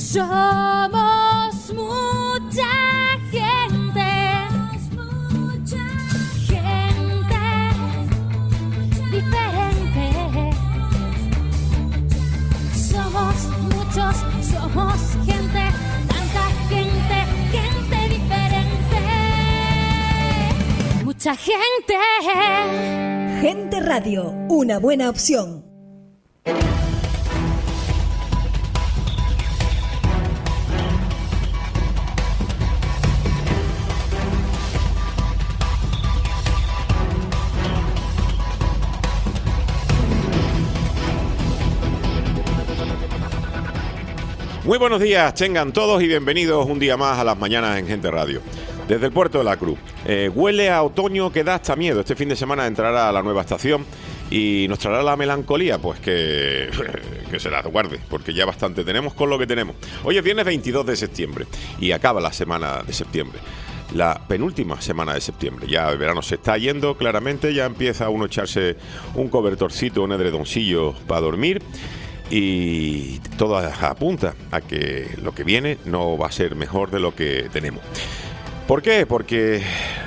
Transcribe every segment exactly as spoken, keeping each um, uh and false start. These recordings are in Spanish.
Somos mucha gente, mucha gente diferente. Somos muchos, somos gente, tanta gente, gente diferente. Mucha gente. Gente Radio, una buena opción. Muy buenos días, tengan todos y bienvenidos un día más a las mañanas en Gente Radio. Desde el puerto de la Cruz. Eh, huele a otoño que da hasta miedo. Este fin de semana entrará la nueva estación y nos traerá la melancolía, pues que, que se la guarde, porque ya bastante tenemos con lo que tenemos. Hoy es viernes veintidós de septiembre y acaba la semana de septiembre. La penúltima semana de septiembre. Ya el verano se está yendo claramente, ya empieza uno a echarse un cobertorcito, un edredoncillo para dormir. Y todo apunta a que lo que viene no va a ser mejor de lo que tenemos. ¿Por qué? Porque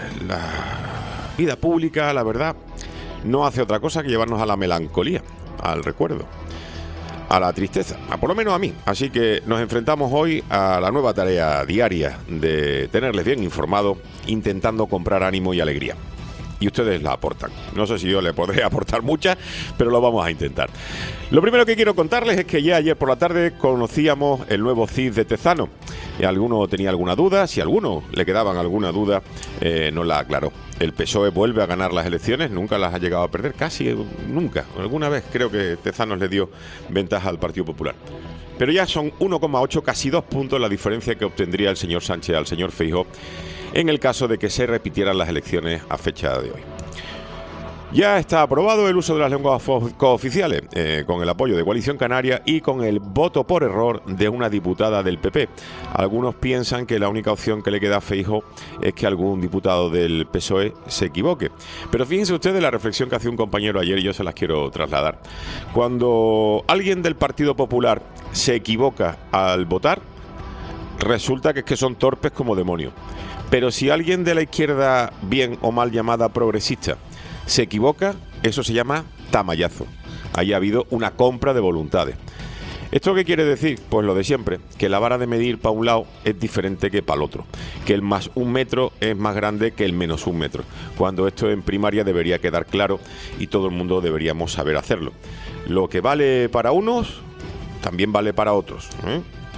la vida pública, la verdad, no hace otra cosa que llevarnos a la melancolía, al recuerdo, a la tristeza, a por lo menos a mí. Así que nos enfrentamos hoy a la nueva tarea diaria de tenerles bien informados, intentando comprar ánimo y alegría. Y ustedes la aportan. No sé si yo le podré aportar muchas, pero lo vamos a intentar. Lo primero que quiero contarles es que ya ayer por la tarde conocíamos el nuevo C I D de Tezano. Y alguno tenía alguna duda, si a alguno le quedaban alguna duda, eh, nos la aclaró. El P S O E vuelve a ganar las elecciones, nunca las ha llegado a perder, casi nunca. Alguna vez creo que Tezanos le dio ventaja al Partido Popular. Pero ya son uno coma ocho, casi dos puntos la diferencia que obtendría el señor Sánchez al señor Feijóo en el caso de que se repitieran las elecciones a fecha de hoy. Ya está aprobado el uso de las lenguas cooficiales, eh, con el apoyo de Coalición Canaria y con el voto por error de una diputada del P P. Algunos piensan que la única opción que le queda a Feijóo es que algún diputado del P S O E se equivoque. Pero fíjense ustedes la reflexión que hacía un compañero ayer y yo se las quiero trasladar. Cuando alguien del Partido Popular se equivoca al votar, resulta que es que son torpes como demonios. Pero si alguien de la izquierda, bien o mal llamada progresista, se equivoca, eso se llama tamallazo. Ahí ha habido una compra de voluntades. ¿Esto qué quiere decir? Pues lo de siempre, que la vara de medir para un lado es diferente que para el otro, que el más un metro es más grande que el menos un metro, cuando esto en primaria debería quedar claro y todo el mundo deberíamos saber hacerlo. Lo que vale para unos, también vale para otros, ¿eh?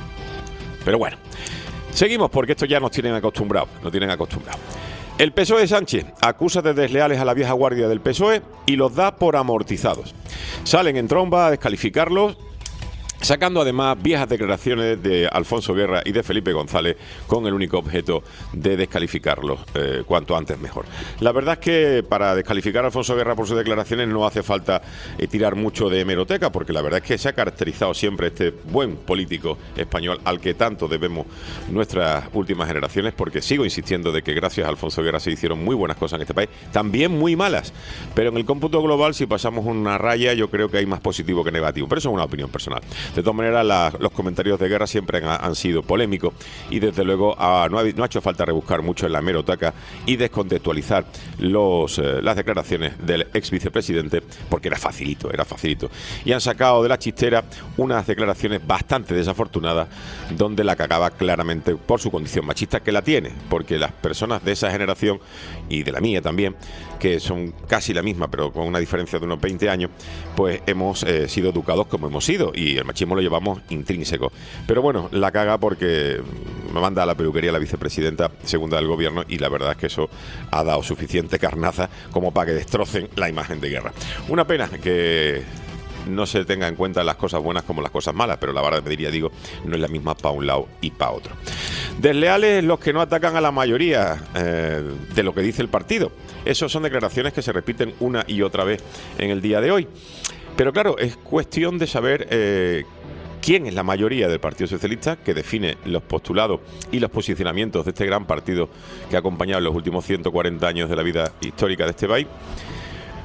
Pero bueno, seguimos porque esto ya nos tienen acostumbrados, nos tienen acostumbrados. El P S O E de Sánchez acusa de desleales a la vieja guardia del P S O E y los da por amortizados. Salen en tromba a descalificarlos, sacando además viejas declaraciones de Alfonso Guerra y de Felipe González con el único objeto de descalificarlos eh, cuanto antes mejor. La verdad es que para descalificar a Alfonso Guerra por sus declaraciones no hace falta eh, tirar mucho de hemeroteca, porque la verdad es que se ha caracterizado siempre este buen político español al que tanto debemos nuestras últimas generaciones, porque sigo insistiendo de que gracias a Alfonso Guerra se hicieron muy buenas cosas en este país, también muy malas, pero en el cómputo global si pasamos una raya yo creo que hay más positivo que negativo, pero eso es una opinión personal. De todas maneras, la, los comentarios de Guerra siempre han, han sido polémicos y desde luego ah, no, ha, no ha hecho falta rebuscar mucho en la hemeroteca y descontextualizar los, eh, las declaraciones del ex vicepresidente, porque era facilito, era facilito. Y han sacado de la chistera unas declaraciones bastante desafortunadas donde la cagaba claramente por su condición machista, que la tiene, porque las personas de esa generación y de la mía también, que son casi la misma pero con una diferencia de unos veinte años, pues hemos eh, sido educados como hemos sido y el machismo lo llevamos intrínseco. Pero bueno, la caga porque me manda a la peluquería la vicepresidenta segunda del gobierno y la verdad es que eso ha dado suficiente carnaza como para que destrocen la imagen de Guerra. Una pena que no se tenga en cuenta las cosas buenas como las cosas malas, pero la vara de medir, ya digo, no es la misma para un lado y para otro. Desleales los que no atacan a la mayoría eh, de lo que dice el partido. Esas son declaraciones que se repiten una y otra vez en el día de hoy. Pero claro, es cuestión de saber eh, quién es la mayoría del Partido Socialista, que define los postulados y los posicionamientos de este gran partido que ha acompañado en los últimos ciento cuarenta años de la vida histórica de este país.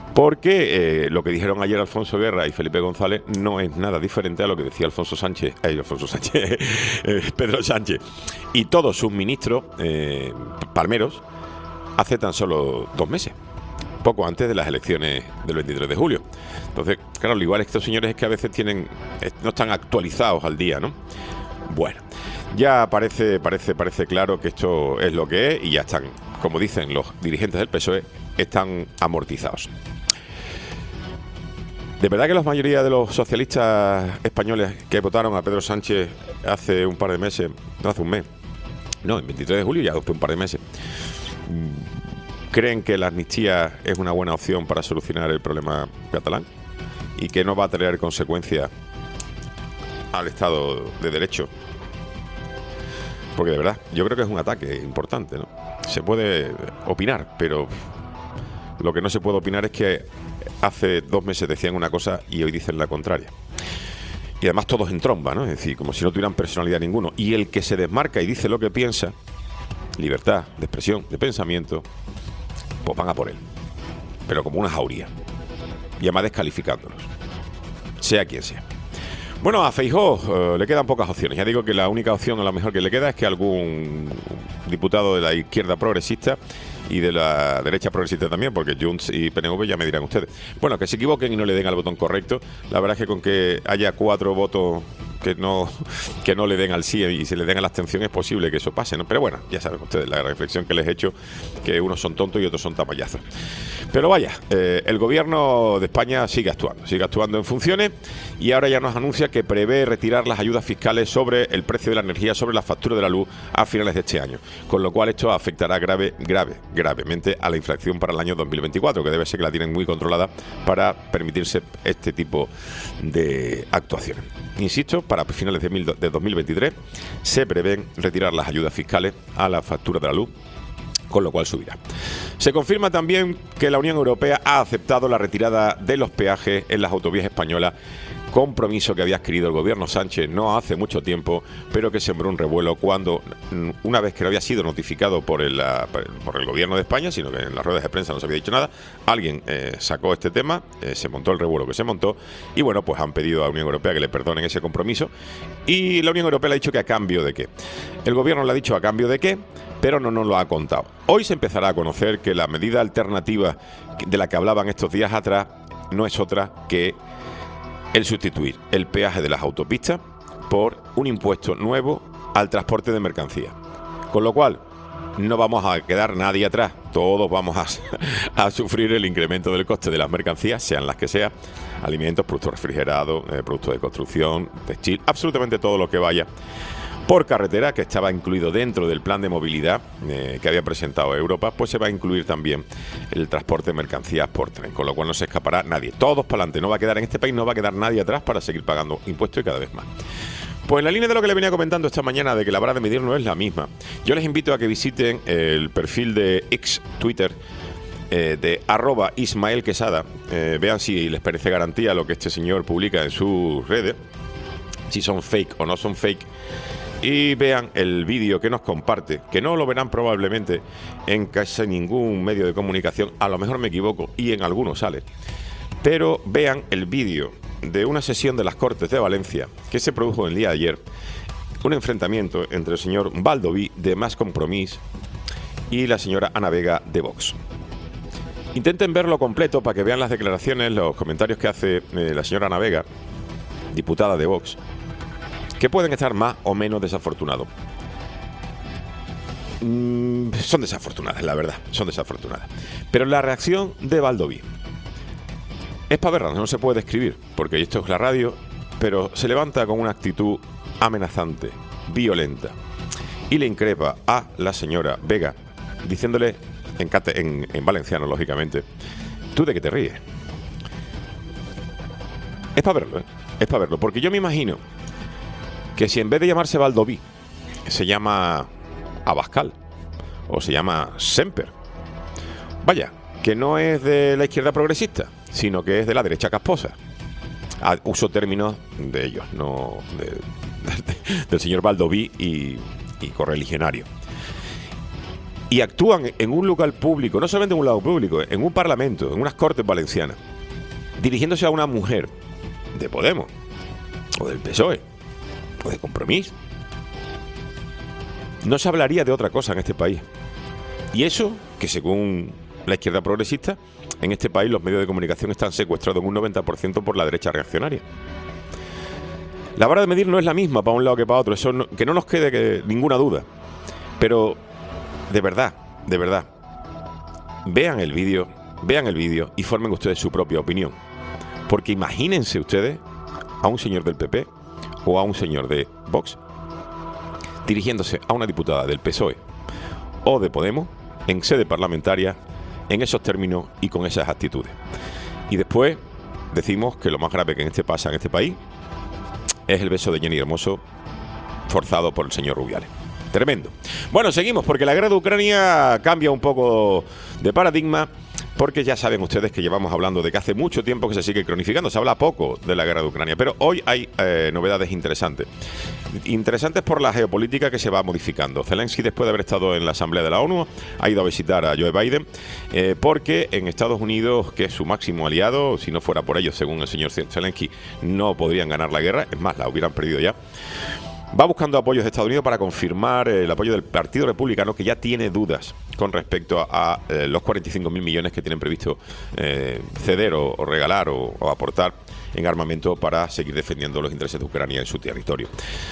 Porque eh, lo que dijeron ayer Alfonso Guerra y Felipe González no es nada diferente a lo que decía Alfonso Sánchez, eh, Alfonso Sánchez, eh, Pedro Sánchez y todos sus ministros eh, palmeros hace tan solo dos meses, poco antes de las elecciones del veintitrés de julio. Entonces, claro, lo igual estos señores es que a veces tienen, no están actualizados al día, ¿no? Bueno, ya parece, parece, parece claro que esto es lo que es y ya están, como dicen los dirigentes del P S O E, están amortizados. ¿De verdad que la mayoría de los socialistas españoles que votaron a Pedro Sánchez hace un par de meses, no hace un mes, no, el veintitrés de julio ya hace un par de meses, creen que la amnistía es una buena opción para solucionar el problema catalán y que no va a traer consecuencias al Estado de Derecho? Porque de verdad, yo creo que es un ataque importante, ¿no? Se puede opinar, pero lo que no se puede opinar es que hace dos meses decían una cosa y hoy dicen la contraria. Y además todos en tromba, ¿no? Es decir, como si no tuvieran personalidad ninguno. Y el que se desmarca y dice lo que piensa, libertad de expresión, de pensamiento, pues van a por él. Pero como una jauría. Y además descalificándolos. Sea quien sea. Bueno, a Feijóo uh, le quedan pocas opciones. Ya digo que la única opción a lo mejor que le queda es que algún diputado de la izquierda progresista y de la derecha progresista también, porque Junts y P N V ya me dirán ustedes. Bueno, que se equivoquen y no le den al botón correcto. La verdad es que con que haya cuatro votos que no que no le den al sí y se le den a la abstención es posible que eso pase, ¿no? Pero bueno, ya saben ustedes la reflexión que les he hecho, que unos son tontos y otros son tamayazos. Pero vaya, eh, el gobierno de España sigue actuando, sigue actuando en funciones y ahora ya nos anuncia que prevé retirar las ayudas fiscales sobre el precio de la energía, sobre la factura de la luz a finales de este año, con lo cual esto afectará grave, grave, gravemente a la inflación para el año dos mil veinticuatro, que debe ser que la tienen muy controlada para permitirse este tipo de actuaciones. Insisto, para finales de dos mil veintitrés se prevén retirar las ayudas fiscales a la factura de la luz, con lo cual subirá. Se confirma también que la Unión Europea ha aceptado la retirada de los peajes en las autovías españolas, compromiso que había adquirido el gobierno Sánchez no hace mucho tiempo, pero que sembró un revuelo cuando, una vez que no había sido notificado por el, por el gobierno de España, sino que en las ruedas de prensa no se había dicho nada, alguien eh, sacó este tema, eh, se montó el revuelo que se montó, y bueno, pues han pedido a la Unión Europea que le perdonen ese compromiso, y la Unión Europea le ha dicho que a cambio de qué. El gobierno le ha dicho a cambio de qué, pero no nos lo ha contado. Hoy se empezará a conocer que la medida alternativa de la que hablaban estos días atrás no es otra que el sustituir el peaje de las autopistas por un impuesto nuevo al transporte de mercancías. Con lo cual, no vamos a quedar nadie atrás. Todos vamos a, a sufrir el incremento del coste de las mercancías, sean las que sean, alimentos, productos refrigerados, eh, productos de construcción, textil, absolutamente todo lo que vaya por carretera, que estaba incluido dentro del plan de movilidad eh, que había presentado Europa, pues se va a incluir también el transporte de mercancías por tren, con lo cual no se escapará nadie. Todos para adelante, no va a quedar en este país, no va a quedar nadie atrás para seguir pagando impuestos y cada vez más. Pues en la línea de lo que le venía comentando esta mañana, de que la vara de medir no es la misma, yo les invito a que visiten el perfil de X Twitter, eh, de arroba Ismael Quesada, eh, vean si les parece garantía lo que este señor publica en sus redes, si son fake o no son fake, y vean el vídeo que nos comparte, que no lo verán probablemente en casi ningún medio de comunicación, a lo mejor me equivoco y en algunos sale, pero vean el vídeo de una sesión de las Cortes de Valencia que se produjo el día de ayer, un enfrentamiento entre el señor Baldoví de Más Compromís y la señora Ana Vega de Vox. Intenten verlo completo para que vean las declaraciones, los comentarios que hace eh, la señora Ana Vega, diputada de Vox, que pueden estar más o menos desafortunados. Mm, son desafortunadas, la verdad, son desafortunadas. Pero la reacción de Baldoví es para verla, no se puede describir, porque esto es la radio, pero se levanta con una actitud amenazante, violenta, y le increpa a la señora Vega, diciéndole, en, cate, en, en valenciano, lógicamente, ¿tú de qué te ríes? Es para verlo, ¿eh? Es para verlo, porque yo me imagino que si en vez de llamarse Baldoví se llama Abascal o se llama Semper, vaya, que no es de la izquierda progresista, sino que es de la derecha casposa. Ah, uso términos de ellos, no de, de, del señor Baldoví y, y correligionario. y actúan en un lugar público, no solamente en un lugar público, en un parlamento, en unas cortes valencianas, dirigiéndose a una mujer de Podemos, o del P S O E, o de Compromís, no se hablaría de otra cosa en este país. Y eso, que según la izquierda progresista, en este país los medios de comunicación están secuestrados en un noventa por ciento por la derecha reaccionaria. La vara de medir no es la misma para un lado que para otro, eso no, que no nos quede que, ninguna duda. Pero, de verdad, de verdad, vean el vídeo, vean el vídeo y formen ustedes su propia opinión. Porque imagínense ustedes a un señor del P P o a un señor de Vox dirigiéndose a una diputada del P S O E o de Podemos en sede parlamentaria en esos términos y con esas actitudes. Y después decimos que lo más grave que en este pasa en este país es el beso de Jenny Hermoso forzado por el señor Rubiales. Tremendo. Bueno, seguimos porque la guerra de Ucrania cambia un poco de paradigma, porque ya saben ustedes que llevamos hablando de que hace mucho tiempo que se sigue cronificando, se habla poco de la guerra de Ucrania, pero hoy hay eh, novedades interesantes. Interesantes por la geopolítica que se va modificando. Zelensky, después de haber estado en la Asamblea de la ONU, ha ido a visitar a Joe Biden, eh, porque en Estados Unidos, que es su máximo aliado, si no fuera por ellos, según el señor Zelensky, no podrían ganar la guerra, es más, la hubieran perdido ya. Va buscando apoyos de Estados Unidos para confirmar el apoyo del Partido Republicano, que ya tiene dudas con respecto a, a eh, los cuarenta y cinco mil millones que tienen previsto eh, ceder o, o regalar o, o aportar en armamento para seguir defendiendo los intereses de Ucrania en su territorio.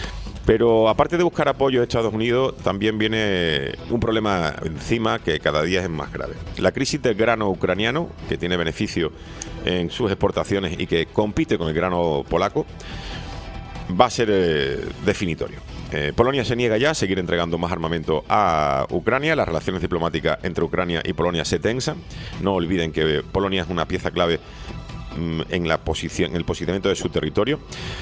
Pero aparte de buscar apoyo de Estados Unidos, también viene un problema encima que cada día es más grave. La crisis del grano ucraniano, que tiene beneficio en sus exportaciones y que compite con el grano polaco, va a ser eh, definitorio. Eh, Polonia se niega ya a seguir entregando más armamento a Ucrania. Las relaciones diplomáticas entre Ucrania y Polonia se tensan. No olviden que Polonia es una pieza clave mm, en la posición, en el posicionamiento de su territorio.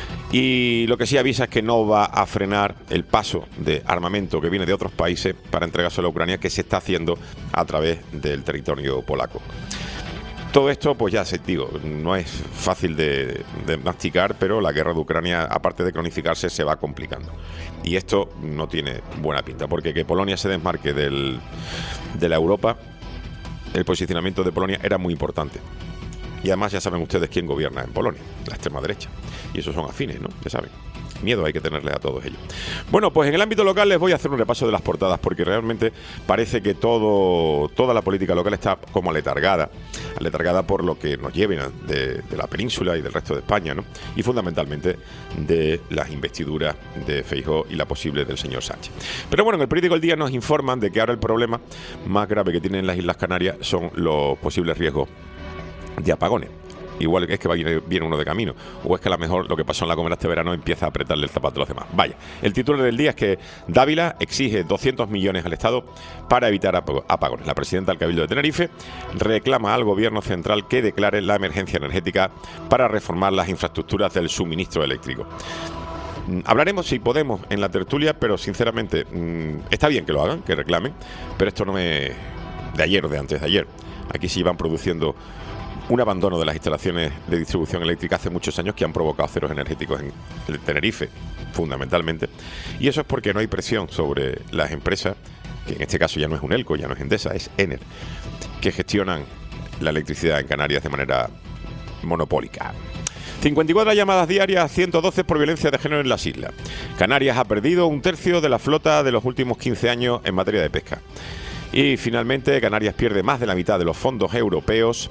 Y lo que sí avisa es que no va a frenar el paso de armamento que viene de otros países para entregárselo a Ucrania, que se está haciendo a través del territorio polaco. Todo esto, pues ya se digo, no es fácil de, de masticar, pero la guerra de Ucrania, aparte de cronificarse, se va complicando. Y esto no tiene buena pinta, porque que Polonia se desmarque del, de la Europa, el posicionamiento de Polonia era muy importante. Y además ya saben ustedes quién gobierna en Polonia, la extrema derecha. Y esos son afines, ¿no? Ya saben. Miedo hay que tenerles a todos ellos. Bueno, pues en el ámbito local les voy a hacer un repaso de las portadas, porque realmente parece que todo toda la política local está como aletargada, aletargada por lo que nos lleven de, de la península y del resto de España, ¿no? Y fundamentalmente de las investiduras de Feijóo y la posible del señor Sánchez. Pero bueno, en el periódico El Día nos informan de que ahora el problema más grave que tienen las Islas Canarias son los posibles riesgos de apagones. Igual es que va viene uno de camino, o es que a lo mejor lo que pasó en La Gomera este verano empieza a apretarle el zapato a los demás. Vaya, el titular del día es que Dávila exige doscientos millones al Estado para evitar apagones. La presidenta del Cabildo de Tenerife reclama al gobierno central que declare la emergencia energética para reformar las infraestructuras del suministro eléctrico. Hablaremos, si podemos, en la tertulia, pero sinceramente mmm, está bien que lo hagan, que reclamen, pero esto no es de ayer o de antes de ayer. Aquí se iban produciendo un abandono de las instalaciones de distribución eléctrica hace muchos años que han provocado ceros energéticos en Tenerife, fundamentalmente. Y eso es porque no hay presión sobre las empresas, que en este caso ya no es Unelco, ya no es Endesa, es Ener, que gestionan la electricidad en Canarias de manera monopólica. cincuenta y cuatro llamadas diarias, ciento doce por violencia de género en las islas. Canarias ha perdido un tercio de la flota de los últimos quince años en materia de pesca. Y finalmente Canarias pierde más de la mitad de los fondos europeos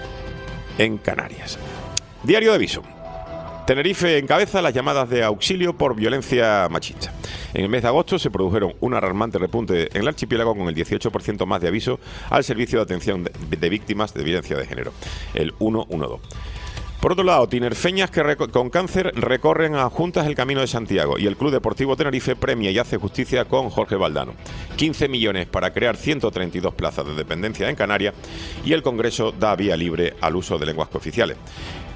en Canarias. Diario de aviso. Tenerife encabeza las llamadas de auxilio por violencia machista. En el mes de agosto se produjeron un alarmante repunte en el archipiélago con el dieciocho por ciento más de avisos al servicio de atención de, de víctimas de violencia de género, el ciento doce. Por otro lado, tinerfeñas que con cáncer recorren a juntas el Camino de Santiago y el Club Deportivo Tenerife premia y hace justicia con Jorge Valdano. quince millones para crear ciento treinta y dos plazas de dependencia en Canarias y el Congreso da vía libre al uso de lenguas cooficiales.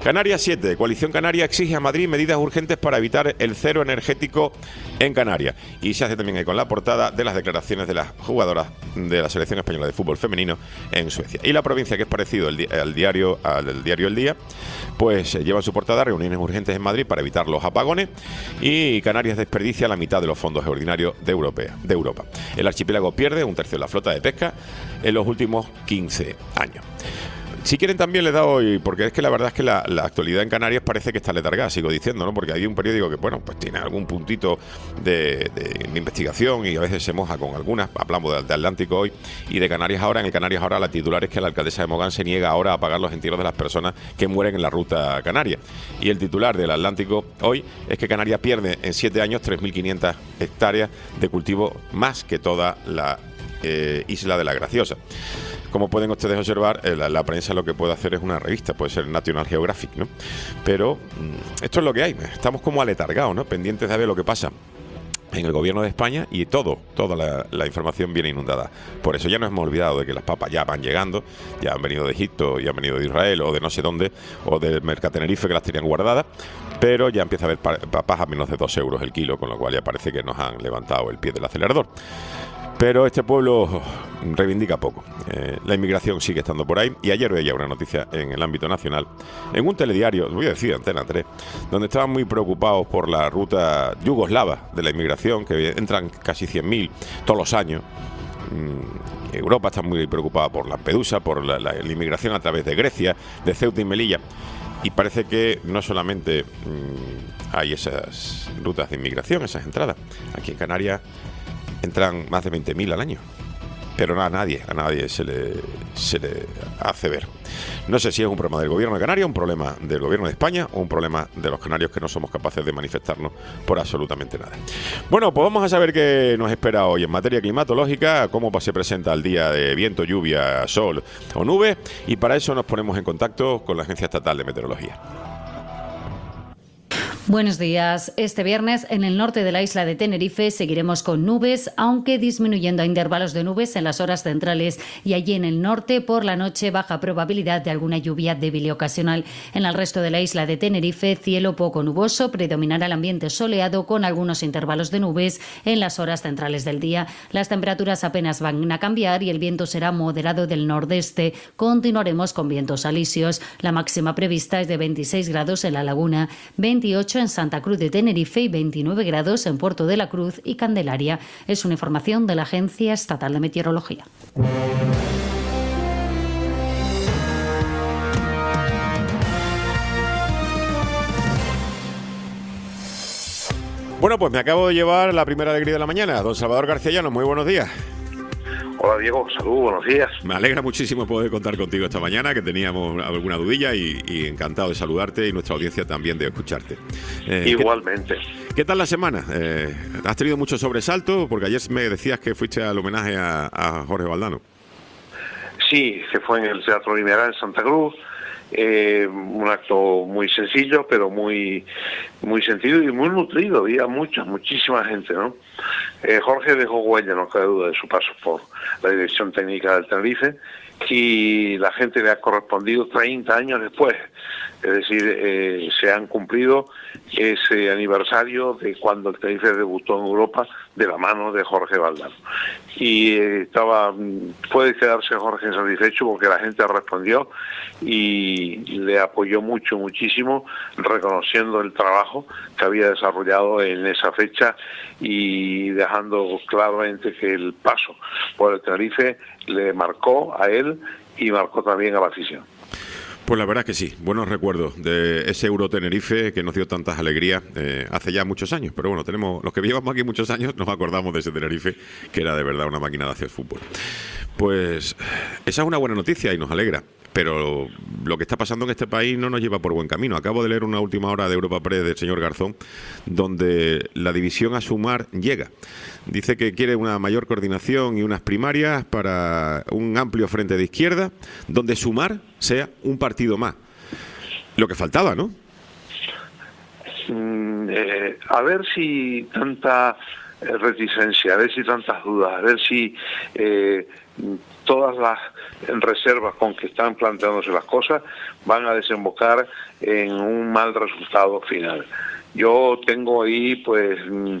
Canarias siete. Coalición Canaria exige a Madrid medidas urgentes para evitar el cero energético en Canarias. Y se hace también ahí con la portada de las declaraciones de las jugadoras de la selección española de fútbol femenino en Suecia. Y la provincia, que es parecido al, di al diario al diario El Día, pues eh, lleva en su portada reuniones urgentes en Madrid para evitar los apagones, y Canarias desperdicia la mitad de los fondos ordinarios de, Europea, de Europa. El archipiélago pierde un tercio de la flota de pesca en los últimos quince años. Si quieren también les da hoy, porque es que la verdad es que la, la actualidad en Canarias parece que está letargada, sigo diciendo, ¿no? Porque hay un periódico que, bueno, pues tiene algún puntito de, de, de investigación y a veces se moja con algunas. Hablamos de, de Atlántico hoy y de Canarias Ahora. En el Canarias Ahora la titular es que la alcaldesa de Mogán se niega ahora a pagar los entierros de las personas que mueren en la ruta canaria. Y el titular del Atlántico hoy es que Canarias pierde en siete años tres mil quinientas hectáreas de cultivo, más que toda la eh, isla de la Graciosa. Como pueden ustedes observar, eh, la, la prensa lo que puede hacer es una revista, puede ser National Geographic, ¿no? Pero mmm, esto es lo que hay, estamos como aletargados, ¿no? Pendientes de ver lo que pasa en el gobierno de España, y todo, toda la, la información viene inundada. Por eso ya nos hemos olvidado de que las papas ya van llegando, ya han venido de Egipto, ya han venido de Israel o de no sé dónde, o del Mercatenerife, que las tenían guardadas, pero ya empieza a haber papas a menos de dos euros el kilo, con lo cual ya parece que nos han levantado el pie del acelerador. Pero este pueblo reivindica poco. Eh, la inmigración sigue estando por ahí. Y ayer veía una noticia en el ámbito nacional, en un telediario, voy a decir Antena tres, donde estaban muy preocupados por la ruta yugoslava de la inmigración, que entran casi cien mil todos los años. Mm, Europa está muy preocupada por Lampedusa, por la, la, la inmigración a través de Grecia, de Ceuta y Melilla. Y parece que no solamente mmm, hay esas rutas de inmigración, esas entradas. Aquí en Canarias entran más de veinte mil al año, pero a nadie, a nadie se le, se le hace ver. No sé si es un problema del gobierno de Canarias, un problema del gobierno de España o un problema de los canarios, que no somos capaces de manifestarnos por absolutamente nada. Bueno, pues vamos a saber qué nos espera hoy en materia climatológica, cómo se presenta el día de viento, lluvia, sol o nubes, y para eso nos ponemos en contacto con la Agencia Estatal de Meteorología. Buenos días. Este viernes en el norte de la isla de Tenerife seguiremos con nubes, aunque disminuyendo a intervalos de nubes en las horas centrales, y allí en el norte por la noche baja probabilidad de alguna lluvia débil y ocasional. En el resto de la isla de Tenerife, cielo poco nuboso, predominará el ambiente soleado con algunos intervalos de nubes en las horas centrales del día. Las temperaturas apenas van a cambiar y el viento será moderado del nordeste. Continuaremos con vientos alisios. La máxima prevista es de veintiséis grados en La Laguna, veintiocho en Santa Cruz de Tenerife y veintinueve grados en Puerto de la Cruz y Candelaria. Es una información de la Agencia Estatal de Meteorología. Bueno, pues me acabo de llevar la primera alegría de la mañana. Don Salvador García Llano, muy buenos días. Hola Diego, saludos, buenos días. Me alegra muchísimo poder contar contigo esta mañana, que teníamos alguna dudilla, y, y encantado de saludarte, y nuestra audiencia también de escucharte. Eh, Igualmente. ¿qué, ¿Qué tal la semana? Eh, ¿Has tenido mucho sobresalto? Porque ayer me decías que fuiste al homenaje a, a Jorge Valdano. Sí, se fue en el Teatro Lineal en Santa Cruz. Eh, un acto muy sencillo, pero muy muy sentido y muy nutrido. Había mucha, muchísima gente, ¿no? Eh, Jorge dejó huella, no cabe duda, de su paso por la dirección técnica del Tenerife, y la gente le ha correspondido treinta años después. Es decir, eh, se han cumplido ese aniversario de cuando el Tenerife debutó en Europa de la mano de Jorge Valdano. Y eh, estaba, puede quedarse Jorge satisfecho porque la gente respondió y le apoyó mucho, muchísimo, reconociendo el trabajo que había desarrollado en esa fecha y dejando claramente que el paso por el Tenerife le marcó a él y marcó también a la afición. Pues la verdad es que sí, buenos recuerdos de ese Euro Tenerife que nos dio tantas alegrías eh, hace ya muchos años. Pero bueno, tenemos los que llevamos aquí muchos años, nos acordamos de ese Tenerife, que era de verdad una máquina de hacer fútbol. Pues esa es una buena noticia y nos alegra. Pero lo que está pasando en este país no nos lleva por buen camino. Acabo de leer una última hora de Europa Press del señor Garzón, donde la división a sumar llega. Dice que quiere una mayor coordinación y unas primarias para un amplio frente de izquierda, donde sumar sea un partido más. Lo que faltaba, ¿no? Mm, eh, a ver si tanta reticencia, a ver si tantas dudas, a ver si eh, todas las reservas con que están planteándose las cosas van a desembocar en un mal resultado final. Yo tengo ahí pues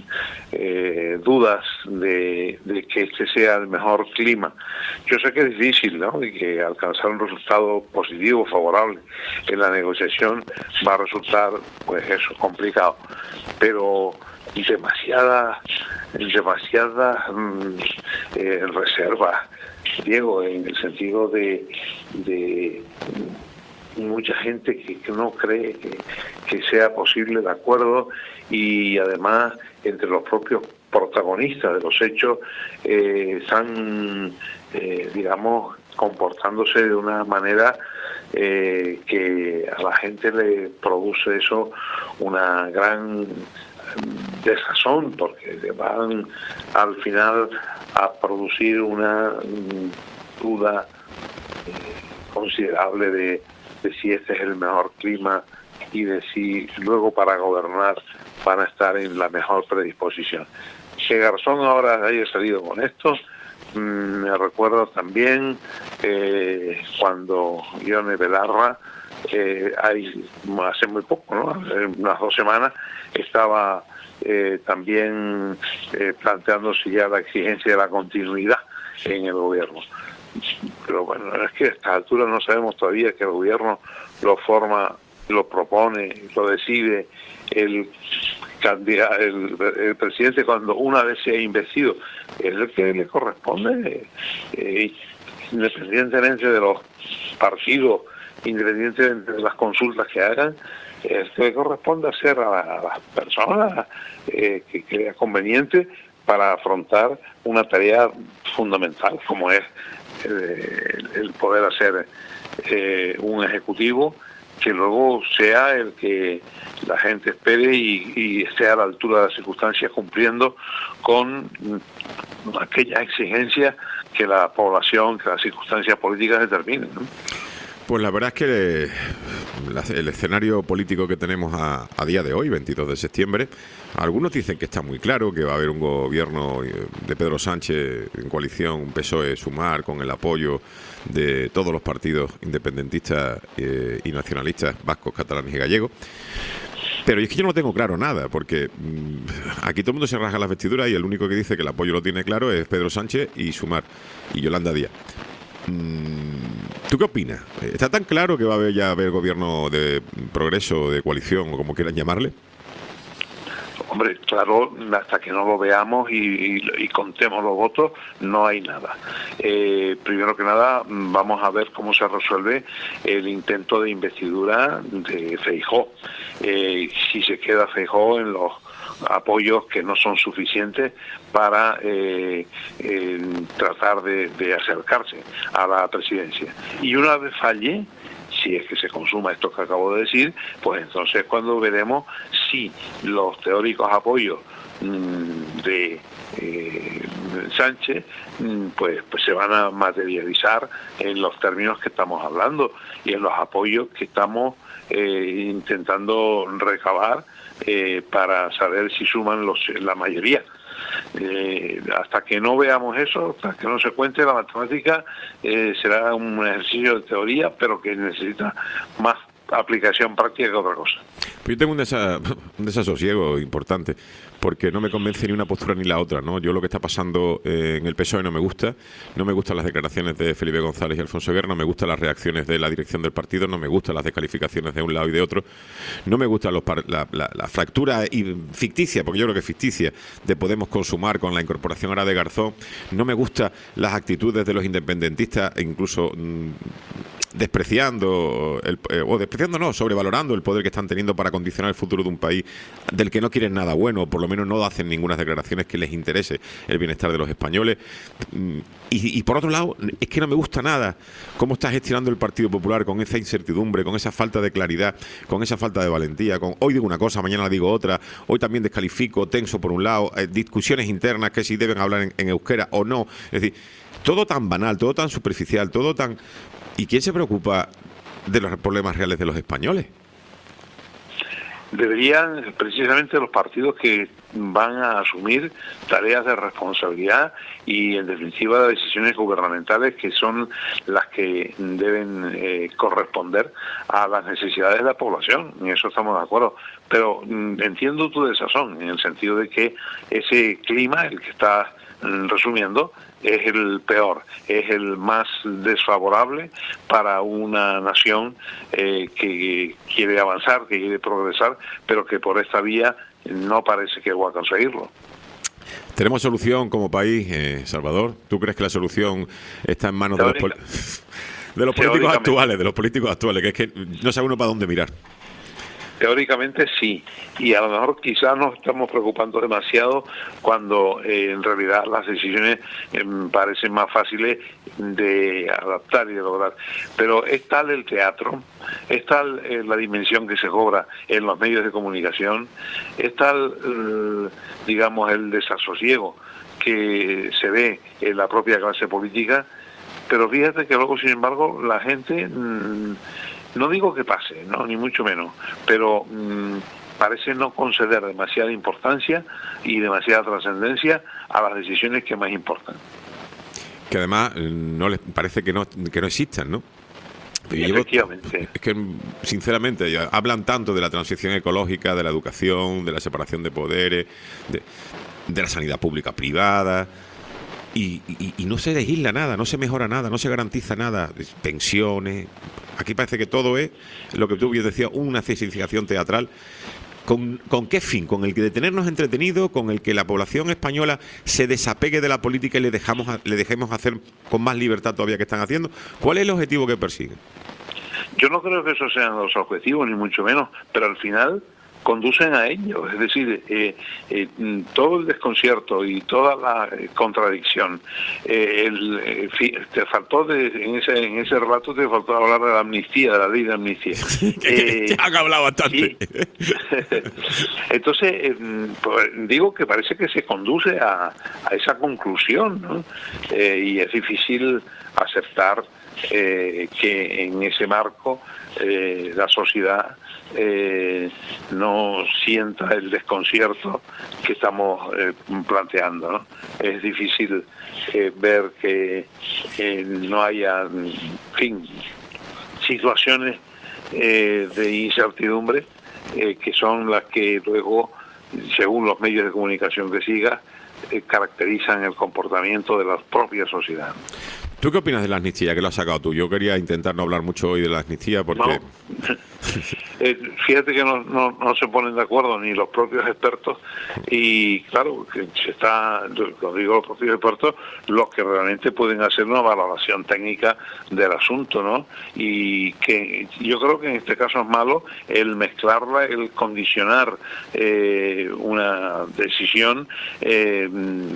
eh, dudas de, de que este sea el mejor clima. Yo sé que es difícil, ¿no? Y que alcanzar un resultado positivo, favorable en la negociación va a resultar, pues eso, complicado. Pero demasiadas, demasiadas mm, eh, reservas, Diego, en el sentido de, de mucha gente que, que no cree que, que sea posible el acuerdo, y además entre los propios protagonistas de los hechos eh, están, eh, digamos, comportándose de una manera eh, que a la gente le produce eso una gran desazón, porque van al final a producir una duda eh, considerable de, de si este es el mejor clima y de si luego para gobernar van a estar en la mejor predisposición. Que Garzón ahora haya salido con esto, mmm, me recuerdo también eh, cuando Ione Belarra, eh, hay, hace muy poco, ¿no? unas dos semanas, estaba eh, también eh, planteándose ya la exigencia de la continuidad en el gobierno. Pero bueno, es que a esta altura no sabemos todavía que el gobierno lo forma, lo propone, lo decide el candidato, el, el presidente cuando una vez se ha investido. Es el que le corresponde, eh, independientemente de los partidos, independientemente de las consultas que hagan, es que le corresponde hacer a, a las personas eh, que crea conveniente para afrontar una tarea fundamental como es eh, el poder hacer eh, un ejecutivo que luego sea el que la gente espere y, y esté a la altura de las circunstancias, cumpliendo con aquellas exigencias que la población, que las circunstancias políticas determinen, ¿no? Pues la verdad es que la, el escenario político que tenemos a, a día de hoy, veintidós de septiembre, algunos dicen que está muy claro, que va a haber un gobierno de Pedro Sánchez en coalición, un P S O E-Sumar, con el apoyo de todos los partidos independentistas eh, y nacionalistas vascos, catalanes y gallegos. Pero es que yo no tengo claro nada, porque mmm, aquí todo el mundo se rasga las vestiduras y el único que dice que el apoyo lo tiene claro es Pedro Sánchez y Sumar, y Yolanda Díaz. ¿Tú qué opinas? ¿Está tan claro que va a haber ya haber gobierno de progreso, de coalición, o como quieran llamarle? Hombre, claro, hasta que no lo veamos y, y, y contemos los votos, no hay nada. Eh, primero que nada, vamos a ver cómo se resuelve el intento de investidura de Feijóo. Eh, si se queda Feijóo en los apoyos que no son suficientes para eh, eh, tratar de, de acercarse a la presidencia. Y una vez falle, si es que se consuma esto que acabo de decir, pues entonces cuando veremos si los teóricos apoyos mmm, de eh, Sánchez mmm, pues, pues se van a materializar en los términos que estamos hablando y en los apoyos que estamos eh, intentando recabar eh, para saber si suman los, la mayoría. Eh, hasta que no veamos eso, hasta que no se cuente la matemática, eh, será un ejercicio de teoría, pero que necesita más aplicación práctica que otra cosa. Yo tengo un, desa, un desasosiego importante, porque no me convence ni una postura ni la otra, ¿no? Yo lo que está pasando eh, en el P S O E no me gusta, no me gustan las declaraciones de Felipe González y Alfonso Guerra, no me gustan las reacciones de la dirección del partido, no me gustan las descalificaciones de un lado y de otro, no me gusta los la, la, la fractura ficticia, porque yo creo que es ficticia, de Podemos con Sumar con la incorporación ahora de Garzón, no me gustan las actitudes de los independentistas, e incluso mmm, despreciando, el, eh, o despreciando no, sobrevalorando el poder que están teniendo para condicionar el futuro de un país del que no quieren nada bueno, o por lo menos no hacen ninguna declaraciones que les interese el bienestar de los españoles. Y, y por otro lado, es que no me gusta nada cómo está gestionando el Partido Popular con esa incertidumbre, con esa falta de claridad, con esa falta de valentía, con hoy digo una cosa, mañana digo otra, hoy también descalifico, tenso por un lado, eh, discusiones internas que si deben hablar en, en euskera o no. Es decir, todo tan banal, todo tan superficial, todo tan... ¿Y quién se preocupa de los problemas reales de los españoles? deberían precisamente los partidos que van a asumir tareas de responsabilidad y en definitiva decisiones gubernamentales que son las que deben eh, corresponder a las necesidades de la población. En eso estamos de acuerdo, pero mm, entiendo tu desazón en el sentido de que ese clima, el que estás mm, resumiendo, es el peor, es el más desfavorable para una nación eh, que quiere avanzar, que quiere progresar, pero que por esta vía no parece que va a conseguirlo. ¿Tenemos solución como país, eh, Salvador? ¿Tú crees que la solución está en manos de los, pol- de los políticos actuales, de los políticos actuales, que es que no sabe uno para dónde mirar? Teóricamente sí, y a lo mejor quizás nos estamos preocupando demasiado cuando eh, en realidad las decisiones eh, parecen más fáciles de adaptar y de lograr. Pero es tal el teatro, es tal eh, la dimensión que se cobra en los medios de comunicación, es tal, eh, digamos, el desasosiego que se ve en la propia clase política, pero fíjate que luego, sin embargo, la gente... Mmm, no digo que pase, no, ni mucho menos, pero mmm, parece no conceder demasiada importancia y demasiada trascendencia a las decisiones que más importan. Que además no les parece que no que no existan, ¿no? Efectivamente. Es que, sinceramente, ya hablan tanto de la transición ecológica, de la educación, de la separación de poderes, de, de la sanidad pública privada... Y, y, y no se legisla nada, no se mejora nada, no se garantiza nada, pensiones. Aquí parece que todo es, lo que tú bien decías, una cesificación teatral. ¿Con, ¿Con qué fin? ¿Con el de tenernos entretenidos? ¿Con el que la población española se desapegue de la política y le, dejamos, le dejemos hacer con más libertad todavía que están haciendo? ¿Cuál es el objetivo que persiguen? Yo no creo que esos sean los objetivos, ni mucho menos, pero al final... conducen a ello, es decir, eh, eh, todo el desconcierto y toda la contradicción. Eh, el, eh, te faltó de, en ese en ese relato te faltó hablar de la amnistía, de la ley de amnistía. eh, ya han hablado bastante. Sí. Entonces eh, pues, digo que parece que se conduce a, a esa conclusión, ¿no? Eh, y es difícil aceptar eh, que en ese marco eh, la sociedad Eh, no sienta el desconcierto que estamos eh, planteando, ¿no? Es difícil eh, ver que eh, no haya, en fin, situaciones eh, de incertidumbre eh, que son las que luego, según los medios de comunicación que siga, eh, caracterizan el comportamiento de la propia sociedad. ¿Tú qué opinas de la amnistía, que lo has sacado tú? Yo quería intentar no hablar mucho hoy de la amnistía porque... No. eh, fíjate que no, no, no se ponen de acuerdo ni los propios expertos y claro, que se está, lo digo los propios expertos, los que realmente pueden hacer una valoración técnica del asunto, ¿no? Y que yo creo que en este caso es malo el mezclarla, el condicionar eh, una decisión eh,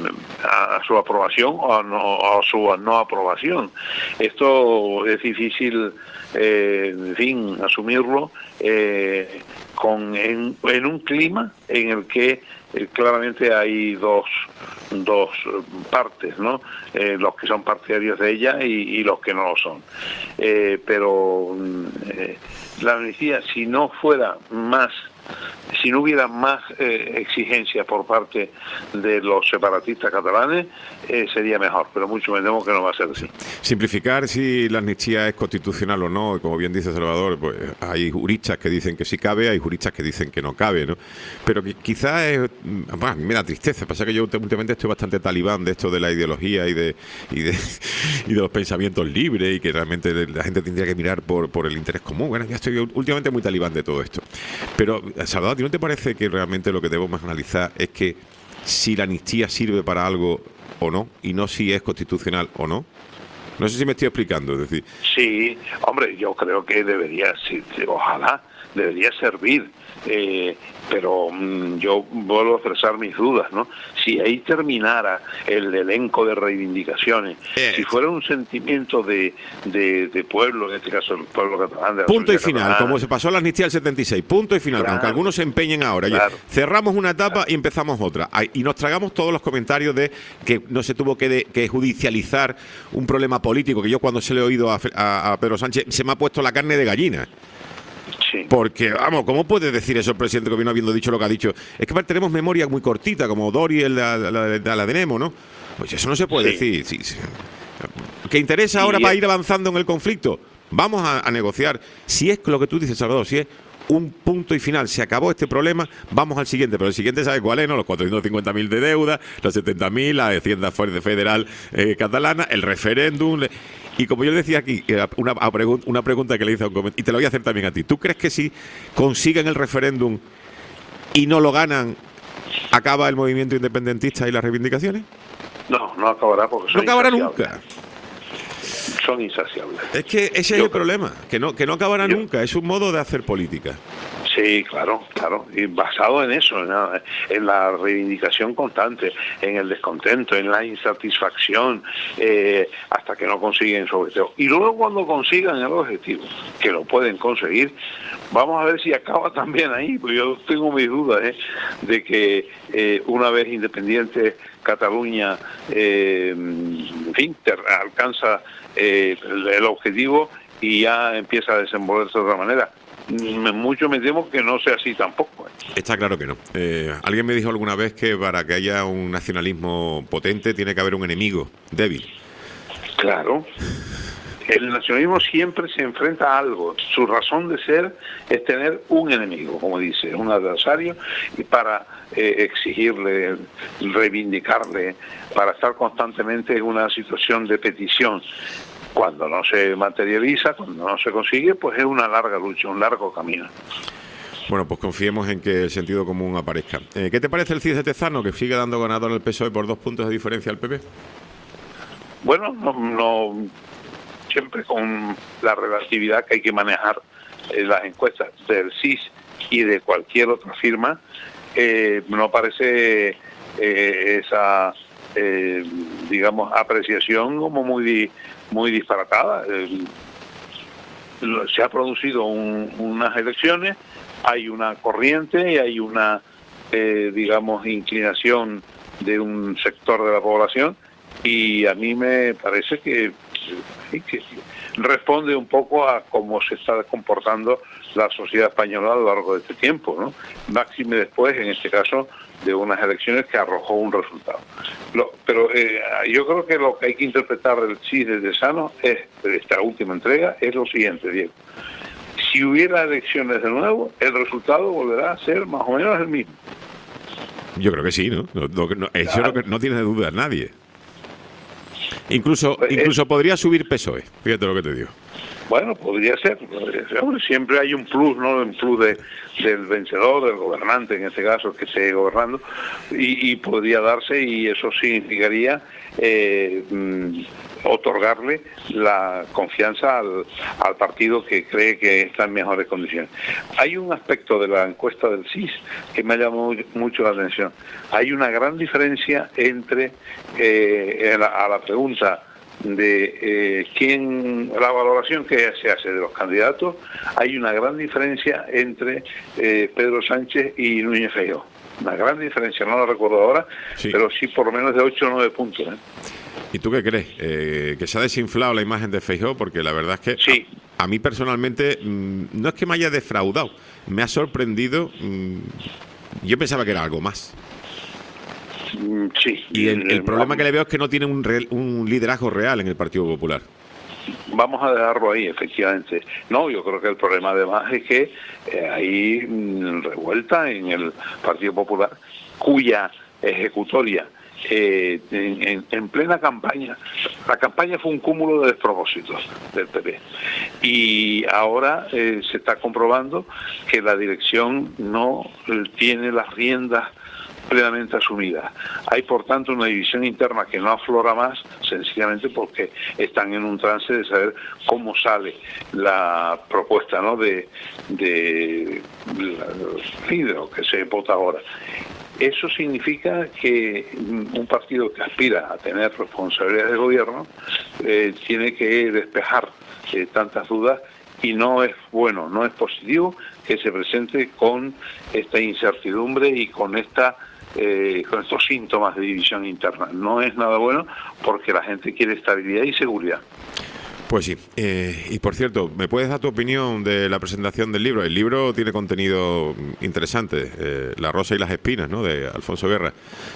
a, a su aprobación o a, no, a su no aprobación. Esto es difícil, eh, en fin, asumirlo eh, con en, en un clima en el que eh, claramente hay dos dos partes, ¿no? Eh, los que son partidarios de ella y, y los que no lo son. Eh, pero eh, la amnistía, si no fuera más si no hubiera más eh, exigencias por parte de los separatistas catalanes, eh, sería mejor, pero mucho me temo que no va a ser así. Simplificar si la amnistía es constitucional o no, como bien dice Salvador, pues hay juristas que dicen que sí cabe, hay juristas que dicen que no cabe, ¿no? Pero quizás es, bueno, a mí me da tristeza, pasa que yo últimamente estoy bastante talibán de esto de la ideología y de y de, y de los pensamientos libres y que realmente la gente tendría que mirar por, por el interés común. Bueno, ya estoy últimamente muy talibán de todo esto. Pero, Salvador, ¿no te parece que realmente lo que debemos analizar es que si la amnistía sirve para algo o no, y no si es constitucional o no? No sé si me estoy explicando, es decir... Sí, hombre, yo creo que debería, sí, ojalá, debería servir, eh, pero mmm, yo vuelvo a expresar mis dudas, ¿no? Si ahí terminara el elenco de reivindicaciones, eh. si fuera un sentimiento de, de, de pueblo, en este caso el pueblo catalán... De la punto y final, catalana, como se pasó la amnistía del setenta y seis, punto y final, claro, aunque algunos se empeñen ahora. Claro. Oye, cerramos una etapa claro. y empezamos otra. Y nos tragamos todos los comentarios de que no se tuvo que, de, que judicializar un problema político, que yo cuando se le he oído a, a, a Pedro Sánchez se me ha puesto la carne de gallina. Sí. Porque, vamos, ¿cómo puede decir eso el presidente que vino habiendo dicho lo que ha dicho? Es que tenemos memoria muy cortita, como Dori, el de la, la, la, la de Nemo, ¿no? Pues eso no se puede Sí. decir. Sí, sí. ¿Qué interesa ahora Y para es- ir avanzando en el conflicto? Vamos a, a negociar. Si es lo que tú dices, Salvador, si es un punto y final, se acabó este problema, vamos al siguiente. Pero el siguiente, ¿sabe cuál es? ¿No? Los cuatrocientos cincuenta mil de deuda, los setenta mil, la Hacienda Federal eh, catalana, el referéndum. Le... Y como yo decía aquí, una, una pregunta que le hice a un comentario, y te la voy a hacer también a ti. ¿Tú crees que si consiguen el referéndum y no lo ganan, acaba el movimiento independentista y las reivindicaciones? No, no acabará porque son No acabará insaciables. nunca. Son insaciables. Es que ese es Yo- el problema, que no, que no acabará Yo- nunca. Es un modo de hacer política. Sí, claro, claro. Y basado en eso, ¿no? En la reivindicación constante, en el descontento, en la insatisfacción, eh, hasta que no consiguen su objetivo. Y luego cuando consigan el objetivo, que lo pueden conseguir, vamos a ver si acaba también ahí, porque yo tengo mis dudas ¿eh? de que eh, una vez independiente Cataluña, eh, en fin, ter- alcanza eh, el, el objetivo y ya empieza a desenvolverse de otra manera. Mm, Mucho me temo que no sea así tampoco. ¿eh? Está claro que no. Eh, alguien me dijo alguna vez que para que haya un nacionalismo potente tiene que haber un enemigo débil. Claro. El nacionalismo siempre se enfrenta a algo. Su razón de ser es tener un enemigo, como dice, un adversario, y para eh, exigirle, reivindicarle, para estar constantemente en una situación de petición. Cuando no se materializa, cuando no se consigue, pues es una larga lucha, un largo camino. Bueno, pues confiemos en que el sentido común aparezca. Eh, ¿Qué te parece el C I S de Tezzano, que sigue dando ganador al P S O E por dos puntos de diferencia al P P? Bueno, no, no siempre con la relatividad que hay que manejar en las encuestas del C I S y de cualquier otra firma, eh, no parece eh, esa, eh, digamos, apreciación como muy muy disparatada. Eh, se ha producido un, unas elecciones, hay una corriente y hay una, eh, digamos, inclinación de un sector de la población, y a mí me parece que, que responde un poco a cómo se está comportando la sociedad española a lo largo de este tiempo, ¿no? Máxime después, en este caso, de unas elecciones que arrojó un resultado. Lo, pero eh, yo creo que lo que hay que interpretar del C I S de Tezzano es, de esta última entrega, es lo siguiente, Diego. Si hubiera elecciones de nuevo, el resultado volverá a ser más o menos el mismo. Yo creo que sí, ¿no? no, no, no eso Claro. no, no tiene dudas nadie. Incluso, Pues, incluso eh, podría subir P S O E, fíjate lo que te digo. Bueno, podría ser, podría ser. Hombre, siempre hay un plus, ¿no? Un plus de, del vencedor, del gobernante, en este caso, que esté gobernando, y, y podría darse, y eso significaría eh, mm, otorgarle la confianza al, al partido que cree que está en mejores condiciones. Hay un aspecto de la encuesta del C I S que me ha llamado mucho la atención. Hay una gran diferencia entre eh, a, la, a la pregunta de eh, quién, la valoración que se hace de los candidatos, hay una gran diferencia entre eh, Pedro Sánchez y Núñez Feijóo. Una gran diferencia, no lo recuerdo ahora, Sí. pero sí por lo menos de ocho o nueve puntos. ¿eh? ¿Y tú qué crees? Eh, ¿Que se ha desinflado la imagen de Feijóo? Porque la verdad es que Sí. a, a mí personalmente mmm, no es que me haya defraudado, me ha sorprendido. Mmm, yo pensaba que era algo más. Mm, Sí. Y el, el Eh, problema que le veo es que no tiene un, real- un liderazgo real en el Partido Popular. Vamos a dejarlo ahí, efectivamente. No, yo creo que el problema además es que eh, hay mm, revuelta en el Partido Popular, cuya ejecutoria eh, en, en- en plena campaña, la campaña fue un cúmulo de despropósitos del P P. Y ahora eh, se está comprobando que la dirección no eh, tiene las riendas plenamente asumida. Hay, por tanto, una división interna que no aflora más, sencillamente porque están en un trance de saber cómo sale la propuesta, ¿no?, de, de, de, de lo que se vota ahora. Eso significa que un partido que aspira a tener responsabilidades de gobierno eh, tiene que despejar eh, tantas dudas, y no es bueno, no es positivo que se presente con esta incertidumbre y con esta eh, con estos síntomas de división interna. No es nada bueno, porque la gente quiere estabilidad y seguridad. Pues sí. Eh, y por cierto, ¿me puedes dar tu opinión de la presentación del libro? El libro tiene contenido interesante, eh, La rosa y las espinas, ¿no?, de Alfonso Guerra.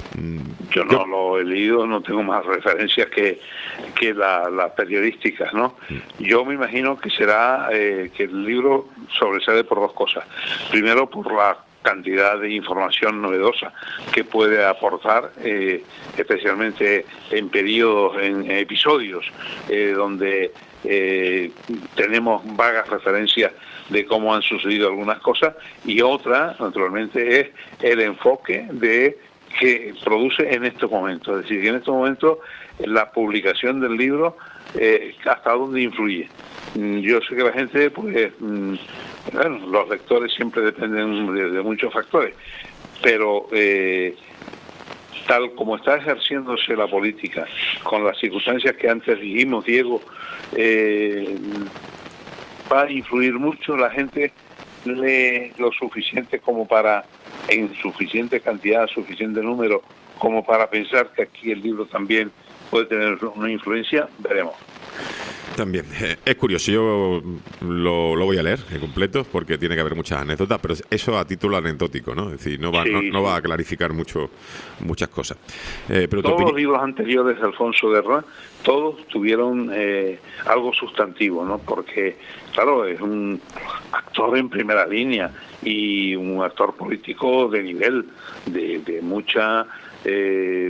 Yo no lo he leído, no tengo más referencias que, que las la periodísticas, ¿no? Yo me imagino que será eh, que el libro sobresale por dos cosas. Primero, por la cantidad de información novedosa que puede aportar, eh, especialmente en periodos, en episodios eh, donde eh, tenemos vagas referencias de cómo han sucedido algunas cosas, y otra, naturalmente, es el enfoque de que produce en estos momentos. Es decir, que en estos momentos la publicación del libro, eh, hasta dónde influye. Yo sé que la gente, pues, bueno, los lectores siempre dependen de, de muchos factores, pero eh, tal como está ejerciéndose la política, con las circunstancias que antes dijimos, Diego, eh, va a influir mucho. La gente lee lo suficiente como para, en suficiente cantidad, suficiente número, como para pensar que aquí el libro también puede tener una influencia. Veremos. También, eh, es curioso, yo lo, lo voy a leer en completo porque tiene que haber muchas anécdotas, pero eso a título anecdótico, ¿no? Es decir, no va, sí, no, no va a clarificar mucho muchas cosas. Eh, pero todos los libros anteriores de Alfonso Guerra, todos tuvieron eh, algo sustantivo, ¿no? Porque, claro, es un actor en primera línea y un actor político de nivel, de, de mucha... Eh,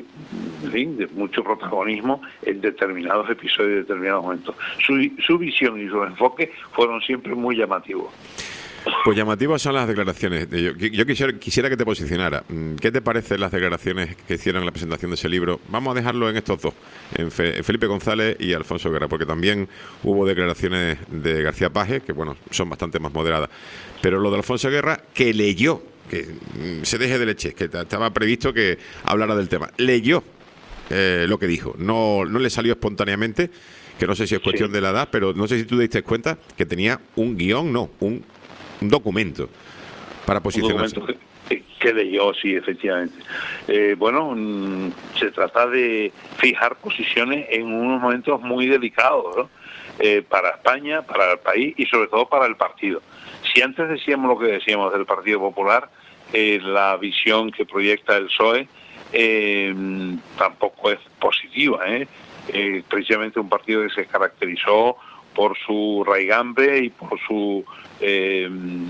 de mucho protagonismo en determinados episodios, en determinados momentos. Su, su visión y su enfoque fueron siempre muy llamativos. Pues llamativas son las declaraciones. Yo, yo quisiera, quisiera que te posicionara. ¿Qué te parecen las declaraciones que hicieron en la presentación de ese libro? Vamos a dejarlo en estos dos, en Fe, Felipe González y Alfonso Guerra, porque también hubo declaraciones de García Paje, que bueno, son bastante más moderadas. Pero lo de Alfonso Guerra, que leyó, que se deje de leche, que estaba previsto que hablara del tema, leyó eh, lo que dijo, no, no le salió espontáneamente, que no sé si es cuestión sí. de la edad, pero no sé si tú te diste cuenta que tenía un guión, no, un, un documento para posicionarse. Un documento que, que leyó, sí, efectivamente. Eh, bueno, mm, se trata de fijar posiciones en unos momentos muy delicados, ¿no? Eh, para España, para el país y sobre todo para el partido. Si antes decíamos lo que decíamos del Partido Popular, eh, la visión que proyecta el P S O E eh, tampoco es positiva, ¿eh? Eh, precisamente un partido que se caracterizó por su raigambre y por su eh,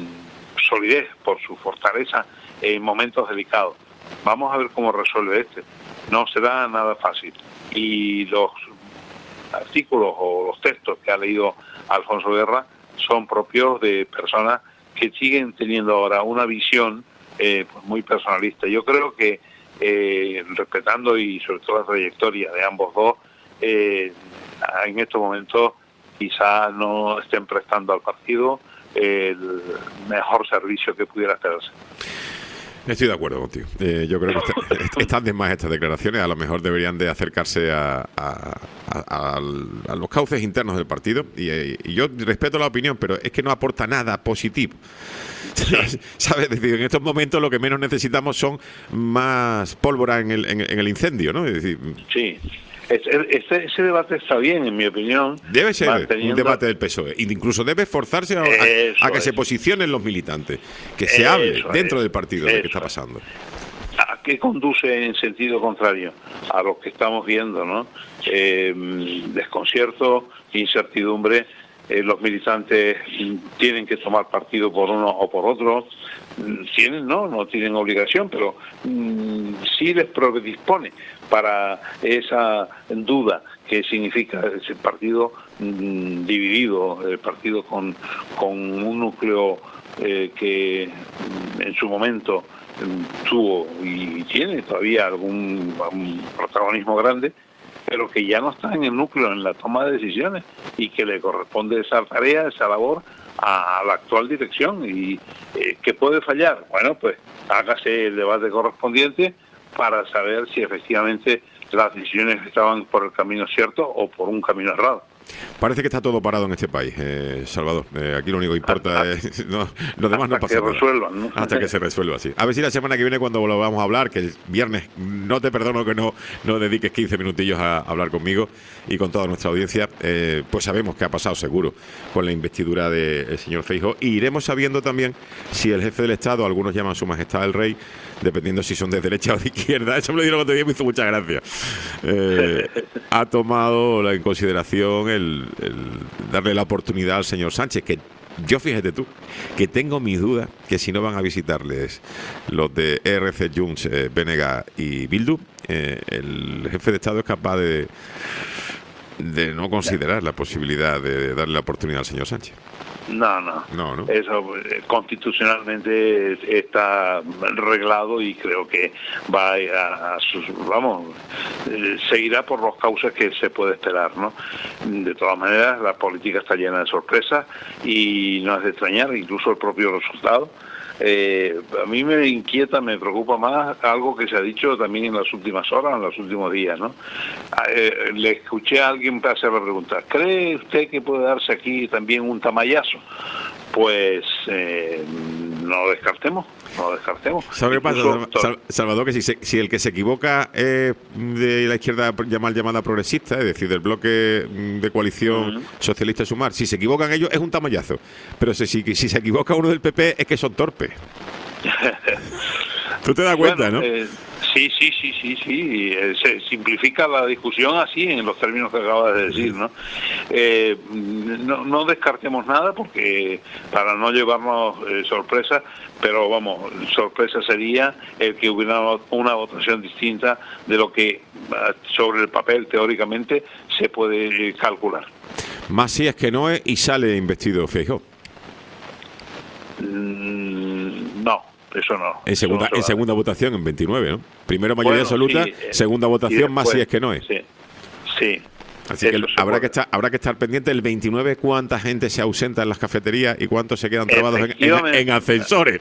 solidez, por su fortaleza en momentos delicados. Vamos a ver cómo resuelve este. No será nada fácil. Y los artículos o los textos que ha leído Alfonso Guerra son propios de personas que siguen teniendo ahora una visión eh, pues muy personalista. Yo creo que eh, respetando y sobre todo la trayectoria de ambos dos, eh, en estos momentos quizá no estén prestando al partido el mejor servicio que pudiera hacerse. Estoy de acuerdo contigo. Eh, yo creo que está, están de más estas declaraciones. A lo mejor deberían de acercarse a, a, a, a, a los cauces internos del partido. Y, y yo respeto la opinión, pero es que no aporta nada positivo. ¿Sabes? Es decir, en estos momentos lo que menos necesitamos son más pólvora en el, en, en el incendio, ¿no? Es decir, sí. Ese, ese debate está bien, en mi opinión. Debe ser manteniendo... un debate del P S O E. Incluso debe esforzarse a, a, a que es. se posicionen los militantes, que se eso hable dentro es. del partido de lo que está pasando. ¿A qué conduce en sentido contrario? A lo que estamos viendo, ¿no? Eh, desconcierto, incertidumbre. Eh, los militantes tienen que tomar partido por uno o por otro. Tienen, no, no tienen obligación, pero mmm, sí les predispone para esa duda que significa ese partido mmm, dividido, el partido con, con un núcleo eh, que mmm, en su momento mmm, tuvo y tiene todavía algún, algún protagonismo grande, pero que ya no está en el núcleo, en la toma de decisiones, y que le corresponde esa tarea, esa labor a, a la actual dirección. Y eh, ¿qué puede fallar? Bueno, pues hágase el debate correspondiente para saber si efectivamente las decisiones estaban por el camino cierto o por un camino errado. Parece que está todo parado en este país, eh, Salvador. Eh, aquí lo único que importa hasta, es... No, lo demás no pasa que nada. resuelvan, ¿no? Hasta que se resuelva, sí. A ver si la semana que viene, cuando volvamos a hablar, que el viernes, no te perdono que no, no dediques quince minutillos a hablar conmigo y con toda nuestra audiencia, eh, pues sabemos qué ha pasado seguro con la investidura del señor Feijóo. Y iremos sabiendo también si el jefe del Estado, algunos llaman su majestad el rey, dependiendo si son de derecha o de izquierda, eso me lo dijeron cuando día, me hizo mucha gracia, eh, ha tomado en consideración el, el darle la oportunidad al señor Sánchez, que yo, fíjate tú, que tengo mis dudas que si no van a visitarles los de E R C, Junts, eh, B N G y Bildu, eh, el jefe de Estado es capaz de, de no considerar la posibilidad de darle la oportunidad al señor Sánchez. No, no, no, no. Eso eh, constitucionalmente está reglado y creo que va a, a sus, vamos, eh, seguirá por los causas que se puede esperar, ¿no? De todas maneras, la política está llena de sorpresas y no es de extrañar, incluso el propio resultado. Eh, a mí me inquieta, me preocupa más algo que se ha dicho también en las últimas horas, en los últimos días, ¿no? Eh, le escuché a alguien hacer la pregunta, ¿cree usted que puede darse aquí también un tamallazo? Pues eh, no descartemos, no descartemos. ¿Sabe qué pasa, Sal- Salvador? Que si, se, si el que se equivoca es de la izquierda mal llamada progresista, es decir, del bloque de coalición uh-huh. socialista y Sumar, si se equivocan ellos es un tamallazo. Pero si, si, si se equivoca uno del P P es que son torpes. Tú te das cuenta, bueno, ¿no? Eh, sí, sí, sí, sí, sí. Eh, se simplifica la discusión así en los términos que acabas de decir, ¿no? Eh, no, no descartemos nada porque para no llevarnos eh, sorpresas, pero vamos, sorpresa sería el que hubiera una votación distinta de lo que sobre el papel teóricamente se puede eh, calcular. Más si es que no es y sale investido Feijóo. Mm, no. Eso no. En segunda, no en segunda votación, en veintinueve, ¿no? Primero mayoría bueno, absoluta, sí, eh, segunda votación, después, más si es que no es. Sí, sí. Así que habrá que, estar, habrá que estar pendiente el veintinueve cuánta gente se ausenta en las cafeterías y cuántos se quedan trabados en, en, en ascensores.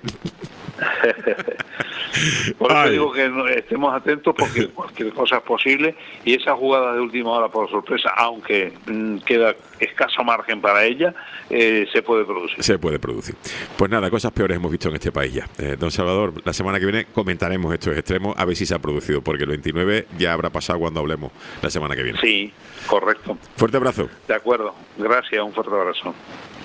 Por eso Ay. digo que no, estemos atentos porque cualquier cosa es posible y esa jugada de última hora por sorpresa, aunque mmm, queda escaso margen para ella, eh, se puede producir. Se puede producir. Pues nada, cosas peores hemos visto en este país ya. Eh, don Salvador, la semana que viene comentaremos estos extremos a ver si se ha producido, porque el veintinueve ya habrá pasado cuando hablemos la semana que viene. Sí, correcto. Fuerte abrazo. De acuerdo. Gracias, un fuerte abrazo.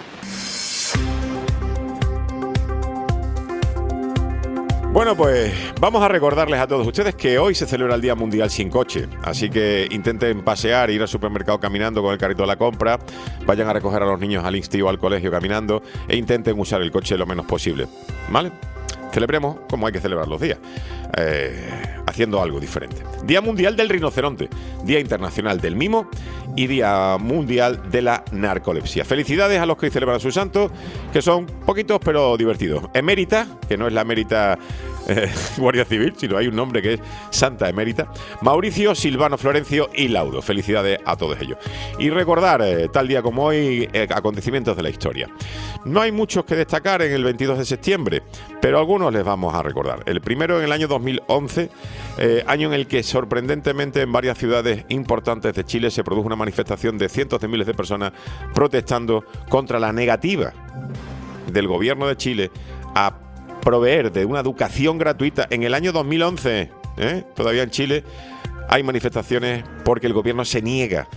Bueno, pues vamos a recordarles a todos ustedes que hoy se celebra el Día Mundial Sin Coche, así que intenten pasear, ir al supermercado caminando con el carrito de la compra, vayan a recoger a los niños al instituto o al colegio caminando e intenten usar el coche lo menos posible, ¿vale? Celebremos como hay que celebrar los días, eh, haciendo algo diferente. Día Mundial del Rinoceronte, Día Internacional del Mimo y Día Mundial de la Narcolepsia. Felicidades a los que hoy celebran su santo, que son poquitos pero divertidos. Emérita, que no es la emérita eh, Guardia Civil, sino hay un nombre que es Santa Emérita. Mauricio, Silvano, Florencio y Lauro. Felicidades a todos ellos. Y recordar, eh, tal día como hoy, eh, acontecimientos de la historia. No hay muchos que destacar en el veintidós de septiembre, pero algunos les vamos a recordar. El primero en el año dos mil once, eh, año en el que sorprendentemente en varias ciudades importantes de Chile se produjo una manifestación de cientos de miles de personas protestando contra la negativa del gobierno de Chile a proveer de una educación gratuita. En el año dos mil once, ¿eh? todavía en Chile, hay manifestaciones porque el gobierno se niega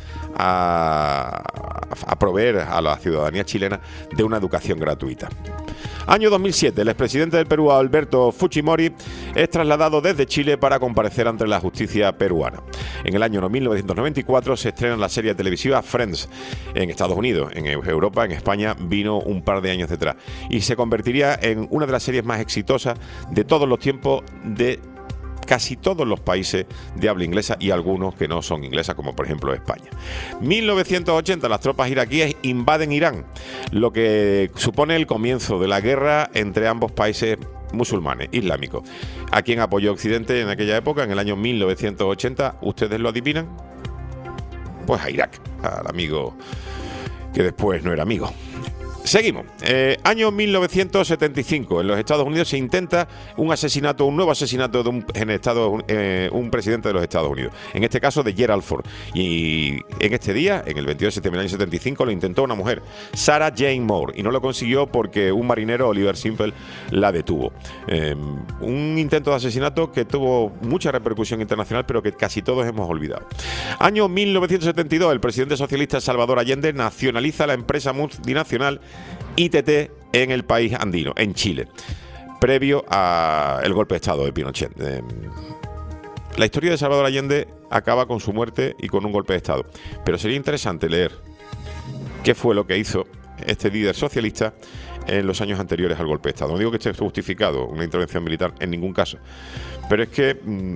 a, a proveer a la ciudadanía chilena de una educación gratuita. Año dos mil siete, el expresidente del Perú, Alberto Fujimori, es trasladado desde Chile para comparecer ante la justicia peruana. En el año mil novecientos noventa y cuatro se estrena la serie televisiva Friends en Estados Unidos. En Europa, en España, vino un par de años detrás y se convertiría en una de las series más exitosas de todos los tiempos de casi todos los países de habla inglesa y algunos que no son inglesas, como por ejemplo España. mil novecientos ochenta, las tropas iraquíes invaden Irán, lo que supone el comienzo de la guerra entre ambos países musulmanes, islámicos. ¿A quién apoyó Occidente en aquella época, en el año mil novecientos ochenta? ¿Ustedes lo adivinan? Pues a Irak, al amigo que después no era amigo. Seguimos. Eh, año mil novecientos setenta y cinco. En los Estados Unidos se intenta un asesinato, un nuevo asesinato de un, en Estado, eh, un presidente de los Estados Unidos. En este caso de Gerald Ford. Y en este día, en el veintidós de septiembre del año setenta y cinco, lo intentó una mujer, Sarah Jane Moore. Y no lo consiguió porque un marinero, Oliver Simple, la detuvo. Eh, un intento de asesinato que tuvo mucha repercusión internacional, pero que casi todos hemos olvidado. Año mil novecientos setenta y dos. El presidente socialista Salvador Allende nacionaliza la empresa multinacional I T T en el país andino, en Chile, previo al golpe de Estado de Pinochet. Eh, la historia de Salvador Allende acaba con su muerte y con un golpe de Estado, pero sería interesante leer qué fue lo que hizo este líder socialista en los años anteriores al golpe de Estado. No digo que esté justificado una intervención militar en ningún caso, pero es que mmm,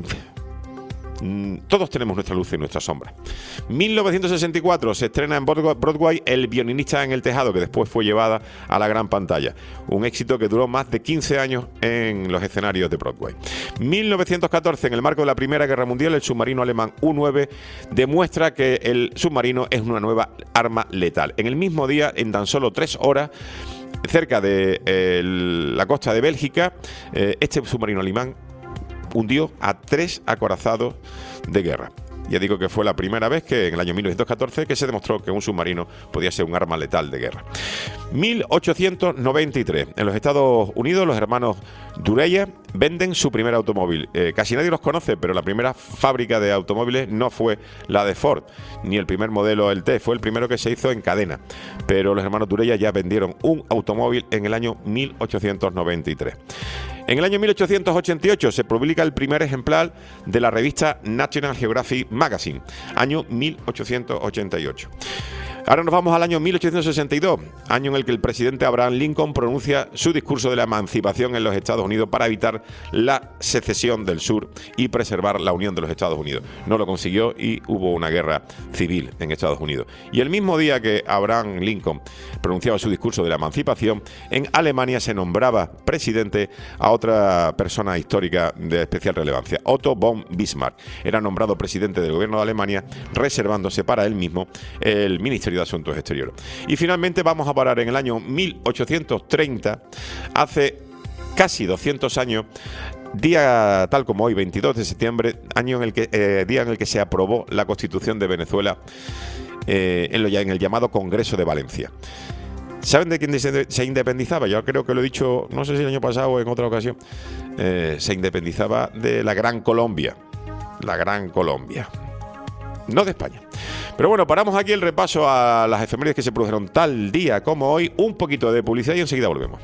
todos tenemos nuestra luz y nuestra sombra. mil novecientos sesenta y cuatro se estrena en Broadway El violinista en el tejado, que después fue llevada a la gran pantalla. Un éxito que duró más de quince años en los escenarios de Broadway. mil novecientos catorce, en el marco de la Primera Guerra Mundial, el submarino alemán U nueve demuestra que el submarino es una nueva arma letal. En el mismo día, en tan solo tres horas, cerca de eh, la costa de Bélgica, eh, este submarino alemán hundió a tres acorazados de guerra. Ya digo que fue la primera vez que en el año mil novecientos catorce que se demostró que un submarino podía ser un arma letal de guerra. mil ochocientos noventa y tres. En los Estados Unidos, los hermanos Dureya venden su primer automóvil. Eh, casi nadie los conoce, pero la primera fábrica de automóviles no fue la de Ford, ni el primer modelo L T, fue el primero que se hizo en cadena. Pero los hermanos Dureya ya vendieron un automóvil en el año mil ochocientos noventa y tres. En el año mil ochocientos ochenta y ocho se publica el primer ejemplar de la revista National Geographic Magazine, año mil ochocientos ochenta y ocho. Ahora nos vamos al año mil ochocientos sesenta y dos, año en el que el presidente Abraham Lincoln pronuncia su discurso de la emancipación en los Estados Unidos para evitar la secesión del sur y preservar la unión de los Estados Unidos. No lo consiguió y hubo una guerra civil en Estados Unidos. Y el mismo día que Abraham Lincoln pronunciaba su discurso de la emancipación, en Alemania se nombraba presidente a otra persona histórica de especial relevancia, Otto von Bismarck. Era nombrado presidente del gobierno de Alemania, reservándose para él mismo el Ministerio de Asuntos Exteriores. Y finalmente vamos a parar en el año mil ochocientos treinta, hace casi doscientos años, día tal como hoy, veintidós de septiembre, año en el que, eh, día en el que se aprobó la Constitución de Venezuela eh, en, lo, en el llamado Congreso de Valencia. ¿Saben de quién se, se independizaba? Yo creo que lo he dicho, no sé si el año pasado o en otra ocasión. Eh, se independizaba de la Gran Colombia. La Gran Colombia. No de España. Pero bueno, paramos aquí el repaso a las efemérides que se produjeron tal día como hoy. Un poquito de publicidad y enseguida volvemos.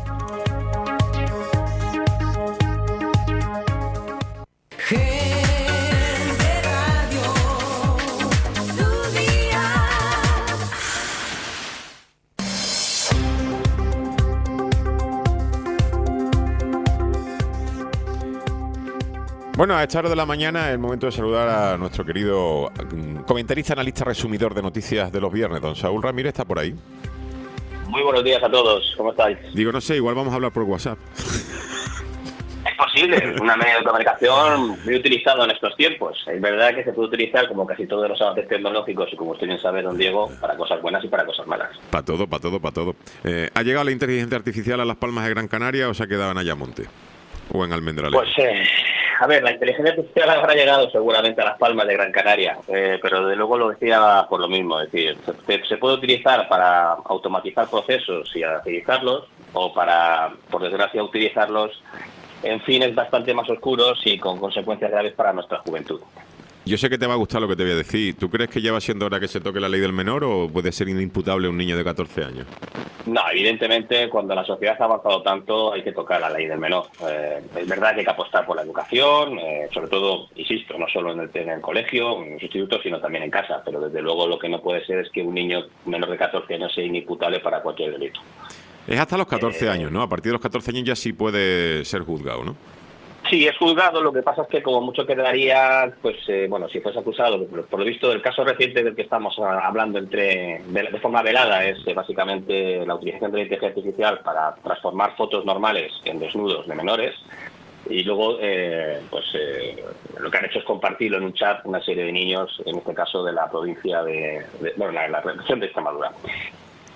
Bueno, a esta hora de la mañana es el momento de saludar a nuestro querido comentarista, analista, resumidor de noticias de los viernes. Don Saúl Ramírez está por ahí. Muy buenos días a todos, ¿cómo estáis? Digo, no sé, igual vamos a hablar por WhatsApp. Es posible, una medio de comunicación muy utilizado en estos tiempos. Es verdad que se puede utilizar, como casi todos los avances tecnológicos, y como usted bien sabe, don Diego, para cosas buenas y para cosas malas. Para todo, para todo, para todo. Eh, ¿Ha llegado la inteligencia artificial a Las Palmas de Gran Canaria o se ha quedado en Ayamonte? ¿O en Almendralejo? Pues, eh, a ver, la inteligencia artificial habrá llegado seguramente a Las Palmas de Gran Canaria, eh, pero de luego lo decía por lo mismo, es decir, se, se puede utilizar para automatizar procesos y agilizarlos, o para, por desgracia, utilizarlos en fines bastante más oscuros y con consecuencias graves para nuestra juventud. Yo sé que te va a gustar lo que te voy a decir. ¿Tú crees que ya va siendo hora que se toque la ley del menor o puede ser inimputable un niño de catorce años? No, evidentemente, cuando la sociedad ha avanzado tanto, hay que tocar la ley del menor. Eh, es verdad que hay que apostar por la educación, eh, sobre todo, insisto, no solo en el, en el colegio, en los institutos, sino también en casa. Pero desde luego lo que no puede ser es que un niño menor de catorce años sea inimputable para cualquier delito. Es hasta los catorce eh, años, ¿no? A partir de los catorce años ya sí puede ser juzgado, ¿no? Sí, es juzgado. Lo que pasa es que como mucho quedaría, pues eh, bueno, si fuese acusado, por, por lo visto del caso reciente del que estamos hablando entre de, de forma velada, es eh, básicamente la utilización de la inteligencia artificial para transformar fotos normales en desnudos de menores, y luego eh, pues eh, lo que han hecho es compartirlo en un chat una serie de niños, en este caso de la provincia de, de bueno, la, la región de Extremadura.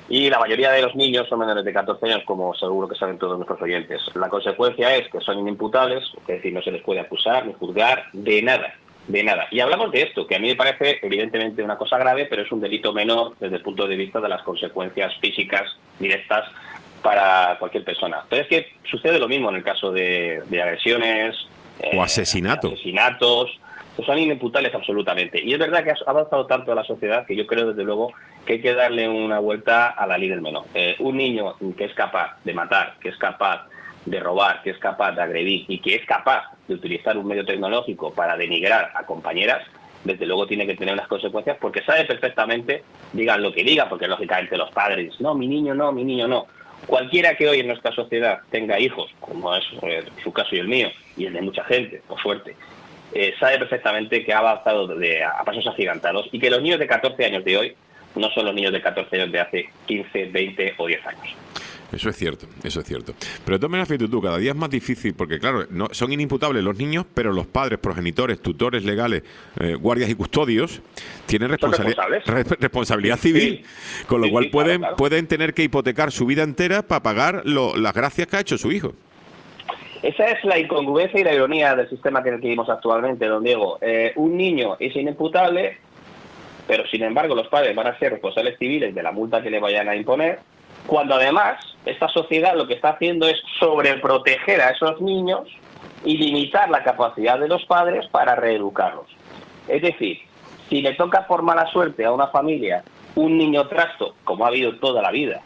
Y la mayoría de los niños son menores de catorce años, como seguro que saben todos nuestros oyentes. La consecuencia es que son inimputables, es decir, no se les puede acusar ni juzgar de nada, de nada. Y hablamos de esto, que a mí me parece evidentemente una cosa grave, pero es un delito menor desde el punto de vista de las consecuencias físicas directas para cualquier persona. Pero es que sucede lo mismo en el caso de, de agresiones... O asesinato. Eh, asesinatos... Pues son inimputables absolutamente. Y es verdad que ha avanzado tanto la sociedad que yo creo, desde luego, que hay que darle una vuelta a la ley del menor. Eh, un niño que es capaz de matar, que es capaz de robar, que es capaz de agredir y que es capaz de utilizar un medio tecnológico para denigrar a compañeras, desde luego tiene que tener unas consecuencias, porque sabe perfectamente, digan lo que digan, porque lógicamente los padres, no, mi niño no, mi niño no. Cualquiera que hoy en nuestra sociedad tenga hijos, como es eh, su caso y el mío, y el de mucha gente, por suerte, Eh, sabe perfectamente que ha avanzado de, a pasos agigantados y que los niños de catorce años de hoy no son los niños de catorce años de hace quince, veinte o diez años. Eso es cierto, eso es cierto. Pero de todas maneras, fíjate tú, cada día es más difícil porque, claro, no, son inimputables los niños, pero los padres, progenitores, tutores legales, eh, guardias y custodios tienen responsabilidad, re, responsabilidad civil, sí, con lo sí, cual sí, pueden, claro, claro. pueden tener que hipotecar su vida entera para pagar lo, las gracias que ha hecho su hijo. Esa es la incongruencia y la ironía del sistema que vivimos actualmente, don Diego. Eh, un niño es inimputable, pero sin embargo los padres van a ser responsables civiles de la multa que le vayan a imponer, cuando además esta sociedad lo que está haciendo es sobreproteger a esos niños y limitar la capacidad de los padres para reeducarlos. Es decir, si le toca por mala suerte a una familia un niño trasto, como ha habido toda la vida,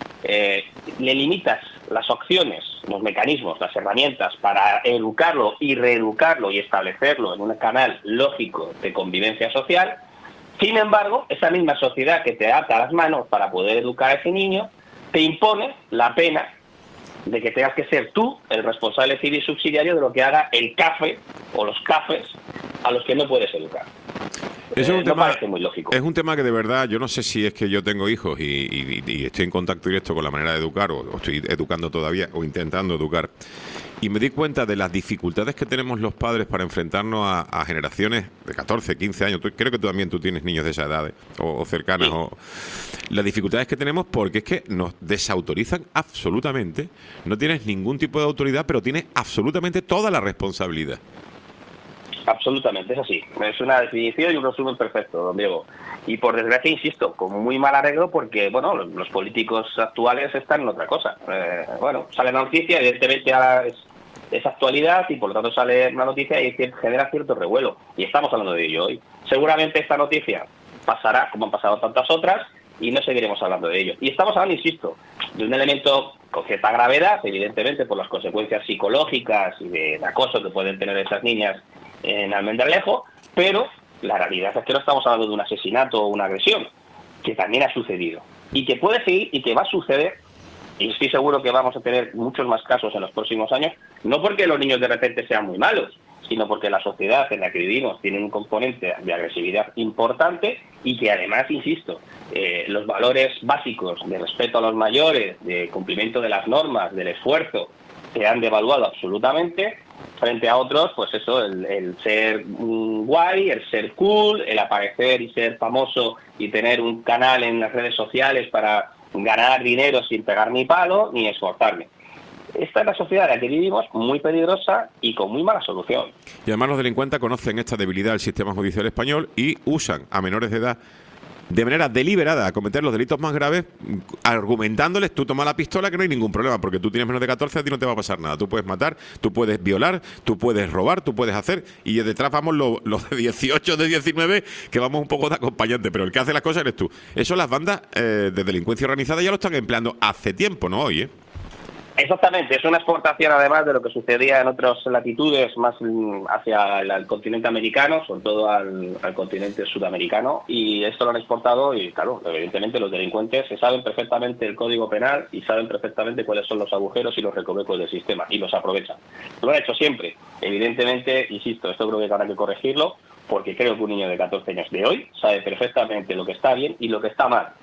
eh, le limitas las opciones, los mecanismos, las herramientas para educarlo y reeducarlo y establecerlo en un canal lógico de convivencia social. Sin embargo, esa misma sociedad que te ata las manos para poder educar a ese niño, te impone la pena de que tengas que ser tú el responsable civil subsidiario de lo que haga el CAFE o los CAFES a los que no puedes educar. Eso es un, eh, tema, no parece muy lógico. Es un tema que de verdad, yo no sé si es que yo tengo hijos y, y, y estoy en contacto directo con la manera de educar, o, o estoy educando todavía, o intentando educar, y me di cuenta de las dificultades que tenemos los padres para enfrentarnos a, a generaciones de catorce, quince años. Tú, creo que tú también tú tienes niños de esa edad, ¿eh? o, o cercanas. Sí. O, las dificultades que tenemos porque es que nos desautorizan absolutamente. No tienes ningún tipo de autoridad, pero tienes absolutamente toda la responsabilidad. Absolutamente, es así. Es una definición y un resumen perfecto, don Diego. Y por desgracia, insisto, con muy mal arreglo porque, bueno, los políticos actuales están en otra cosa. Eh, bueno, sale la noticia, evidentemente ahora es, es actualidad y por lo tanto sale una noticia y genera cierto revuelo. Y estamos hablando de ello hoy. Seguramente esta noticia pasará, como han pasado tantas otras, y no seguiremos hablando de ello. Y estamos hablando, insisto, de un elemento con cierta gravedad, evidentemente por las consecuencias psicológicas y de acoso que pueden tener esas niñas en Almendralejo, pero la realidad es que no estamos hablando de un asesinato o una agresión, que también ha sucedido, y que puede seguir y que va a suceder, y estoy seguro que vamos a tener muchos más casos en los próximos años, no porque los niños de repente sean muy malos, sino porque la sociedad en la que vivimos tiene un componente de agresividad importante y que además, insisto, eh, los valores básicos de respeto a los mayores, de cumplimiento de las normas, del esfuerzo, se han devaluado absolutamente frente a otros, pues eso, el, el ser mm, guay, el ser cool, el aparecer y ser famoso y tener un canal en las redes sociales para ganar dinero sin pegar ni palo ni esforzarme. Esta es la sociedad en la que vivimos, muy peligrosa y con muy mala solución. Y además los delincuentes conocen esta debilidad del sistema judicial español y usan a menores de edad de manera deliberada a cometer los delitos más graves, argumentándoles, tú toma la pistola que no hay ningún problema, porque tú tienes menos de catorce, a ti no te va a pasar nada. Tú puedes matar, tú puedes violar, tú puedes robar, tú puedes hacer, y detrás vamos los, los de dieciocho, de diecinueve, que vamos un poco de acompañante, pero el que hace las cosas eres tú. Eso las bandas eh, de delincuencia organizada ya lo están empleando hace tiempo, no hoy, ¿eh? Exactamente, es una exportación además de lo que sucedía en otras latitudes más hacia el, el continente americano, sobre todo al, al continente sudamericano, y esto lo han exportado y claro, evidentemente los delincuentes se saben perfectamente el código penal y saben perfectamente cuáles son los agujeros y los recovecos del sistema y los aprovechan. Lo han hecho siempre, evidentemente, insisto, esto creo que habrá que corregirlo porque creo que un niño de catorce años de hoy sabe perfectamente lo que está bien y lo que está mal.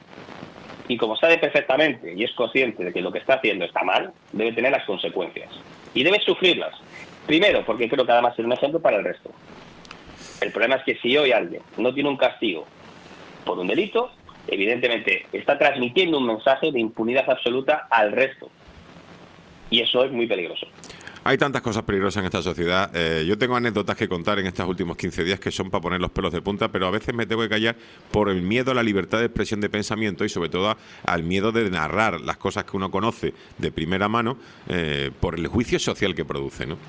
Y como sabe perfectamente y es consciente de que lo que está haciendo está mal, debe tener las consecuencias. Y debe sufrirlas. Primero, porque creo que además es un ejemplo para el resto. El problema es que si hoy alguien no tiene un castigo por un delito, evidentemente está transmitiendo un mensaje de impunidad absoluta al resto. Y eso es muy peligroso. Hay tantas cosas peligrosas en esta sociedad. Eh, yo tengo anécdotas que contar en estos últimos quince días que son para poner los pelos de punta, pero a veces me tengo que callar por el miedo a la libertad de expresión de pensamiento y sobre todo al miedo de narrar las cosas que uno conoce de primera mano eh, por el juicio social que produce, ¿no?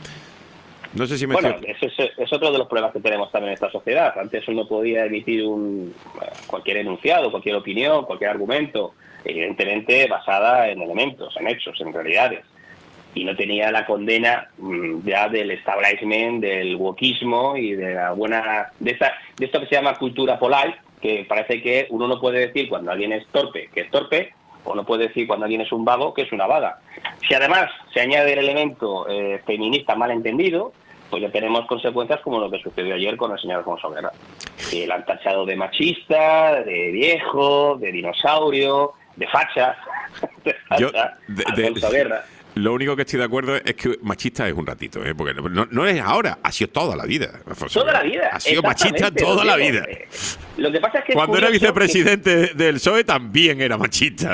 No sé si me Bueno, estoy... ese es, es otro de los problemas que tenemos también en esta sociedad. Antes uno podía emitir un cualquier enunciado, cualquier opinión, cualquier argumento, evidentemente basada en elementos, en hechos, en realidades. Y no tenía la condena mmm, ya del establishment, del wokismo y de la buena de esta de esto que se llama cultura polite, que parece que uno no puede decir cuando alguien es torpe que es torpe, o no puede decir cuando alguien es un vago que es una vaga. Si además se añade el elemento eh, feminista malentendido, pues ya tenemos consecuencias como lo que sucedió ayer con el señor Alfonso Guerra. Que le han tachado de machista, de viejo, de dinosaurio, de facha. de facha Yo, de, de, Alfonso Guerra. Lo único que estoy de acuerdo es que machista es un ratito, ¿eh? Porque no, no es ahora, ha sido toda la vida. Alfonso Toda Guerra. la vida. Ha sido machista toda la vida. Lo que pasa es que cuando es era vicepresidente que... del P S O E también era machista.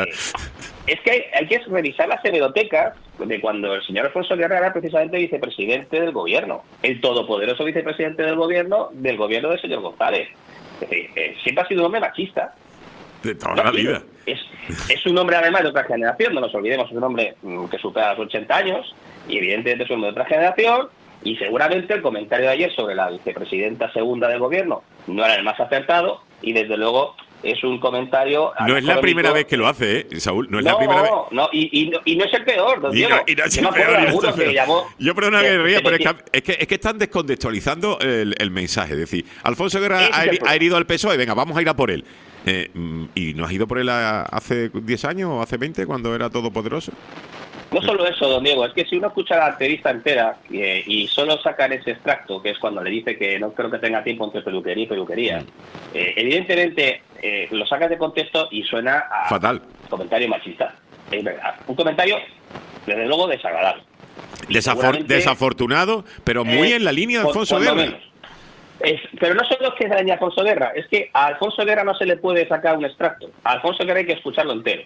Es que hay, hay que revisar las hemerotecas de cuando el señor Alfonso Guerra era precisamente vicepresidente del gobierno, el todopoderoso vicepresidente del gobierno del gobierno del señor González. Es decir, eh, siempre ha sido un hombre machista. De toda no, la vida. Es, es un hombre además de otra generación, no nos olvidemos, es un hombre mmm, que supera los ochenta años y evidentemente es un hombre de otra generación y seguramente el comentario de ayer sobre la vicepresidenta segunda del gobierno no era el más acertado y desde luego es un comentario... No es la primera vez que lo hace, ¿eh, Saúl? No es no, la primera vez. No, y, y, no, y no es el peor, don y Diego. No, y no es Yo el me acuerdo peor, de no es el alguno que peor. llamó... Yo perdona que, que ría, pero es que, decir, es que es que están descontextualizando el, el mensaje. Es decir, Alfonso Guerra ha, es ha herido al P S O E, venga, vamos a ir a por él. Eh, ¿Y no has ido por él a, hace diez años o hace veinte cuando era todopoderoso? No solo eso, don Diego, es que si uno escucha la entrevista entera eh, y solo sacan ese extracto, que es cuando le dice que no creo que tenga tiempo entre peluquería y peluquería, eh, evidentemente eh, lo sacas de contexto y suena a fatal. Comentario machista. Es verdad, un comentario, desde luego, desagradable. Desafor desafortunado, pero muy eh, en la línea de Alfonso Guerra. Menos. Es, pero no solo es que es la línea de Alfonso Guerra, es que a Alfonso Guerra no se le puede sacar un extracto. A Alfonso Guerra hay que escucharlo entero.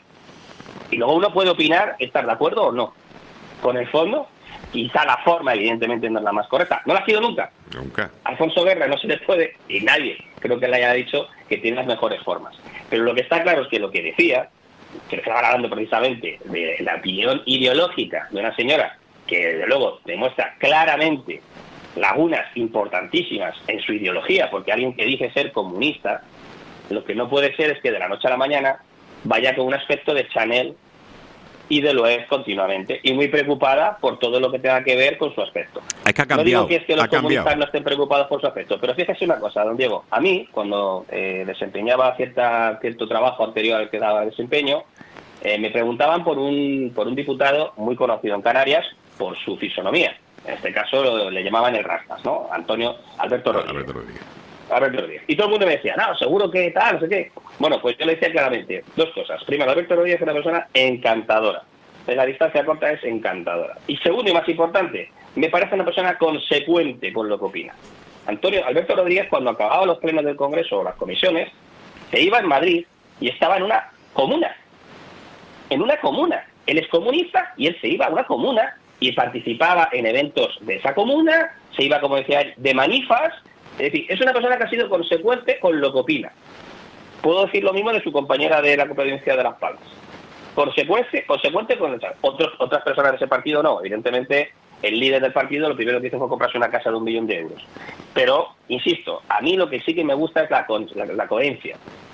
Y luego uno puede opinar, estar de acuerdo o no con el fondo, quizá la forma evidentemente no es la más correcta. No la ha sido nunca. Nunca. A Alfonso Guerra no se le puede, y nadie creo que le haya dicho que tiene las mejores formas. Pero lo que está claro es que lo que decía, que estaba hablando precisamente de la opinión ideológica de una señora que desde luego demuestra claramente lagunas importantísimas en su ideología, porque alguien que dice ser comunista, lo que no puede ser es que de la noche a la mañana vaya con un aspecto de Chanel y de lo es continuamente, y muy preocupada por todo lo que tenga que ver con su aspecto. Es que ha cambiado, no digo que es que los comunistas cambiado. no estén preocupados por su aspecto, pero fíjese una cosa, don Diego, a mí, cuando eh, desempeñaba cierta, cierto trabajo anterior al que daba desempeño, eh, me preguntaban por un, por un diputado muy conocido en Canarias por su fisonomía. En este caso lo, le llamaban el Rastas, ¿no? Antonio Alberto Rodríguez. Alberto Rodríguez. Alberto Rodríguez. Y todo el mundo me decía, no, seguro que tal, no sé qué. Bueno, pues yo le decía claramente dos cosas. Primero, Alberto Rodríguez es una persona encantadora. En la distancia corta es encantadora. Y segundo y más importante, me parece una persona consecuente con lo que opina. Antonio Alberto Rodríguez, cuando acababa los plenos del Congreso o las comisiones, se iba en Madrid y estaba en una comuna. En una comuna. Él es comunista y él se iba a una comuna y participaba en eventos de esa comuna, se iba, como decía él, de manifas. Es decir, es una persona que ha sido consecuente con lo que opina. Puedo decir lo mismo de su compañera de la provincia de Las Palmas. Consecuente, consecuente con el... Otros, otras personas de ese partido no. Evidentemente, el líder del partido lo primero que hizo fue comprarse una casa de un millón de euros. Pero, insisto, a mí lo que sí que me gusta es la, la, la coherencia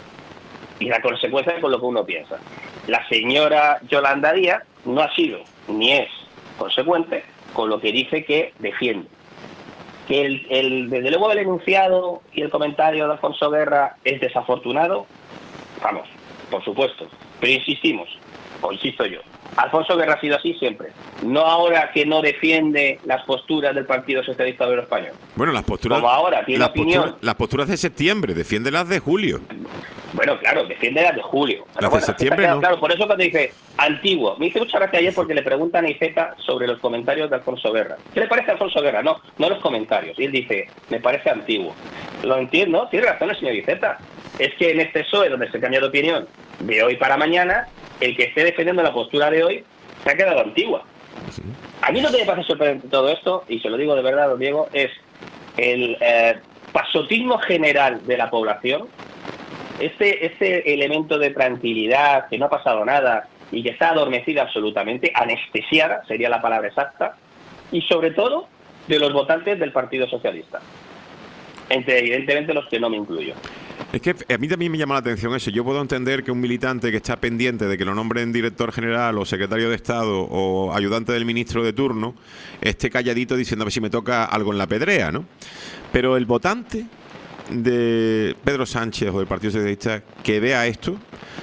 y la consecuencia con lo que uno piensa. La señora Yolanda Díaz no ha sido ni es consecuente con lo que dice que defiende. Que el, el, desde luego el enunciado y el comentario de Alfonso Guerra es desafortunado, vamos, por supuesto, pero insistimos, o insisto yo, Alfonso Guerra ha sido así siempre, no ahora que no defiende las posturas del Partido Socialista Obrero Español. Bueno, las posturas, como ahora tiene las opinión. Posturas, las posturas de septiembre, defiende las de julio. Bueno, claro, defiende las de julio. Las de septiembre, claro, ¿no? claro, por eso cuando dice antiguo, me hice mucha gracia ayer porque le preguntan a Iceta sobre los comentarios de Alfonso Guerra. ¿Qué le parece a Alfonso Guerra? No, no los comentarios. Y él dice, me parece antiguo. Lo entiendo, tiene razón el señor Iceta. Es que en este P S O E, donde se cambia de opinión de hoy para mañana, el que esté defendiendo la postura de hoy se ha quedado antigua. A mí lo que me parece sorprendente todo esto, y se lo digo de verdad, don Diego, es el eh, pasotismo general de la población. Este, este elemento de tranquilidad, que no ha pasado nada y que está adormecida absolutamente, anestesiada sería la palabra exacta, y sobre todo de los votantes del Partido Socialista, entre evidentemente los que no me incluyo. Es que a mí también me llama la atención eso. Yo puedo entender que un militante que está pendiente de que lo nombren director general o secretario de Estado o ayudante del ministro de turno esté calladito diciendo a ver si me toca algo en la pedrea, ¿no? Pero el votante de Pedro Sánchez o del Partido Socialista que vea esto,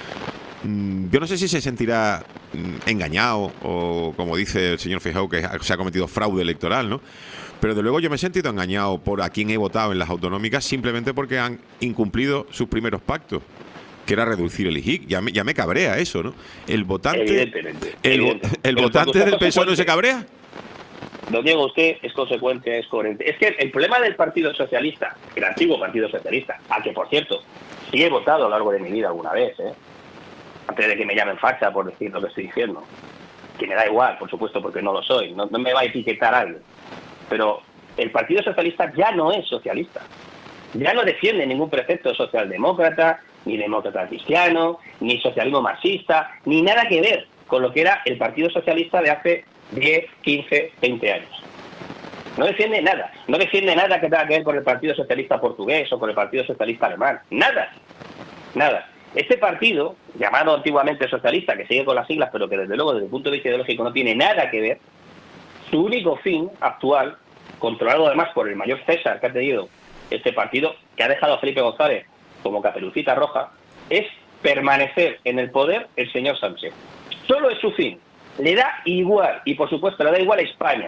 yo no sé si se sentirá engañado o, como dice el señor Feijóo, que se ha cometido fraude electoral, ¿no? Pero de luego yo me he sentido engañado por a quien he votado en las autonómicas simplemente porque han incumplido sus primeros pactos, que era reducir el I G I C. Ya me, ya me cabrea eso, ¿no? El votante, Evidentemente, el, evidentemente. el Pero votante del P S O E no se cabrea. Don Diego, usted es consecuente, es coherente. Es que el problema del Partido Socialista, el antiguo Partido Socialista, al que, por cierto, sí he votado a lo largo de mi vida alguna vez, ¿eh? Antes de que me llamen facha por decir lo que estoy diciendo, que me da igual, por supuesto, porque no lo soy, no, no me va a etiquetar alguien. Pero el Partido Socialista ya no es socialista, ya no defiende ningún precepto socialdemócrata, ni demócrata cristiano, ni socialismo marxista, ni nada que ver con lo que era el Partido Socialista de hace diez, quince, veinte años. No defiende nada, no defiende nada que tenga que ver con el Partido Socialista portugués o con el Partido Socialista alemán, nada, nada. Este partido, llamado antiguamente socialista, que sigue con las siglas, pero que desde luego desde el punto de vista ideológico no tiene nada que ver, su único fin actual, controlado además por el mayor César que ha tenido este partido, que ha dejado a Felipe González como caperucita roja, es permanecer en el poder el señor Sánchez. Solo es su fin. Le da igual, y por supuesto le da igual a España.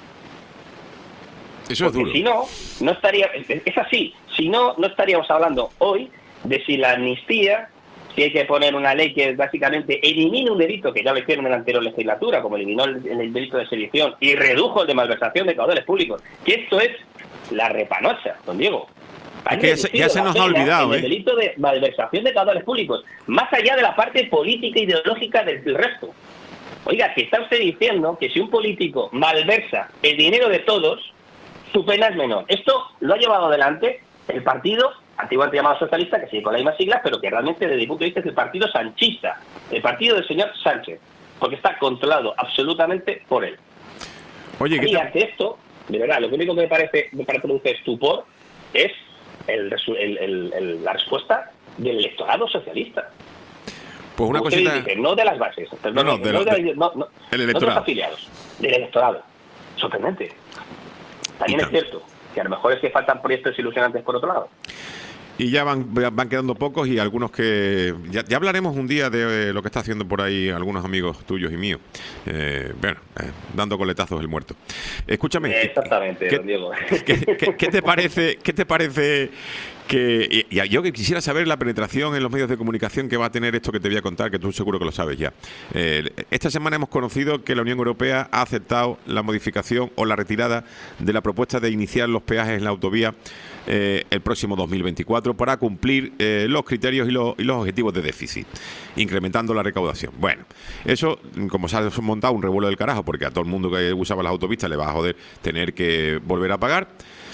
Eso es duro. Porque si no, no estaría, es así, si no, no estaríamos hablando hoy de si la amnistía, si hay que poner una ley que básicamente elimine un delito que ya lo hicieron en la anterior legislatura, como eliminó el, el delito de sedición y redujo el de malversación de caudales públicos, que esto es la repanocha, don Diego. Es que ya se, ya se nos ha olvidado, ¿eh? El delito de malversación de caudales públicos, más allá de la parte política e ideológica del, del resto. Oiga, que está usted diciendo que si un político malversa el dinero de todos, su pena es menor. Esto lo ha llevado adelante el partido antiguamente llamado socialista, que sigue con las mismas siglas, pero que realmente desde mi punto de vista es el partido sanchista, el partido del señor Sánchez, porque está controlado absolutamente por él. Oye, ¿qué y ante esto, de verdad, lo único que me parece me parece produce estupor es el, el, el, el, la respuesta del electorado socialista. Pues una Usted cosita... dice, no de las bases, perdón, no, no, de, no, de, de, no, no, el no de los afiliados, del electorado. Sorprendente. También es cierto que a lo mejor es que faltan proyectos ilusionantes por otro lado. Y ya van, van quedando pocos y algunos que... Ya, ya hablaremos un día de eh, lo que está haciendo por ahí algunos amigos tuyos y míos. Eh, bueno, eh, dando coletazos el muerto. Escúchame. Exactamente, ¿qué, don Diego. ¿qué, qué, qué te parece, qué te parece que... Y, y yo que quisiera saber la penetración en los medios de comunicación que va a tener esto que te voy a contar, que tú seguro que lo sabes ya. Eh, esta semana hemos conocido que la Unión Europea ha aceptado la modificación o la retirada de la propuesta de iniciar los peajes en la autovía Eh, el próximo dos mil veinticuatro para cumplir eh, los criterios y, lo, y los objetivos de déficit, incrementando la recaudación. Bueno, eso, como se ha montado un revuelo del carajo, porque a todo el mundo que usaba las autopistas le va a joder tener que volver a pagar.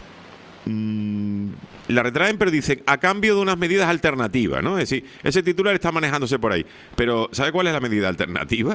Mm, la retraen, pero dicen a cambio de unas medidas alternativas, ¿no? Es decir, ese titular está manejándose por ahí. Pero, ¿sabe cuál es la medida alternativa?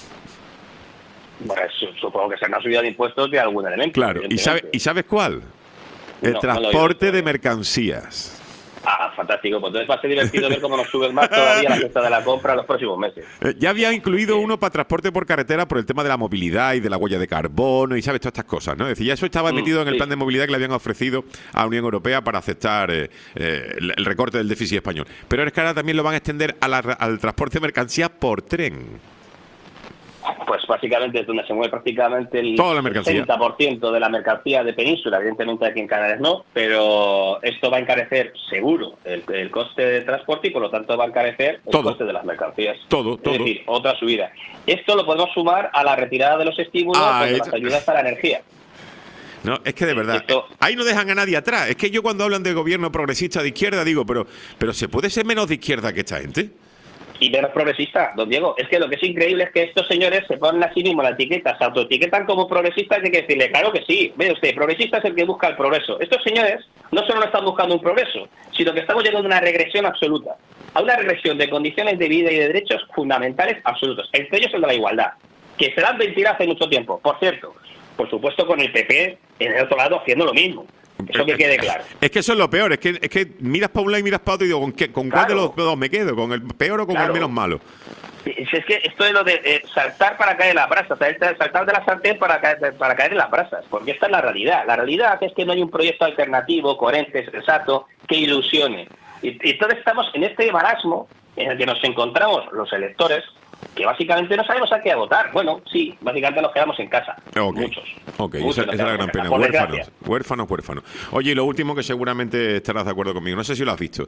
Bueno, supongo que será una subida de impuestos de algún elemento. Claro, ¿y, sabe, ¿y sabes cuál? El no, transporte no de mercancías. Ah, fantástico. Pues entonces va a ser divertido ver cómo nos suben más todavía la cesta de la compra en los próximos meses. Eh, ya había incluido sí. uno para transporte por carretera por el tema de la movilidad y de la huella de carbono y sabes todas estas cosas, ¿no? Es decir, ya eso estaba mm, metido en el sí. plan de movilidad que le habían ofrecido a la Unión Europea para aceptar eh, eh, el, el recorte del déficit español. Pero es que ahora también lo van a extender a la, al transporte de mercancías por tren. pues básicamente es donde se mueve prácticamente el Toda la mercancía. sesenta por ciento de la mercancía de Península, evidentemente aquí en Canarias no, pero esto va a encarecer seguro el, el coste de transporte y por lo tanto va a encarecer el Todo. coste de las mercancías. Todo, todo. Es decir, otra subida. Esto lo podemos sumar a la retirada de los estímulos Ah, pues, de eso- las ayudas a la energía. No, es que de verdad, Esto- eh, ahí no dejan a nadie atrás. Es que yo cuando hablan de gobierno progresista de izquierda digo, pero, pero ¿se puede ser menos de izquierda que esta gente? Y menos progresista, don Diego. Es que lo que es increíble es que estos señores se ponen a sí mismos la etiqueta, se autoetiquetan como progresistas y hay que decirle, claro que sí, ve usted, progresista es el que busca el progreso. Estos señores no solo no están buscando un progreso, sino que estamos llegando a una regresión absoluta, a una regresión de condiciones de vida y de derechos fundamentales absolutos, entre ellos el de la igualdad, que se dan mentira hace mucho tiempo. Por cierto, por supuesto con el P P en el otro lado haciendo lo mismo. Eso que quede claro. Es que eso es lo peor, es que, es que miras para un lado y miras para otro y digo, ¿con, qué, con cuál de Claro. los dos me quedo? ¿Con el peor o con Claro. el menos malo? Sí, si es que esto es lo de eh, saltar para caer en las brasas, saltar saltar de la sartén para caer, para caer en las brasas, porque esta es la realidad. La realidad es que no hay un proyecto alternativo, coherente, sensato, que ilusione. Y, y entonces estamos en este marasmo en el que nos encontramos los electores, que básicamente no sabemos a qué votar. Bueno, sí, básicamente nos quedamos en casa. Ok, Muchos. ok, Muchos esa, esa nos es la quedamos gran en casa, pena. por Huérfanos, desgracia. huérfanos, huérfanos. Oye, y lo último que seguramente estarás de acuerdo conmigo, no sé si lo has visto.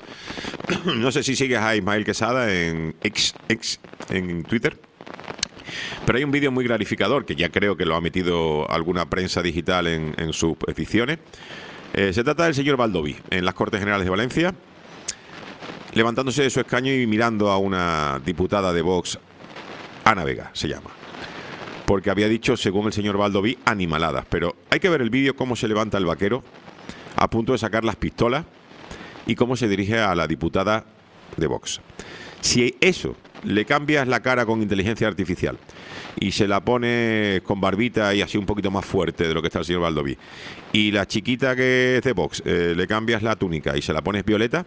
No sé si sigues a Ismael Quesada en X, X en Twitter. Pero hay un vídeo muy clarificador que ya creo que lo ha metido alguna prensa digital en, en sus ediciones. Eh, se trata del señor Baldoví en las Cortes Generales de Valencia, levantándose de su escaño y mirando a una diputada de Vox, Ana Vega se llama, porque había dicho, según el señor Baldoví, animaladas. Pero hay que ver el vídeo, cómo se levanta el vaquero a punto de sacar las pistolas y cómo se dirige a la diputada de Vox. Si eso le cambias la cara con inteligencia artificial y se la pones con barbita y así un poquito más fuerte de lo que está el señor Baldoví, y la chiquita que es de Vox eh, le cambias la túnica y se la pones violeta,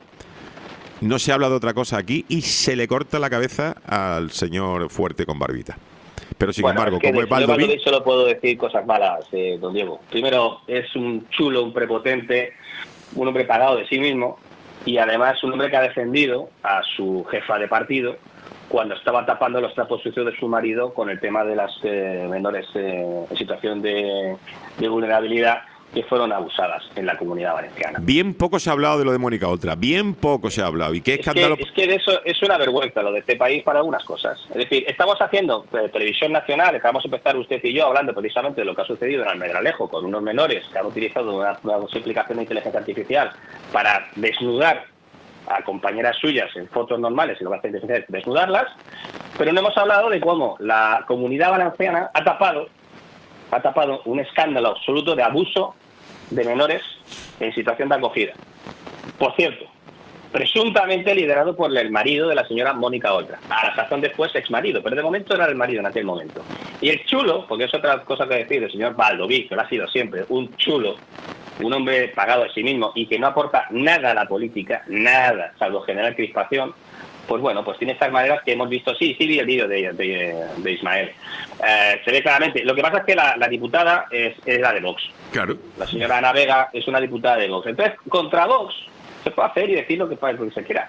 no se habla de otra cosa aquí y se le corta la cabeza al señor fuerte con barbita. Pero sin Bueno, embargo, es que como de es señor Baldoví... Baldoví solo puedo decir cosas malas, eh, don Diego. Primero, es un chulo, un prepotente, un hombre pagado de sí mismo y además un hombre que ha defendido a su jefa de partido cuando estaba tapando los trapos sucios de su marido con el tema de las eh, menores eh, en situación de, de vulnerabilidad que fueron abusadas en la Comunidad Valenciana. Bien poco se ha hablado de lo de Mónica Oltra, bien poco se ha hablado. ¿Y qué Es que, escándalo? es que de eso es una vergüenza lo de este país para algunas cosas. Es decir, estamos haciendo eh, televisión nacional, acabamos de empezar usted y yo hablando precisamente de lo que ha sucedido en Almendralejo con unos menores que han utilizado una, una multiplicación de inteligencia artificial para desnudar a compañeras suyas en fotos normales y lo que hacen es desnudarlas, pero no hemos hablado de cómo la Comunidad Valenciana ha tapado, ha tapado un escándalo absoluto de abuso de menores en situación de acogida. Por cierto, presuntamente liderado por el marido de la señora Mónica Oltra. A la sazón después ex marido, pero de momento era el marido en aquel momento. Y el chulo, porque es otra cosa que decir, el señor Baldoví, que lo ha sido siempre, un chulo, un hombre pagado a sí mismo y que no aporta nada a la política, nada, salvo generar crispación, pues bueno, pues tiene estas maneras que hemos visto. Sí, sí vi el vídeo de, de, de Ismael. Eh, se ve claramente. Lo que pasa es que la, la diputada es, es la de Vox. Claro. La señora Ana Vega es una diputada de Vox. Entonces, contra Vox se puede hacer y decir lo que, lo que se quiera.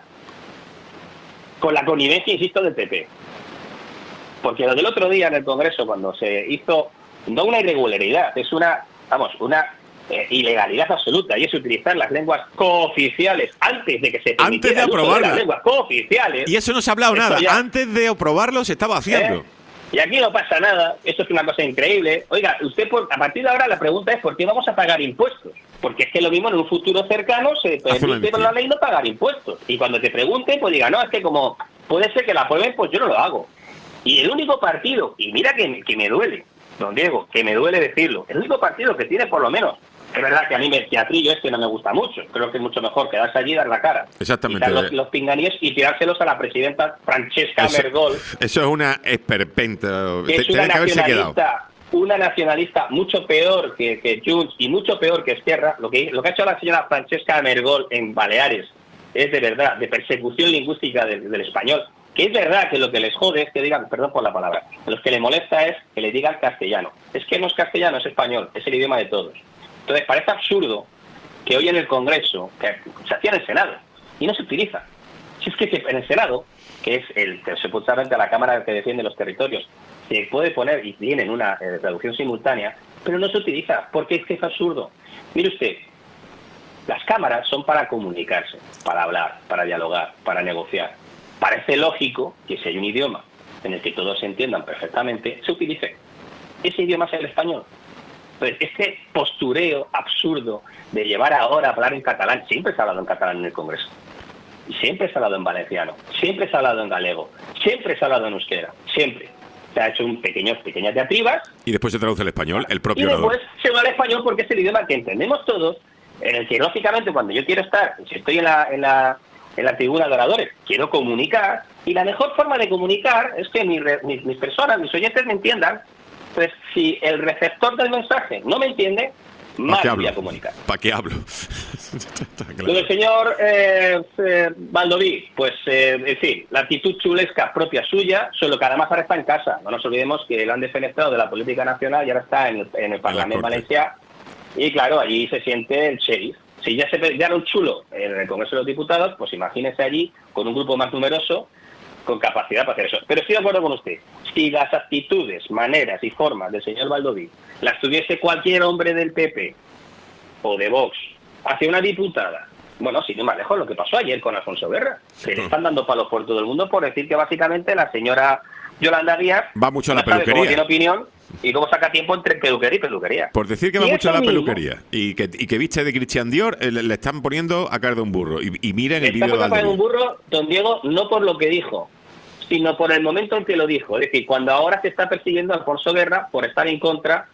Con la connivencia, insisto, del P P. Porque lo del otro día en el Congreso, cuando se hizo, no una irregularidad, es una, vamos, una eh, ilegalidad absoluta, y es utilizar las lenguas cooficiales antes de que se permitiera Antes de el uso aprobarla. las lenguas cooficiales. Y eso no se ha hablado Eso nada. ya- Antes de aprobarlo se estaba haciendo. ¿Eh? Y aquí no pasa nada, esto es una cosa increíble. Oiga, usted por, a partir de ahora la pregunta es ¿por qué vamos a pagar impuestos? Porque es que lo mismo en un futuro cercano se una permite por la ley no pagar impuestos. Y cuando te pregunten, pues diga, no, es que como puede ser que la aprueben, pues yo no lo hago. Y el único partido, y mira que, que me duele, don Diego, que me duele decirlo, el único partido que tiene por lo menos, es verdad que a mí el teatrillo este no me gusta mucho, creo que es mucho mejor quedarse allí y dar la cara. Exactamente. Quitar los, los pinganíes y tirárselos a la presidenta Francesca Eso, Mergol, eso es una esperpenta. que es Te- una Tiene que haberse quedado. nacionalista, una nacionalista mucho peor que, que Junts y mucho peor que Esquerra. Lo que, lo que ha hecho la señora Francesca Mergol en Baleares es de verdad de persecución lingüística del, del español. Que es verdad que lo que les jode es que digan, perdón por la palabra, lo que les molesta es que le digan castellano. Es que no es castellano, es español, es el idioma de todos. Entonces parece absurdo que hoy en el Congreso, que se hacía en el Senado, y no se utiliza. Si es que en el Senado, que es el que supuestamente la Cámara que defiende los territorios, se puede poner y tienen una eh, traducción simultánea, pero no se utiliza, porque es que es absurdo. Mire usted, las cámaras son para comunicarse, para hablar, para dialogar, para negociar. Parece lógico que si hay un idioma en el que todos se entiendan perfectamente, se utilice. Ese idioma es el español. Pues este postureo absurdo de llevar ahora a hablar en catalán, siempre se ha hablado en catalán en el Congreso, y siempre se ha hablado en valenciano, siempre se ha hablado en galego, siempre se ha hablado en euskera, siempre. Se ha hecho un pequeño, pequeñas diatribas. Y después se traduce al español, el propio Y después orador. se va al español porque es el idioma que entendemos todos, en el que lógicamente cuando yo quiero estar, si estoy en la, en la, en la tribuna de oradores, quiero comunicar, y la mejor forma de comunicar es que mis, mis, mis personas, mis oyentes me entiendan. Pues si el receptor del mensaje no me entiende, mal voy a comunicar. ¿Para qué hablo? Lo del señor eh, eh, Baldoví, pues eh, en fin, la actitud chulesca propia suya, solo que además ahora está en casa. No nos olvidemos que lo han defenestrado de la política nacional y ahora está en el, en el Parlamento Valencià. Y claro, allí se siente el sheriff. Si ya se ya era un chulo en el Congreso de los Diputados, pues imagínese allí con un grupo más numeroso, con capacidad para hacer eso. Pero estoy de acuerdo con usted. Si las actitudes, maneras y formas del señor Baldoví las tuviese cualquier hombre del P P o de Vox hacia una diputada, bueno, sin ir más lejos, lo que pasó ayer con Alfonso Guerra, que le están dando palos por todo el mundo por decir que básicamente la señora Yolanda Díaz va mucho a la no sabe peluquería. cómo tiene opinión y cómo saca tiempo entre peluquería y peluquería. Por decir que va Y mucho a la eso mismo, peluquería y que, y que viste de Christian Dior, eh, le, le están poniendo a caer de un burro. Y, y miren el Está vídeo de puesto para un Baldoví. burro, don Diego, no por lo que dijo, sino por el momento en que lo dijo. Es decir, cuando ahora se está persiguiendo a Alfonso Guerra por estar en contra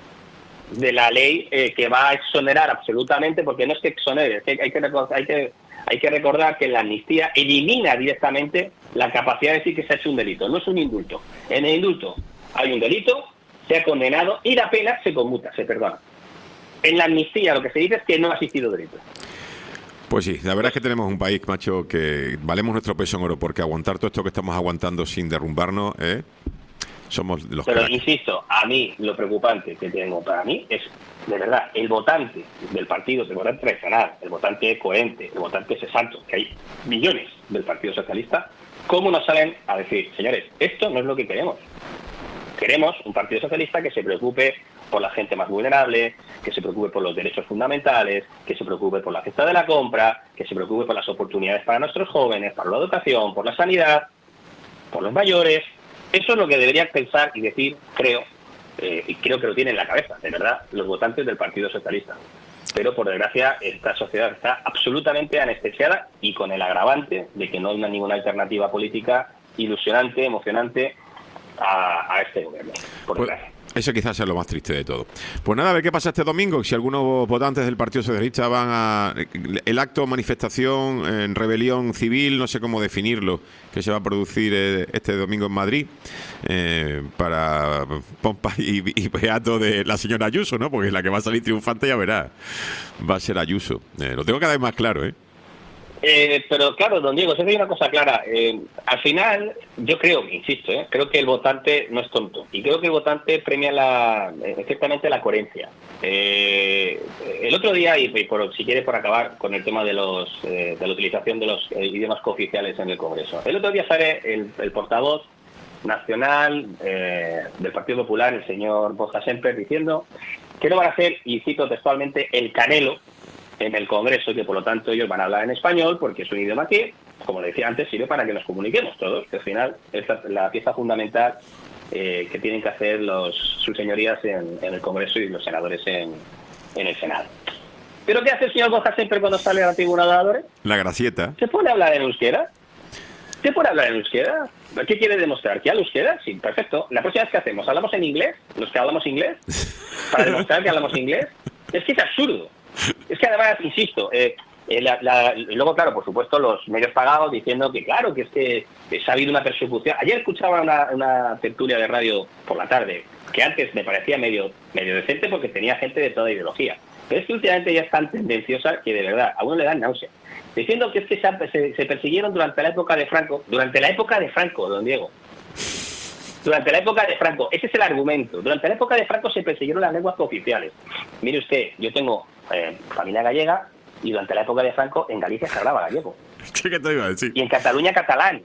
de la ley eh, que va a exonerar absolutamente, porque no es que exonere, es que hay que, recordar, hay que hay que recordar que la amnistía elimina directamente la capacidad de decir que se ha hecho un delito, no es un indulto. En el indulto hay un delito, se ha condenado y la pena se conmuta, se perdona. En la amnistía lo que se dice es que no ha existido delito. Pues sí, la verdad es que tenemos un país, macho, que valemos nuestro peso en oro, porque aguantar todo esto que estamos aguantando sin derrumbarnos, ¿eh? Somos de los Pero cracks. insisto, a mí lo preocupante que tengo para mí es, de verdad, el votante del partido, el votante tradicional, el votante coherente, el votante cesanto, que hay millones del Partido Socialista, cómo nos salen a decir, señores, esto no es lo que queremos. Queremos un Partido Socialista que se preocupe por la gente más vulnerable, que se preocupe por los derechos fundamentales, que se preocupe por la cesta de la compra, que se preocupe por las oportunidades para nuestros jóvenes, para la educación, por la sanidad, por los mayores. Eso es lo que deberían pensar y decir, creo, eh, y creo que lo tienen en la cabeza, de verdad, los votantes del Partido Socialista. Pero, por desgracia, esta sociedad está absolutamente anestesiada y con el agravante de que no hay ninguna alternativa política ilusionante, emocionante a, a este gobierno, por Pues, desgracia. eso quizás sea lo más triste de todo. Pues nada, a ver qué pasa este domingo. Si algunos votantes del Partido Socialista van a... El acto, manifestación, en rebelión civil, no sé cómo definirlo, que se va a producir eh, este domingo en Madrid, eh, para pompa y, y beato de la señora Ayuso, ¿no? Porque la que va a salir triunfante, ya verá, va a ser Ayuso. Eh, lo tengo cada vez más claro, ¿eh? Eh, pero claro, don Diego, sé que hay una cosa clara. Eh, al final, yo creo, insisto, eh, creo que el votante no es tonto. Y creo que el votante premia la, eh, ciertamente la coherencia. Eh, el otro día, y, y por, si quiere por acabar con el tema de los eh, de la utilización de los eh, idiomas cooficiales en el Congreso. El otro día sale el, el portavoz nacional eh, del Partido Popular, el señor Borja Semper, diciendo que no van a hacer, y cito textualmente, el canelo en el Congreso, y que por lo tanto ellos van a hablar en español porque es un idioma que, como le decía antes, sirve para que nos comuniquemos todos, que al final es la, la pieza fundamental eh, que tienen que hacer los sus señorías en, en el Congreso y los senadores en, en el Senado. ¿Pero qué hace el señor Borja siempre cuando sale a la tribuna de oradores? La gracieta. ¿Se pone a hablar en euskera? ¿Se pone a hablar en euskera? ¿Qué quiere demostrar? ¿Que habla euskera? Sí, perfecto. La próxima vez que hacemos, ¿hablamos en inglés? ¿Los que hablamos inglés? ¿Para demostrar que hablamos inglés? Es que es absurdo. Es que además, insisto, eh, eh, la, la, y luego, claro, por supuesto, los medios pagados diciendo que, claro, que es que, que se ha habido una persecución. Ayer escuchaba una, una tertulia de radio por la tarde, que antes me parecía medio, medio decente porque tenía gente de toda ideología. Pero es que últimamente ya es tan tendenciosa que, de verdad, a uno le dan náusea. Diciendo que es que se, se, se persiguieron durante la época de Franco, durante la época de Franco, don Diego. Durante la época de Franco, ese es el argumento. Durante la época de Franco se persiguieron las lenguas cooficiales. Mire usted, yo tengo eh, familia gallega y durante la época de Franco en Galicia se hablaba gallego. ¿Qué te iba a decir? Y en Cataluña catalán.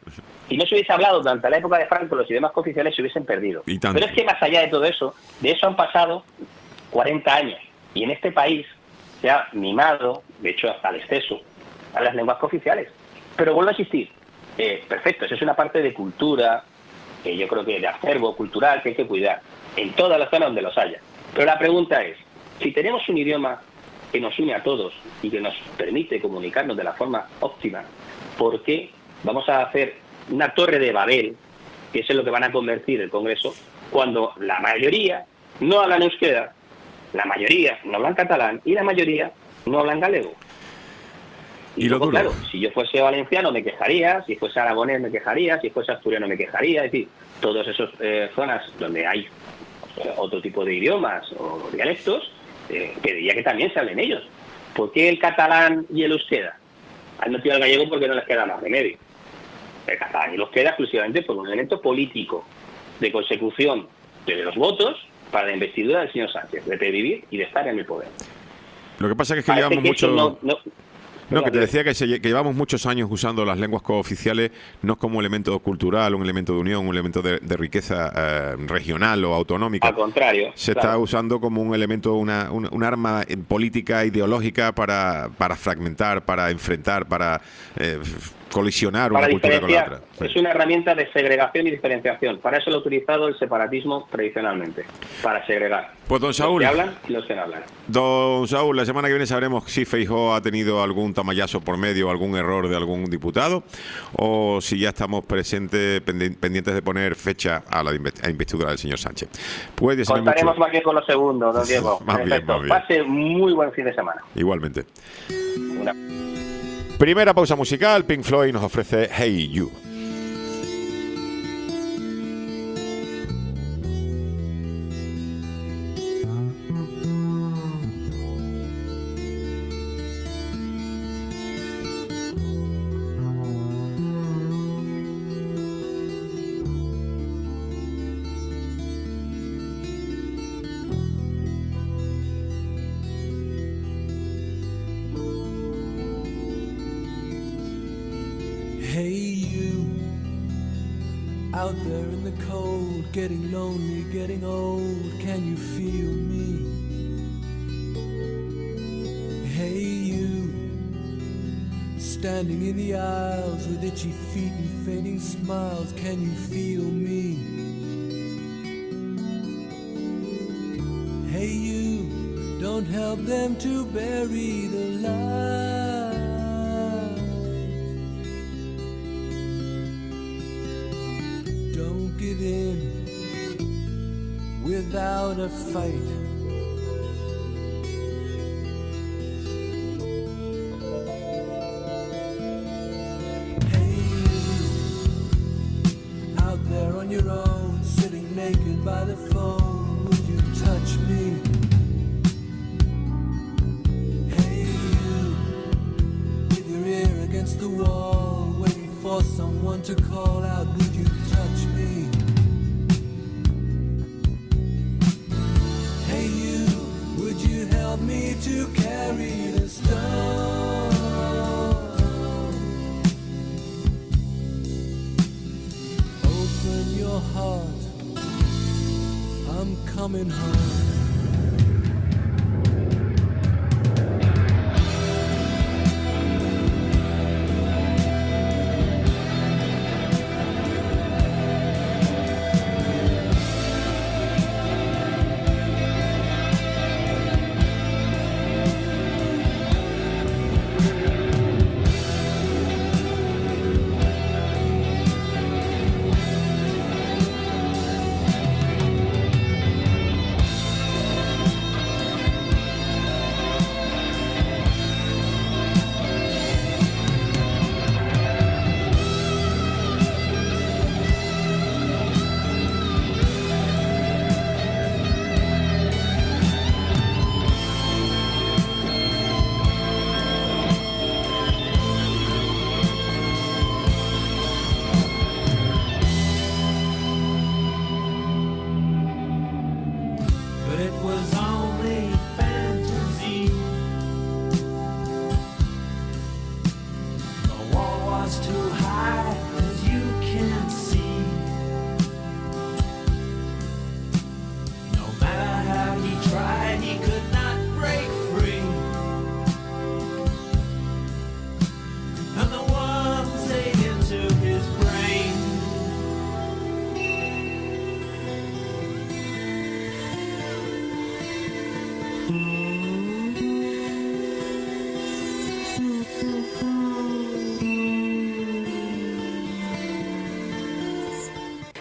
si no se hubiese hablado durante la época de Franco, los idiomas cooficiales se hubiesen perdido. Y tanto. Pero es que más allá de todo eso, de eso han pasado cuarenta años. Y en este país se ha mimado, de hecho hasta el exceso, a las lenguas cooficiales. Pero vuelvo a insistir, eh, perfecto, eso es una parte de cultura, que yo creo que de acervo cultural que hay que cuidar, en todas las zonas donde los haya. Pero la pregunta es, si tenemos un idioma que nos une a todos y que nos permite comunicarnos de la forma óptima, ¿por qué vamos a hacer una torre de Babel, que es en lo que van a convertir el Congreso, cuando la mayoría no hablan euskera, la mayoría no hablan catalán y la mayoría no hablan galego? Y, y luego, lo claro, si yo fuese valenciano me quejaría, si fuese aragonés me quejaría, si fuese asturiano me quejaría, es decir, todas esas eh, zonas donde hay eh, otro tipo de idiomas o dialectos, eh, pediría que también se hablen ellos. ¿Por qué el catalán y el euskera? Han metido al gallego porque no les queda más remedio. El catalán y el euskera exclusivamente por un elemento político de consecución de los votos para la investidura del señor Sánchez, de pervivir y de estar en el poder. Lo que pasa es que Parece llevamos que mucho... no, no, No, que te decía que, se, que llevamos muchos años usando las lenguas cooficiales no como elemento cultural, un elemento de unión, un elemento de, de riqueza eh, regional o autonómica. Al contrario. Se claro. está usando como un elemento, una, un, un arma política, ideológica para, para fragmentar, para enfrentar, para eh, colisionar Para una cultura con la diferenciar. otra. Es Sí. una herramienta de segregación y diferenciación. Para eso lo ha utilizado el separatismo tradicionalmente, para segregar. Pues don Saúl, Los que hablan y los que no hablan. don Saúl, la semana que viene sabremos si Feijóo ha tenido algún tamallazo por medio, algún error de algún diputado, o si ya estamos presentes, pendi- pendientes de poner fecha a la inve- a investidura del señor Sánchez. Pues desearle Contaremos mucho- más bien con los segundos, don Diego. Más bien, Perfecto. más bien. Pase muy buen fin de semana. Igualmente. Una... Primera pausa musical, Pink Floyd nos ofrece Hey You. Hey you, out there in the cold, getting lonely, getting old, can you feel me? Hey you, standing in the aisles with itchy feet and fading smiles, can you feel me? Hey you, don't help them to bury the light. Don't give in without a fight. Hey you, out there on your own, sitting naked by the phone, would you touch me? Hey you, with your ear against the wall, waiting for someone to call out, would you touch me? Hey you, would you help me to carry the stone? Open your heart, I'm coming home.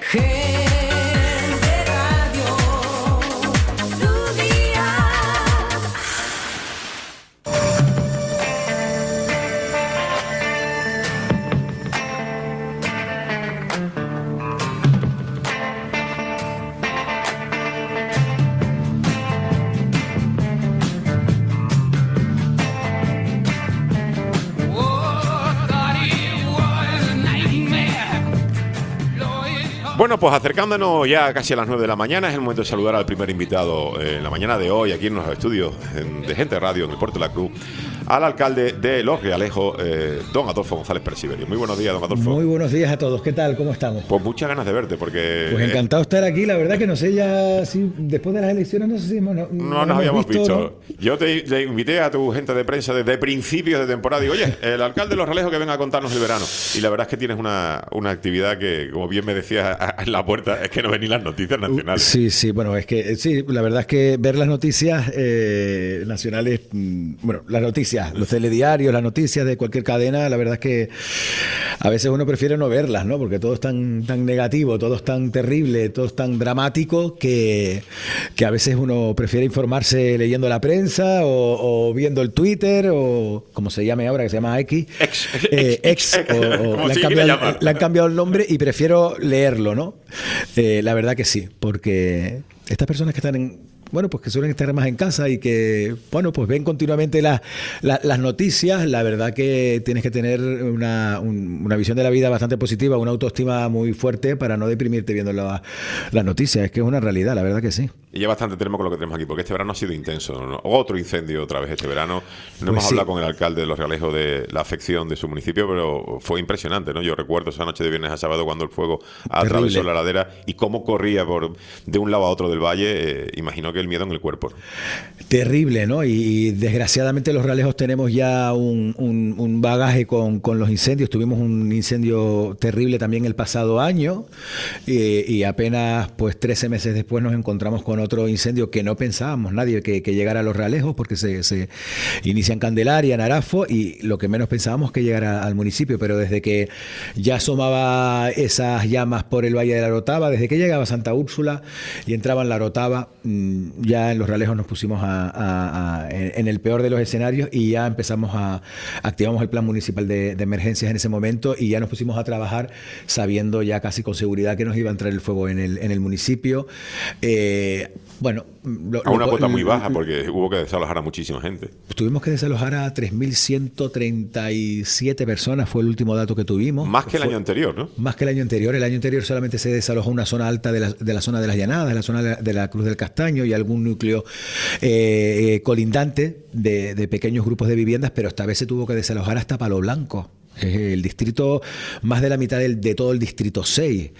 Gente Radio, tu día. Bueno, pues acercándonos ya casi a las nueve de la mañana, es el momento de saludar al primer invitado eh, en la mañana de hoy, aquí en los estudios en- de Gente Radio, en el Puerto de la Cruz, al alcalde de Los Realejos, eh, don Adolfo González Persiverio. Muy buenos días, don Adolfo. Muy buenos días a todos, ¿qué tal? ¿Cómo estamos? Pues muchas ganas de verte, porque Pues eh, encantado de estar aquí, la verdad que no sé ya si después de las elecciones no sé si hemos, no, no nos habíamos visto. Yo te, te invité a tu gente de prensa desde principios de temporada. Digo, oye, el alcalde de Los Realejos que venga a contarnos el verano. Y la verdad es que tienes una, una actividad que, como bien me decías a- a- en la puerta, es que no ven ni las noticias nacionales. Sí, sí, bueno, es que eh, sí, la verdad es que ver las noticias eh, nacionales, mm, bueno, las noticias, los telediarios, las noticias de cualquier cadena, la verdad es que a veces uno prefiere no verlas, ¿no? Porque todo es tan, tan negativo, todo es tan terrible, todo es tan dramático que, que a veces uno prefiere informarse leyendo la prensa o, o viendo el Twitter o como se llame ahora, que se llama X. Ex, Eh, ex, ex, o- o como le, han se quiera cambiado, llamar. le han cambiado el nombre y prefiero leerlo, ¿no? Eh, la verdad que sí, porque estas personas que están en, bueno, pues que suelen estar más en casa y que, bueno, pues ven continuamente las la- las noticias, la verdad que tienes que tener una, un- una visión de la vida bastante positiva, una autoestima muy fuerte para no deprimirte viendo la- las noticias, es que es una realidad, la verdad que sí. Y ya bastante tenemos con lo que tenemos aquí, porque este verano ha sido intenso, ¿no? Otro incendio otra vez este verano. No Pues hemos sí. hablado con el alcalde de Los Realejos de la afección de su municipio, pero fue impresionante, ¿no? Yo recuerdo esa noche de viernes a sábado cuando el fuego atravesó Terrible. la ladera y cómo corría por de un lado a otro del valle. Eh, imagino que el miedo en el cuerpo. Terrible, ¿no? Y, y desgraciadamente los Realejos tenemos ya un, un- un bagaje con, con los incendios. Tuvimos un incendio terrible también el pasado año eh, y apenas pues trece meses después nos encontramos con otro incendio que no pensábamos nadie que, que llegara a los Realejos porque se, se inicia en Candelaria, en Arafo y lo que menos pensábamos que llegara al municipio, pero desde que ya asomaba esas llamas por el Valle de la Orotava, desde que llegaba a Santa Úrsula y entraba en la Orotava, mm, ya en los Realejos nos pusimos a, a- a- en, en el peor de los escenarios y ya empezamos a activamos el plan municipal de, de emergencias en ese momento y ya nos pusimos a trabajar sabiendo ya casi con seguridad que nos iba a entrar el fuego en el, en el municipio. Eh, bueno, lo- A una lo- cuota muy lo- baja, porque hubo que desalojar a muchísima gente. Tuvimos que desalojar a tres mil ciento treinta y siete personas, fue el último dato que tuvimos. Más que el Fue- año anterior, ¿no? Más que el año anterior. El año anterior solamente se desalojó una zona alta de la, de la zona de las Llanadas, de la zona de la, de la Cruz del Castaño y algún núcleo eh, eh, colindante de, de pequeños grupos de viviendas, pero esta vez se tuvo que desalojar hasta Palo Blanco. Es el distrito, más de la mitad del, de todo el distrito seis.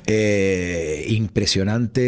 Eh, impresionante,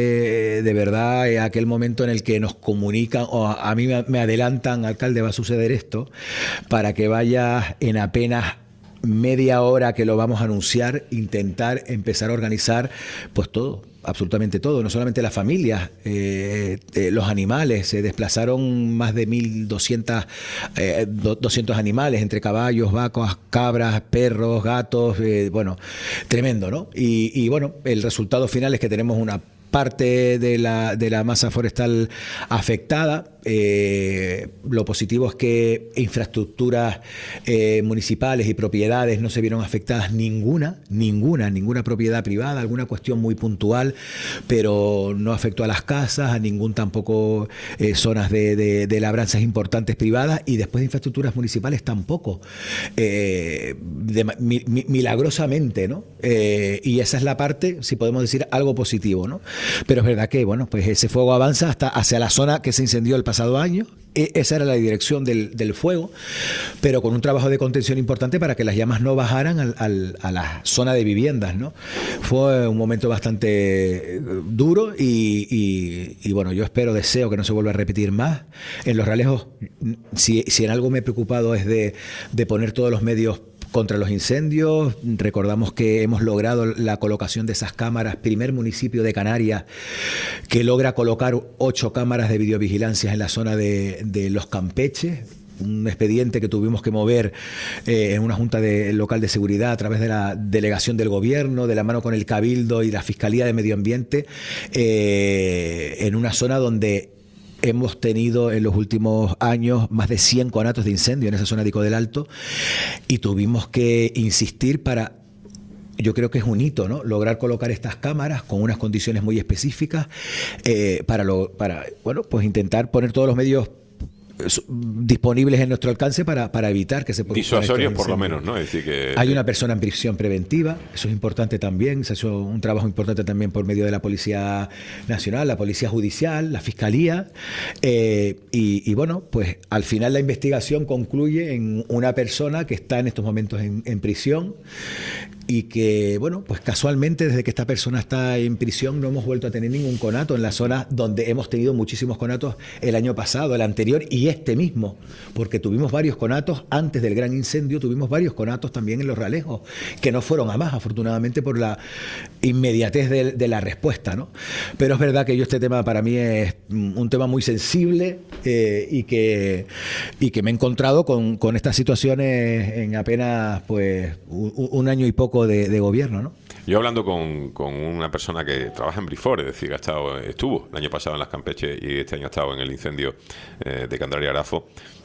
de verdad, eh, aquel momento en el que nos comunican, o a, a mí me, me adelantan, alcalde, va a suceder esto, para que vayas en apenas media hora que lo vamos a anunciar, intentar empezar a organizar pues todo, absolutamente todo, no solamente las familias, eh, eh, los animales, se desplazaron más de mil doscientos eh, do- doscientos animales, entre caballos, vacas, cabras, perros, gatos, eh, bueno, tremendo, ¿no? Y, y bueno, el resultado final es que tenemos una parte de la, de la masa forestal afectada. Eh, lo positivo es que infraestructuras eh, municipales y propiedades no se vieron afectadas ninguna, ninguna, ninguna propiedad privada, alguna cuestión muy puntual, pero no afectó a las casas, a ningún tampoco eh, zonas de, de, de labranzas importantes privadas y después de infraestructuras municipales tampoco. Eh, de, mi, mi, milagrosamente, ¿no? Eh, y esa es la parte, si podemos decir, algo positivo, ¿no? Pero es verdad que, bueno, pues ese fuego avanza hasta hacia la zona que se incendió el pasado año. E- esa era la dirección del, del fuego, pero con un trabajo de contención importante para que las llamas no bajaran al, al, a la zona de viviendas, ¿no? Fue un momento bastante eh, duro y, y, y, bueno, yo espero, deseo que no se vuelva a repetir más. En Los Realejos, si, si en algo me he preocupado es de, de poner todos los medios contra los incendios. Recordamos que hemos logrado la colocación de esas cámaras, primer municipio de Canarias que logra colocar ocho cámaras de videovigilancia en la zona de, de Los Campeches. un expediente que tuvimos que mover eh, en una junta de, local de seguridad a través de la delegación del gobierno, de la mano con el Cabildo y la Fiscalía de Medio Ambiente, eh, en una zona donde hemos tenido en los últimos años más de cien conatos de incendio en esa zona de Ico del Alto, y tuvimos que insistir para... Yo creo que es un hito, ¿no? Lograr colocar estas cámaras con unas condiciones muy específicas eh, para, lo, para, bueno, pues intentar poner todos los medios disponibles en nuestro alcance para, para evitar que se produzcan disuasorios estos por lo incendios. menos, ¿no? Es decir que hay una persona en prisión preventiva, eso es importante también, se ha hecho un trabajo importante también por medio de la Policía Nacional, la Policía Judicial, la Fiscalía, eh, y, y bueno, pues al final la investigación concluye en una persona que está en estos momentos en, en prisión, y que, bueno, pues casualmente desde que esta persona está en prisión no hemos vuelto a tener ningún conato en la zona donde hemos tenido muchísimos conatos el año pasado, el anterior y este mismo, porque tuvimos varios conatos antes del gran incendio, tuvimos varios conatos también en Los Realejos, que no fueron a más, afortunadamente, por la inmediatez de, de la respuesta, ¿no? Pero es verdad que yo este tema para mí es un tema muy sensible eh, y, que, y que me he encontrado con, con estas situaciones en apenas pues un, un año y poco De, de gobierno, ¿no? Yo hablando con, con una persona que trabaja en Brifor, es decir, que ha estado, estuvo el año pasado en las Campeches y este año ha estado en el incendio eh, de Candelaria Arafo,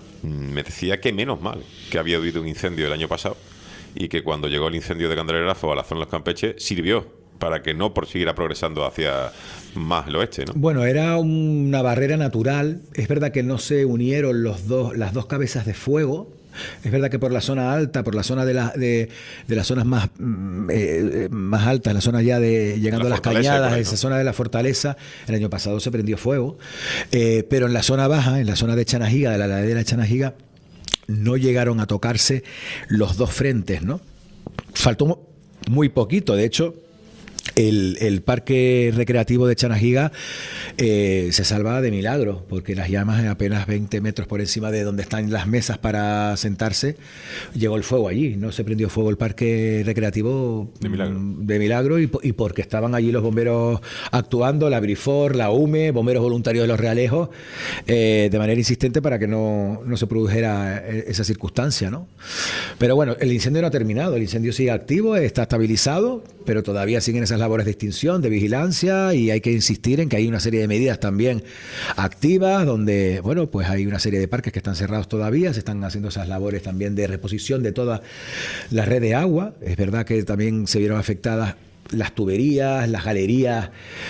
me decía que menos mal que había habido un incendio el año pasado y que cuando llegó el incendio de Candelaria Arafo a la zona de los Campeches sirvió para que no prosiguiera progresando hacia más el oeste, ¿no? Bueno, era una barrera natural. Es verdad que no se unieron los dos, las dos cabezas de fuego. Es verdad que por la zona alta, por la zona de, la, de, de las zonas más, eh, más altas, la zona ya de llegando la a las cañadas, ahí, ¿no? Esa zona de la fortaleza, el año pasado se prendió fuego, eh, pero en la zona baja, en la zona de Chanajiga, de la ladera de Chanajiga, no llegaron a tocarse los dos frentes, ¿no? Faltó muy poquito, de hecho. El, el parque recreativo de Chanajiga eh, se salva de milagro, porque las llamas apenas veinte metros por encima de donde están las mesas para sentarse, llegó el fuego allí, no se prendió fuego el parque recreativo de milagro, de milagro y, y porque estaban allí los bomberos actuando, la Brifor, la U M E, bomberos voluntarios de Los Realejos, eh, de manera insistente para que no, no se produjera esa circunstancia, ¿no? Pero bueno, el incendio no ha terminado, el incendio sigue activo, está estabilizado, pero todavía siguen esas labores de extinción, de vigilancia, y hay que insistir en que hay una serie de medidas también activas, donde, bueno, pues hay una serie de parques que están cerrados todavía, se están haciendo esas labores también de reposición de toda la red de agua. Es verdad que también se vieron afectadas las tuberías, las galerías,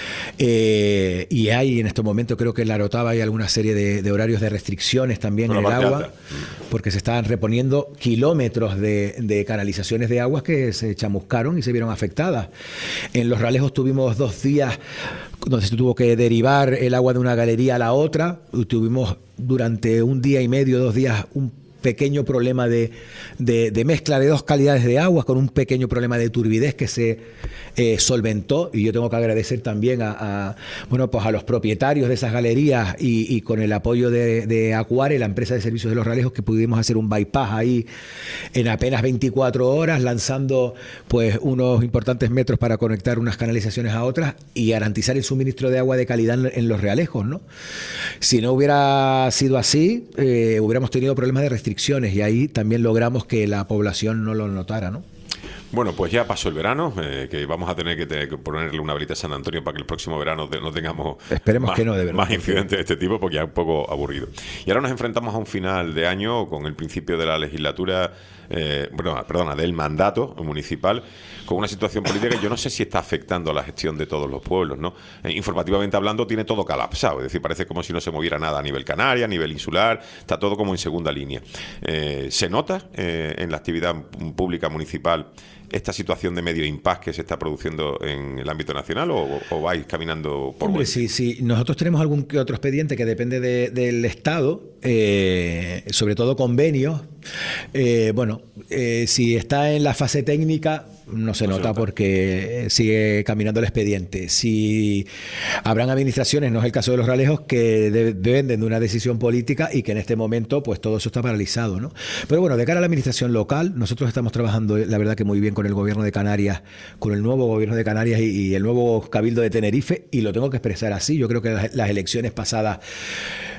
eh, y hay en estos momentos, creo que en la Orotava hay alguna serie de, de horarios de restricciones también en el agua, alta. Porque se estaban reponiendo kilómetros de, de canalizaciones de aguas que se chamuscaron y se vieron afectadas. En Los Realejos tuvimos dos días donde se tuvo que derivar el agua de una galería a la otra, y tuvimos durante un día y medio, dos días, un pequeño problema de, de, de mezcla de dos calidades de aguas, con un pequeño problema de turbidez que se eh, solventó, y yo tengo que agradecer también a, a bueno pues a los propietarios de esas galerías y, y con el apoyo de, de Acuare, la empresa de servicios de Los Realejos, que pudimos hacer un bypass ahí en apenas veinticuatro horas, lanzando pues unos importantes metros para conectar unas canalizaciones a otras y garantizar el suministro de agua de calidad en, en Los Realejos, ¿no? Si no hubiera sido así, eh, hubiéramos tenido problemas de restricción, y ahí también logramos que la población no lo notara, ¿no? Bueno, pues ya pasó el verano, eh, que vamos a tener que, tener que ponerle una velita a San Antonio para que el próximo verano de, no tengamos Esperemos más, que no, de verdad, más incidentes de este tipo, porque ya es un poco aburrido. Y ahora nos enfrentamos a un final de año con el principio de la legislatura, eh, bueno, perdona, del mandato municipal, con una situación política que yo no sé si está afectando a la gestión de todos los pueblos, ¿no? Eh, informativamente hablando, tiene todo colapsado, es decir, parece como si no se moviera nada a nivel canaria, a nivel insular, está todo como en segunda línea. Eh, ¿Se nota eh, en la actividad pública municipal esta situación de medio impasse que se está produciendo en el ámbito nacional, o, o vais caminando por Hombre, sí, sí. Nosotros tenemos algún que otro expediente que depende de, del Estado, eh, sobre todo convenios. Eh, bueno, eh, si está en la fase técnica, no se, no nota, se nota porque sigue caminando el expediente. Si habrán administraciones, no es el caso de Los Realejos, que de, dependen de una decisión política y que en este momento pues todo eso está paralizado, ¿no? Pero bueno, de cara a la administración local, nosotros estamos trabajando, la verdad que muy bien, con el gobierno de Canarias, con el nuevo gobierno de Canarias y, y el nuevo Cabildo de Tenerife, y lo tengo que expresar así. Yo creo que las, las elecciones pasadas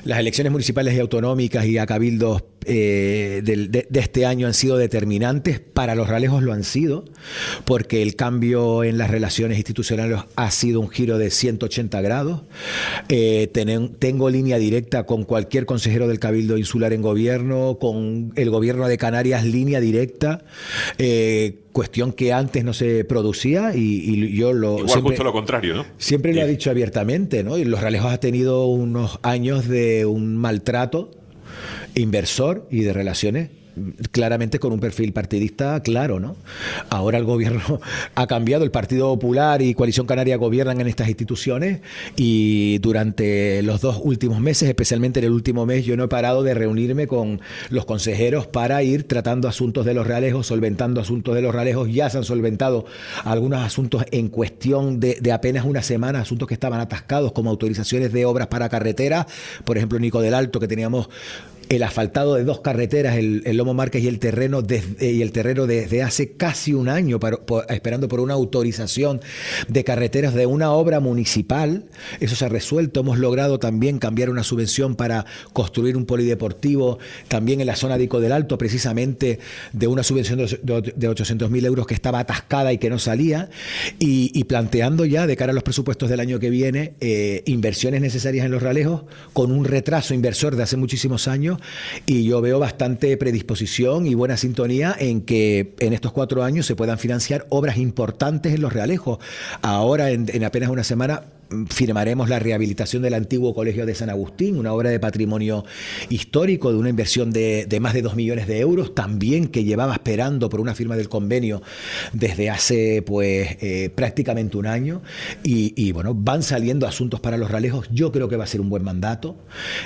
Las elecciones municipales y autonómicas y a cabildos eh, del- de, de este año han sido determinantes. Para los ralejos lo han sido, porque el cambio en las relaciones institucionales ha sido un giro de ciento ochenta grados. Eh, tenen- tengo línea directa con cualquier consejero del Cabildo Insular en gobierno, con el gobierno de Canarias, línea directa. Eh, cuestión que antes no se producía y, y yo lo Igual siempre- justo lo contrario, ¿no? Siempre lo Sí. ha dicho abiertamente, ¿no? Y Los Ralejos ha tenido unos años de un maltrato inversor y de relaciones claramente con un perfil partidista claro, ¿no? Ahora el gobierno ha cambiado, el Partido Popular y Coalición Canaria gobiernan en estas instituciones y durante los dos últimos meses, especialmente en el último mes, yo no he parado de reunirme con los consejeros para ir tratando asuntos de los Realejos, solventando asuntos de los Realejos. Ya se han solventado algunos asuntos en cuestión de, de apenas una semana, asuntos que estaban atascados como autorizaciones de obras para carreteras, por ejemplo, Nico del Alto, que teníamos el asfaltado de dos carreteras, el, el Lomo Márquez y el terreno desde, y el terreno desde hace casi un año para- por- esperando por una autorización de carreteras de una obra municipal. Eso se ha resuelto. Hemos logrado también cambiar una subvención para construir un polideportivo también en la zona de Ico del Alto, precisamente de una subvención de de ochocientos mil euros que estaba atascada y que no salía, y, y planteando ya de cara a los presupuestos del año que viene eh, inversiones necesarias en los Realejos con un retraso inversor de hace muchísimos años. Y yo veo bastante predisposición y buena sintonía en que en estos cuatro años se puedan financiar obras importantes en los Realejos. Ahora, en, en apenas una semana, mm, firmaremos la rehabilitación del antiguo Colegio de San Agustín, una obra de patrimonio histórico de una inversión de, de más de dos millones de euros, también que llevaba esperando por una firma del convenio desde hace pues eh, prácticamente un año. Y, y bueno, van saliendo asuntos para los Realejos. Yo creo que va a ser un buen mandato.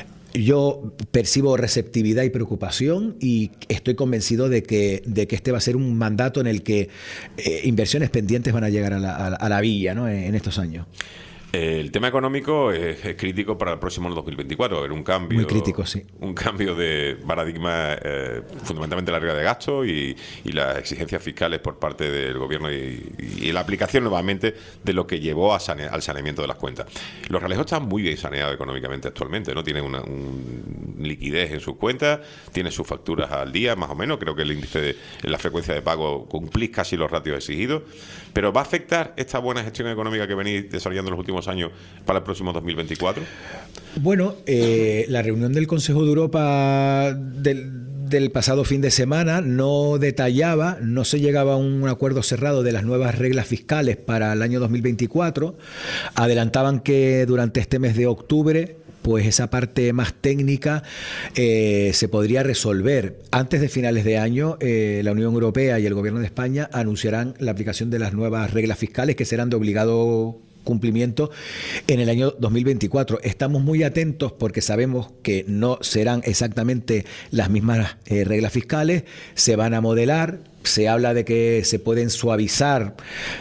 Yo percibo receptividad y preocupación y estoy convencido de que, de que este va a ser un mandato en el que eh, inversiones pendientes van a llegar a la, a la, a la villa, ¿no? en, en estos años. El tema económico es, es crítico para el próximo dos mil veinticuatro. Va a haber un cambio. Muy crítico, sí. Un cambio de paradigma, eh, fundamentalmente la regla de gasto y, y las exigencias fiscales por parte del gobierno y, y la aplicación nuevamente de lo que llevó a sane, al saneamiento de las cuentas. Los Realejos están muy bien saneados económicamente actualmente, ¿no? Tienen una un liquidez en sus cuentas, tienen sus facturas al día, más o menos. Creo que el índice de la frecuencia de pago cumplís casi los ratios exigidos. Pero ¿va a afectar esta buena gestión económica que venís desarrollando en los últimos años para el próximo dos mil veinticuatro? Bueno, eh, la reunión del Consejo de Europa del, del pasado fin de semana no detallaba, no se llegaba a un acuerdo cerrado de las nuevas reglas fiscales para el año dos mil veinticuatro. Adelantaban que durante este mes de octubre pues esa parte más técnica eh, se podría resolver. Antes de finales de año, eh, la Unión Europea y el Gobierno de España anunciarán la aplicación de las nuevas reglas fiscales que serán de obligado cumplimiento en el año dos mil veinticuatro. Estamos muy atentos porque sabemos que no serán exactamente las mismas eh, reglas fiscales, se van a modelar. Se habla de que se pueden suavizar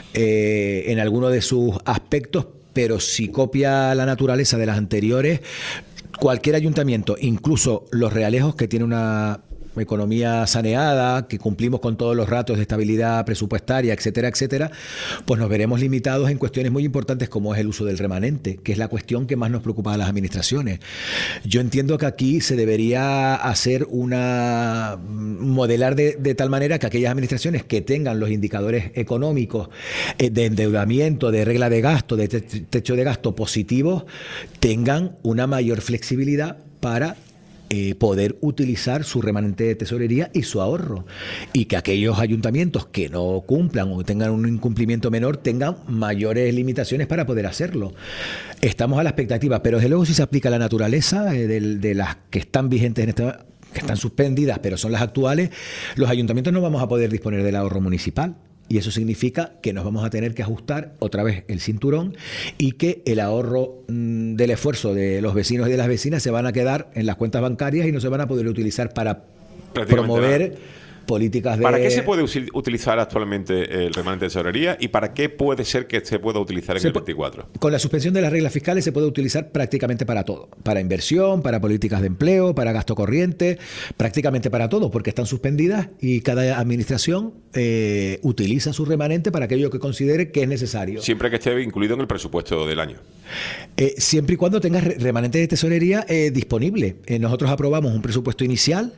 eh, en alguno de sus aspectos, pero si copia la naturaleza de las anteriores, cualquier ayuntamiento, incluso los Realejos, que tiene una economía saneada, que cumplimos con todos los ratios de estabilidad presupuestaria, etcétera, etcétera, pues nos veremos limitados en cuestiones muy importantes como es el uso del remanente, que es la cuestión que más nos preocupa a las administraciones. Yo entiendo que aquí se debería hacer una modelar de, de tal manera que aquellas administraciones que tengan los indicadores económicos eh, de endeudamiento, de regla de gasto, de te- techo de gasto positivos, tengan una mayor flexibilidad para Eh, poder utilizar su remanente de tesorería y su ahorro, y que aquellos ayuntamientos que no cumplan o tengan un incumplimiento menor tengan mayores limitaciones para poder hacerlo. Estamos a la expectativa, pero desde luego si se aplica la naturaleza eh, de, de las que están vigentes en esta, que están suspendidas pero son las actuales, los ayuntamientos no vamos a poder disponer del ahorro municipal. Y eso significa que nos vamos a tener que ajustar otra vez el cinturón y que el ahorro mmm, del esfuerzo de los vecinos y de las vecinas se van a quedar en las cuentas bancarias y no se van a poder utilizar para promover nada. políticas de... ¿Para qué se puede usi- utilizar actualmente el remanente de tesorería y para qué puede ser que se pueda utilizar en Se el pu- veinticuatro? Con la suspensión de las reglas fiscales se puede utilizar prácticamente para todo. Para inversión, para políticas de empleo, para gasto corriente, prácticamente para todo, porque están suspendidas y cada administración eh, utiliza su remanente para aquello que considere que es necesario. Siempre que esté incluido en el presupuesto del año. Eh, siempre y cuando tengas re- remanente de tesorería eh, disponible. Eh, nosotros aprobamos un presupuesto inicial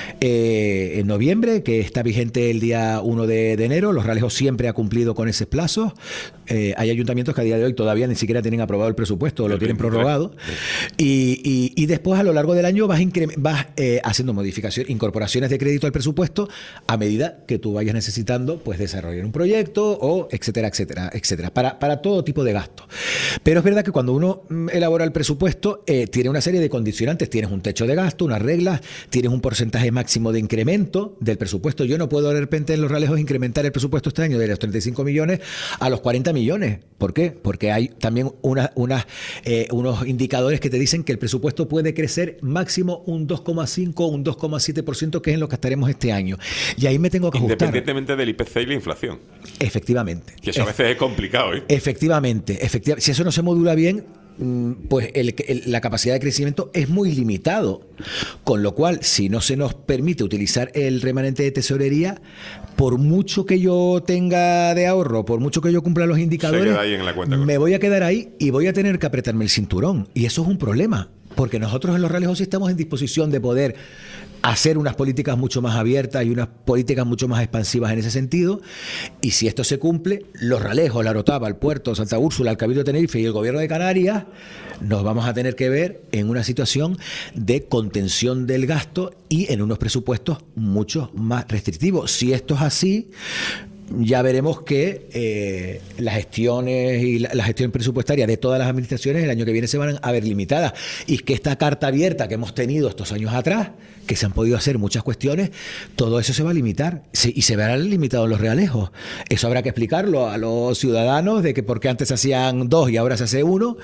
eh, en noviembre, que está vigente el día uno de, de enero. Los Ralejos siempre ha cumplido con esos plazos. Eh, hay ayuntamientos que a día de hoy todavía ni siquiera tienen aprobado el presupuesto, o lo tienen prorrogado. Y, y, y después, a lo largo del año, vas, incre- vas eh, haciendo modificaciones, incorporaciones de crédito al presupuesto a medida que tú vayas necesitando pues desarrollar un proyecto, o etcétera, etcétera, etcétera, para, para todo tipo de gastos. Pero es verdad que cuando uno mm, elabora el presupuesto, eh, tiene una serie de condicionantes. Tienes un techo de gasto, unas reglas, tienes un porcentaje máximo de incremento del presupuesto. Yo no puedo de repente en los Ralejos incrementar el presupuesto este año de los treinta y cinco millones a los cuarenta millones. ¿Por qué? Porque hay también una, una, eh, unos indicadores que te dicen que el presupuesto puede crecer máximo un dos coma cinco, un dos coma siete por ciento, que es en lo que estaremos este año. Y ahí me tengo que ajustar. Independientemente del I P C y la inflación. Efectivamente. Que eso a veces es complicado, ¿eh? Efectivamente, efectivamente. Si eso no se modula bien, pues el, el, la capacidad de crecimiento es muy limitado, con lo cual, si no se nos permite utilizar el remanente de tesorería, por mucho que yo tenga de ahorro, por mucho que yo cumpla los indicadores, se queda ahí en la cuenta, me voy a quedar ahí y voy a tener que apretarme el cinturón, y eso es un problema, porque nosotros en los Ralejos estamos en disposición de poder hacer unas políticas mucho más abiertas y unas políticas mucho más expansivas en ese sentido. Y si esto se cumple, los Ralejos, la Orotava, el Puerto, Santa Úrsula, el Cabildo de Tenerife y el Gobierno de Canarias nos vamos a tener que ver en una situación de contención del gasto y en unos presupuestos mucho más restrictivos. Si esto es así, ya veremos que eh, las gestiones y la, la gestión presupuestaria de todas las administraciones el año que viene se van a ver limitadas, y que esta carta abierta que hemos tenido estos años atrás, que se han podido hacer muchas cuestiones, todo eso se va a limitar, se, y se verán limitados los Realejos. Eso habrá que explicarlo a los ciudadanos, de que por qué antes se hacían dos y ahora se hace uno,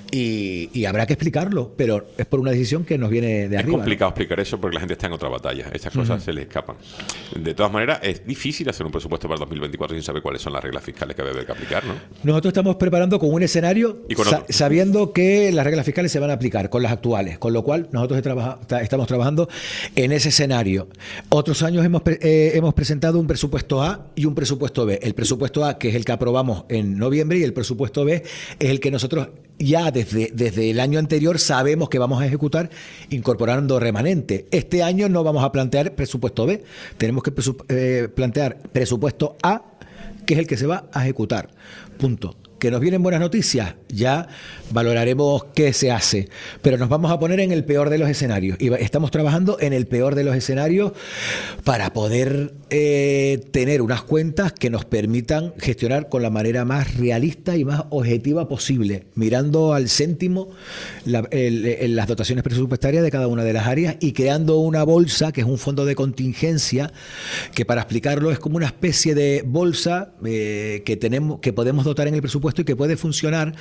y, y habrá que explicarlo, pero es por una decisión que nos viene de es arriba. Es complicado, ¿no?, explicar eso, porque la gente está en otra batalla. Estas cosas uh-huh. se le escapan. De todas maneras, es difícil hacer un presupuesto para el dos mil veinticuatro sin saber cuáles son las reglas fiscales que va a haber que aplicar, ¿no? Nosotros estamos preparando con un escenario y con sa- sabiendo que las reglas fiscales se van a aplicar con las actuales, con lo cual nosotros trabaja- estamos trabajando en ese escenario. Otros años hemos, pre- eh, hemos presentado un presupuesto A y un presupuesto B. El presupuesto A, que es el que aprobamos en noviembre, y el presupuesto B es el que nosotros ya desde, desde el año anterior sabemos que vamos a ejecutar incorporando remanente. Este año no vamos a plantear presupuesto B, tenemos que presu- eh, plantear presupuesto A, que es el que se va a ejecutar. Punto. ¿Que nos vienen buenas noticias? Ya valoraremos qué se hace, pero nos vamos a poner en el peor de los escenarios, y estamos trabajando en el peor de los escenarios para poder eh, tener unas cuentas que nos permitan gestionar con la manera más realista y más objetiva posible, mirando al céntimo la, el, el, las dotaciones presupuestarias de cada una de las áreas, y creando una bolsa, que es un fondo de contingencia, que para explicarlo es como una especie de bolsa eh, que tenemos, que podemos dotar en el presupuesto, y que puede funcionar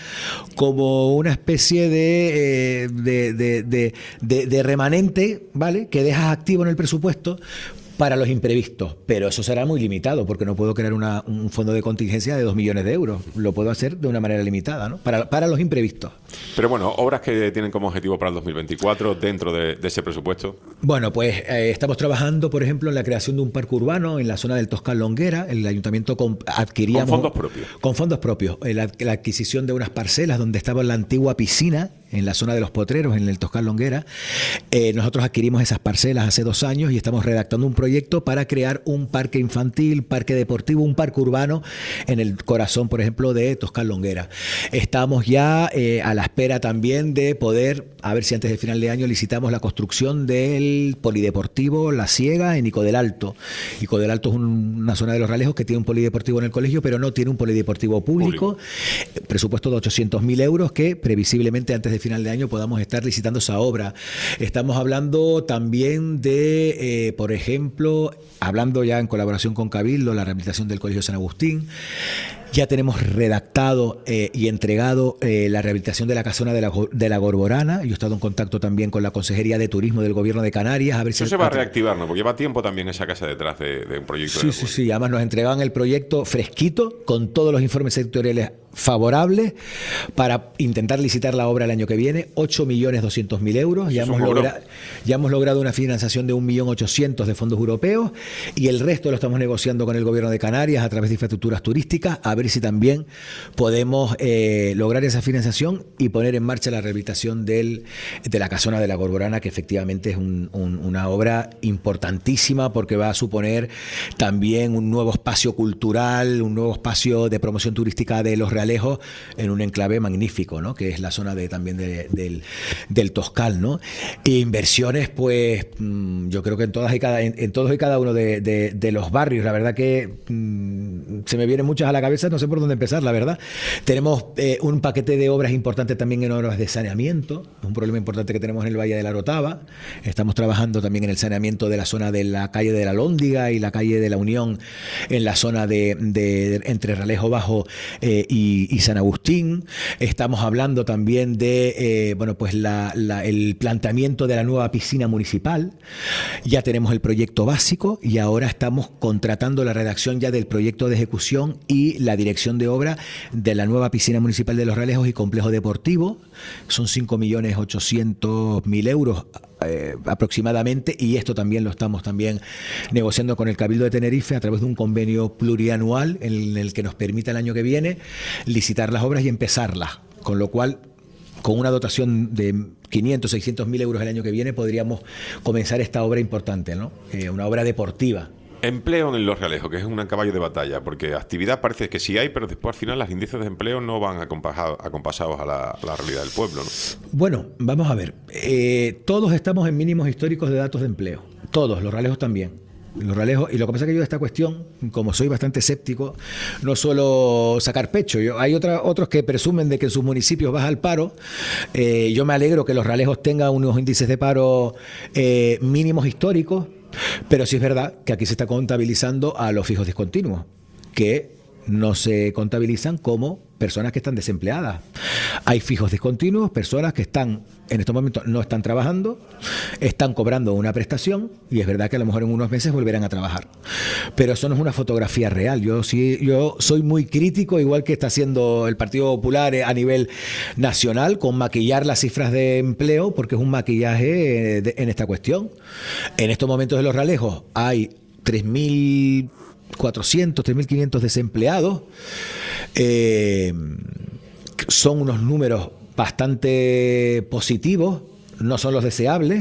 como una especie de, eh, de, de, de, de, de remanente, ¿vale?, que dejas activo en el presupuesto para los imprevistos, pero eso será muy limitado, porque no puedo crear una, un fondo de contingencia de dos millones de euros. Lo puedo hacer de una manera limitada, ¿no?, para, para los imprevistos. Pero bueno, obras que tienen como objetivo para el dos mil veinticuatro dentro de, de ese presupuesto. Bueno, pues eh, estamos trabajando, por ejemplo, en la creación de un parque urbano en la zona del Toscal Longuera. El ayuntamiento con, adquiríamos... Con fondos propios. Con fondos propios. Eh, la, la adquisición de unas parcelas donde estaba la antigua piscina, en la zona de los Potreros, en el Toscal Longuera. Eh, nosotros adquirimos esas parcelas hace dos años y estamos redactando un proyecto para crear un parque infantil, parque deportivo, un parque urbano en el corazón, por ejemplo, de Toscal Longuera. Estamos ya eh, a la espera también de poder, a ver si antes de final de año licitamos la construcción del polideportivo La Siega en Ico del Alto. Ico del Alto es un, una zona de los Realejos que tiene un polideportivo en el colegio, pero no tiene un polideportivo público. público. Presupuesto de ochocientos mil euros que previsiblemente antes de final de año podamos estar licitando esa obra. Estamos hablando también de, eh, por ejemplo, hablando ya en colaboración con Cabildo, la rehabilitación del Colegio San Agustín. Ya tenemos redactado eh, y entregado eh, la rehabilitación de la casona de la, de la Gorborana. Yo he estado en contacto también con la Consejería de Turismo del Gobierno de Canarias. A ver Eso si se va a reactivar, ¿no? Porque lleva tiempo también esa casa detrás de, de un proyecto. Sí, de sí, sí. Además nos entregaban el proyecto fresquito, con todos los informes sectoriales favorables, para intentar licitar la obra el año que viene. ocho millones doscientos mil euros. Ya hemos, logra, ya hemos logrado una financiación de un millón ochocientos mil de fondos europeos, y el resto lo estamos negociando con el Gobierno de Canarias a través de infraestructuras turísticas, a ver ver si también podemos eh, lograr esa financiación y poner en marcha la rehabilitación del, de la casona de la Corborana, que efectivamente es un, un, una obra importantísima porque va a suponer también un nuevo espacio cultural, un nuevo espacio de promoción turística de Los Realejos en un enclave magnífico, ¿no? Que es la zona de, también de, del, del Toscal, ¿no? E inversiones, pues yo creo que en todas y cada, en, en todos y cada uno de, de, de los barrios, la verdad que mmm, se me vienen muchas a la cabeza, no sé por dónde empezar, la verdad. Tenemos eh, un paquete de obras importantes también en obras de saneamiento, un problema importante que tenemos en el Valle de la Orotava. Estamos trabajando también en el saneamiento de la zona de la calle de la Lóndiga y la calle de la Unión, en la zona de, de, de entre Realejo Bajo eh, y, y San Agustín. Estamos hablando también de eh, bueno, pues la, la, el planteamiento de la nueva piscina municipal. Ya tenemos el proyecto básico y ahora estamos contratando la redacción ya del proyecto de ejecución y la dirección de obra de la nueva piscina municipal de Los Realejos y complejo deportivo. Son cinco millones ochocientos mil euros eh, aproximadamente, y esto también lo estamos también negociando con el Cabildo de Tenerife a través de un convenio plurianual en el que nos permita el año que viene licitar las obras y empezarlas, con lo cual con una dotación de quinientos, seiscientos mil euros el año que viene podríamos comenzar esta obra importante, ¿no? Eh, una obra deportiva. Empleo en Los Realejos, que es un caballo de batalla, porque actividad parece que sí hay, pero después al final los índices de empleo no van acompasados, acompasados a, la, a la realidad del pueblo, ¿no? Bueno, vamos a ver. Eh, todos estamos en mínimos históricos de datos de empleo. Todos, Los Realejos también. Los Realejos, y lo que pasa es que yo de esta cuestión, como soy bastante escéptico, no suelo sacar pecho. Yo, hay otra, otros que presumen de que en sus municipios baja el paro. Eh, yo me alegro que Los Realejos tenga unos índices de paro eh, mínimos históricos, pero sí es verdad que aquí se está contabilizando a los fijos discontinuos, que no se contabilizan como personas que están desempleadas. Hay fijos discontinuos, personas que están en estos momentos no están trabajando, están cobrando una prestación y es verdad que a lo mejor en unos meses volverán a trabajar. Pero eso no es una fotografía real. Yo sí, yo soy muy crítico, igual que está haciendo el Partido Popular a nivel nacional, con maquillar las cifras de empleo, porque es un maquillaje de, en esta cuestión. En estos momentos de Los Realejos hay tres mil cuatrocientos, tres mil quinientos desempleados. Eh, son unos números bastante positivos, no son los deseables,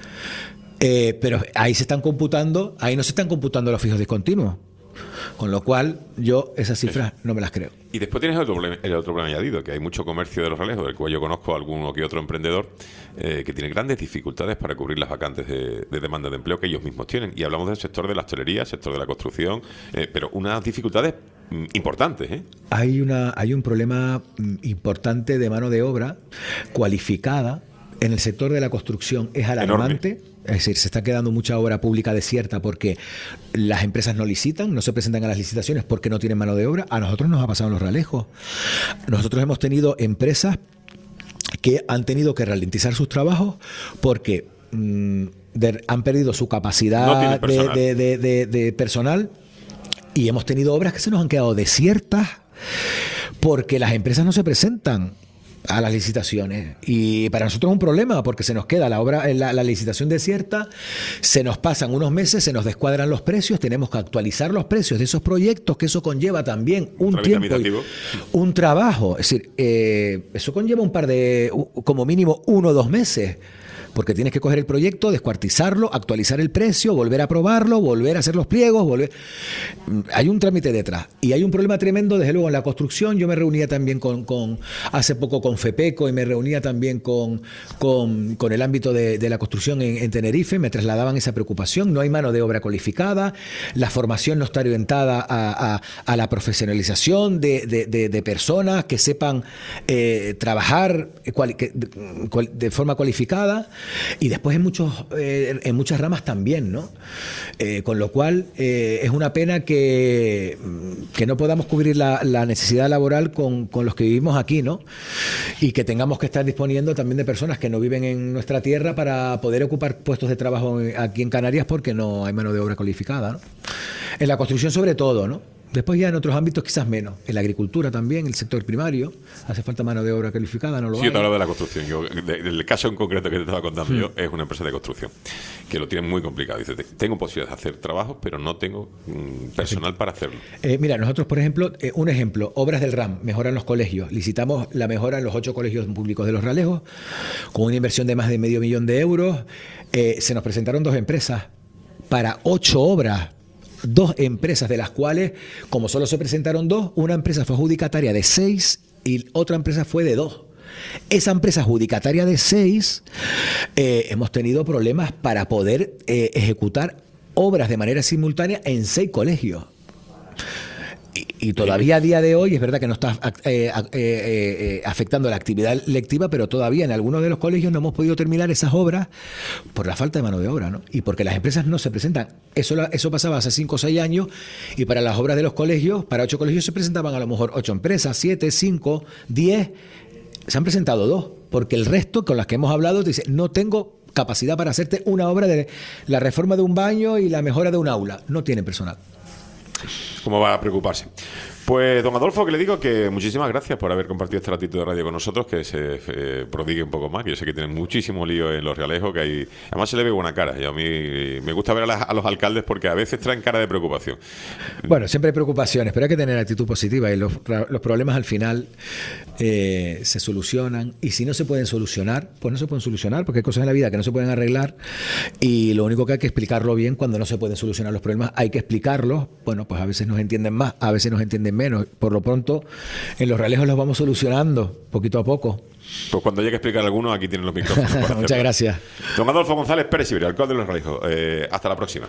eh, pero ahí se están computando, ahí no se están computando los fijos discontinuos, con lo cual yo esas cifras no me las creo. Y después tienes el otro, problema, el otro problema añadido, que hay mucho comercio de Los Realejos, del cual yo conozco a alguno que otro emprendedor eh, que tiene grandes dificultades para cubrir las vacantes de, de demanda de empleo que ellos mismos tienen. Y hablamos del sector de la hostelería, sector de la construcción, eh, pero unas dificultades mm, importantes, ¿eh? Hay, una, hay un problema importante de mano de obra cualificada en el sector de la construcción. Es alarmante. Enorme. Es decir, se está quedando mucha obra pública desierta porque las empresas no licitan, no se presentan a las licitaciones porque no tienen mano de obra. A nosotros nos ha pasado en Los Realejos. Nosotros hemos tenido empresas que han tenido que ralentizar sus trabajos porque mmm, de, han perdido su capacidad no de, de, de, de, de personal, y hemos tenido obras que se nos han quedado desiertas porque las empresas no se presentan a las licitaciones, y para nosotros es un problema porque se nos queda la obra, la, la licitación desierta, se nos pasan unos meses, se nos descuadran los precios, tenemos que actualizar los precios de esos proyectos, que eso conlleva también un, un tiempo y un trabajo, es decir, eh, eso conlleva un par de, como mínimo uno o dos meses, porque tienes que coger el proyecto, descuartizarlo, actualizar el precio, volver a probarlo, volver a hacer los pliegos, volver... Hay un trámite detrás. Y hay un problema tremendo, desde luego, en la construcción. Yo me reunía también con, con hace poco con FEPECO y me reunía también con, con, con el ámbito de, de la construcción en, en Tenerife. Me trasladaban esa preocupación. No hay mano de obra cualificada. La formación no está orientada a, a, a la profesionalización de, de, de, de personas que sepan eh, trabajar cual, que, de, de forma cualificada. Y después en muchos eh, en muchas ramas también, ¿no? Eh, con lo cual eh, es una pena que, que no podamos cubrir la, la necesidad laboral con, con los que vivimos aquí, ¿no? Y que tengamos que estar disponiendo también de personas que no viven en nuestra tierra para poder ocupar puestos de trabajo aquí en Canarias porque no hay mano de obra cualificada, ¿no? En la construcción sobre todo, ¿no? Después ya en otros ámbitos quizás menos. En la agricultura también, el sector primario, hace falta mano de obra calificada, no lo Sí, hay. yo te hablo de la construcción. Yo, de- del caso en concreto que te estaba contando yo, es una empresa de construcción, que lo tiene muy complicado. Dice, "Te- tengo posibilidad de hacer trabajos, pero no tengo mm, personal para hacerlo". Eh, mira, nosotros, por ejemplo, eh, un ejemplo, obras del R A M, mejoran los colegios. Licitamos la mejora en los ocho colegios públicos de Los Realejos, con una inversión de más de medio millón de euros. Eh, se nos presentaron dos empresas para ocho obras. Dos empresas, de las cuales, como solo se presentaron dos, una empresa fue adjudicataria de seis y otra empresa fue de dos. Esa empresa adjudicataria de seis, eh, hemos tenido problemas para poder eh, ejecutar obras de manera simultánea en seis colegios. Y, y todavía a día de hoy es verdad que no está eh, eh, eh, afectando la actividad lectiva, pero todavía en algunos de los colegios no hemos podido terminar esas obras por la falta de mano de obra, ¿no? Y porque las empresas no se presentan. Eso, la- eso pasaba hace cinco o seis años, y para las obras de los colegios, para ocho colegios se presentaban a lo mejor ocho empresas, siete, cinco, diez. Se han presentado dos, porque el resto con las que hemos hablado te dice, no tengo capacidad para hacerte una obra de la reforma de un baño y la mejora de un aula. No tienen personal. ¿Cómo va a preocuparse? Pues, don Adolfo, que le digo que muchísimas gracias por haber compartido este ratito de radio con nosotros, que se eh, prodigue un poco más, que yo sé que tienen muchísimo lío en Los Realejos, que hay, además se le ve buena cara, y a mí me gusta ver a, las- a los alcaldes porque a veces traen cara de preocupación. Bueno, siempre hay preocupaciones, pero hay que tener actitud positiva, y los, los problemas al final eh, se solucionan, y si no se pueden solucionar, pues no se pueden solucionar, porque hay cosas en la vida que no se pueden arreglar, y lo único que hay que explicarlo bien. Cuando no se pueden solucionar los problemas hay que explicarlos. Bueno, pues a veces nos entienden más, a veces nos entienden menos. Por lo pronto, en Los Realejos los vamos solucionando poquito a poco. Pues cuando llegue a explicar alguno, aquí tienen los micrófonos para hacerlo. Muchas gracias. Don Adolfo González Pérez Iberia, alcalde de Los Realejos. Eh, hasta la próxima.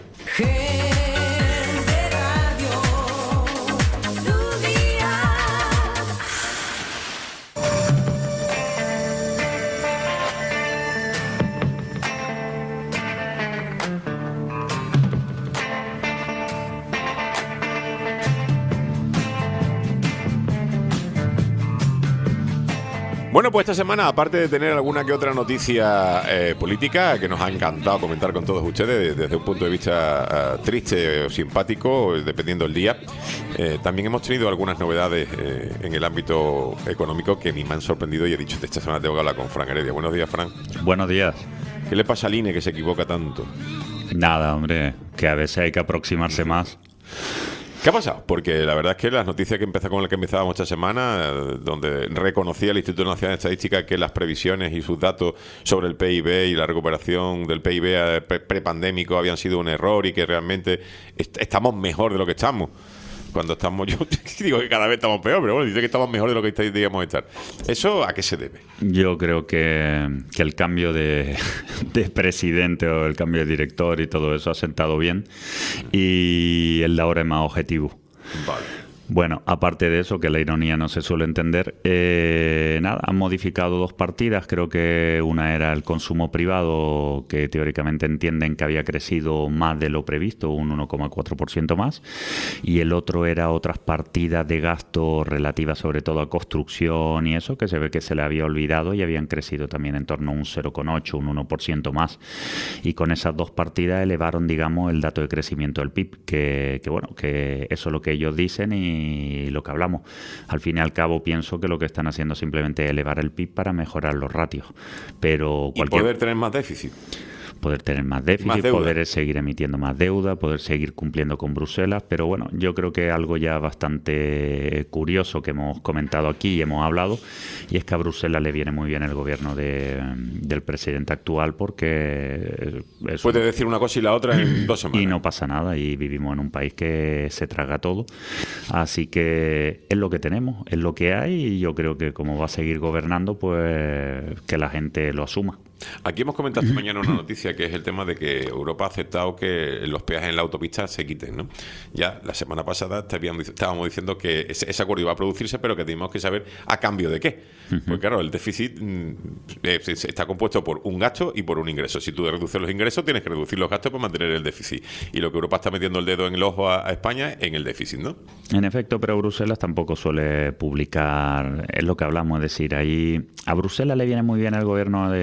Bueno, pues esta semana, aparte de tener alguna que otra noticia eh, política que nos ha encantado comentar con todos ustedes desde un punto de vista uh, triste o simpático, dependiendo del día, eh, también hemos tenido algunas novedades eh, en el ámbito económico que a mí me han sorprendido, y he dicho, de esta semana tengo que hablar con Fran Heredia. Buenos días, Fran. Buenos días. ¿Qué le pasa al I N E que se equivoca tanto? Nada, hombre, que a veces hay que aproximarse más. ¿Qué ha pasado? Porque la verdad es que las noticias que empezó con las que empezábamos esta semana, eh, donde reconocía el Instituto Nacional de Estadística que las previsiones y sus datos sobre el P I B y la recuperación del P I B eh, pre- prepandémico habían sido un error, y que realmente est- estamos mejor de lo que estamos. Cuando estamos, yo digo que cada vez estamos peor, pero bueno, dice que estamos mejor de lo que deberíamos estar. ¿Eso a qué se debe? Yo creo que, que el cambio de, de presidente o el cambio de director y todo eso ha sentado bien, y el de ahora es más objetivo. Vale. Bueno, aparte de eso, que la ironía no se suele entender, eh, nada, han modificado dos partidas. Creo que una era el consumo privado, que teóricamente entienden que había crecido más de lo previsto, un uno coma cuatro por ciento más, y el otro era otras partidas de gasto relativas sobre todo a construcción y eso, que se ve que se le había olvidado, y habían crecido también en torno a un cero coma ocho, un uno por ciento más. Y con esas dos partidas elevaron, digamos, el dato de crecimiento del P I B, que, que bueno, que eso es lo que ellos dicen y y lo que hablamos. Al fin y al cabo, pienso que lo que están haciendo es simplemente elevar el P I B para mejorar los ratios. Pero Y cualquier... poder tener más déficit. poder tener más déficit, Más deuda. poder seguir emitiendo más deuda, poder seguir cumpliendo con Bruselas. Pero bueno, yo creo que algo ya bastante curioso que hemos comentado aquí y hemos hablado, y es que a Bruselas le viene muy bien el gobierno de, del presidente actual, porque es Puede un- decir una cosa y la otra en dos semanas. y no pasa nada, y vivimos en un país que se traga todo. Así que es lo que tenemos, es lo que hay, y yo creo que como va a seguir gobernando, pues que la gente lo asuma. Aquí hemos comentado esta mañana una noticia, que es el tema de que Europa ha aceptado que los peajes en la autopista se quiten, ¿no? Ya la semana pasada estábamos estábamos diciendo que ese, ese acuerdo iba a producirse, pero que teníamos que saber a cambio de qué. Porque claro, el déficit mm, eh, se- se está compuesto por un gasto y por un ingreso. Si tú reduces los ingresos, tienes que reducir los gastos para mantener el déficit. Y lo que Europa está metiendo el dedo en el ojo a, a España en el déficit, ¿no? En efecto, pero Bruselas tampoco suele publicar, es lo que hablamos, es decir, ahí a Bruselas le viene muy bien el gobierno de,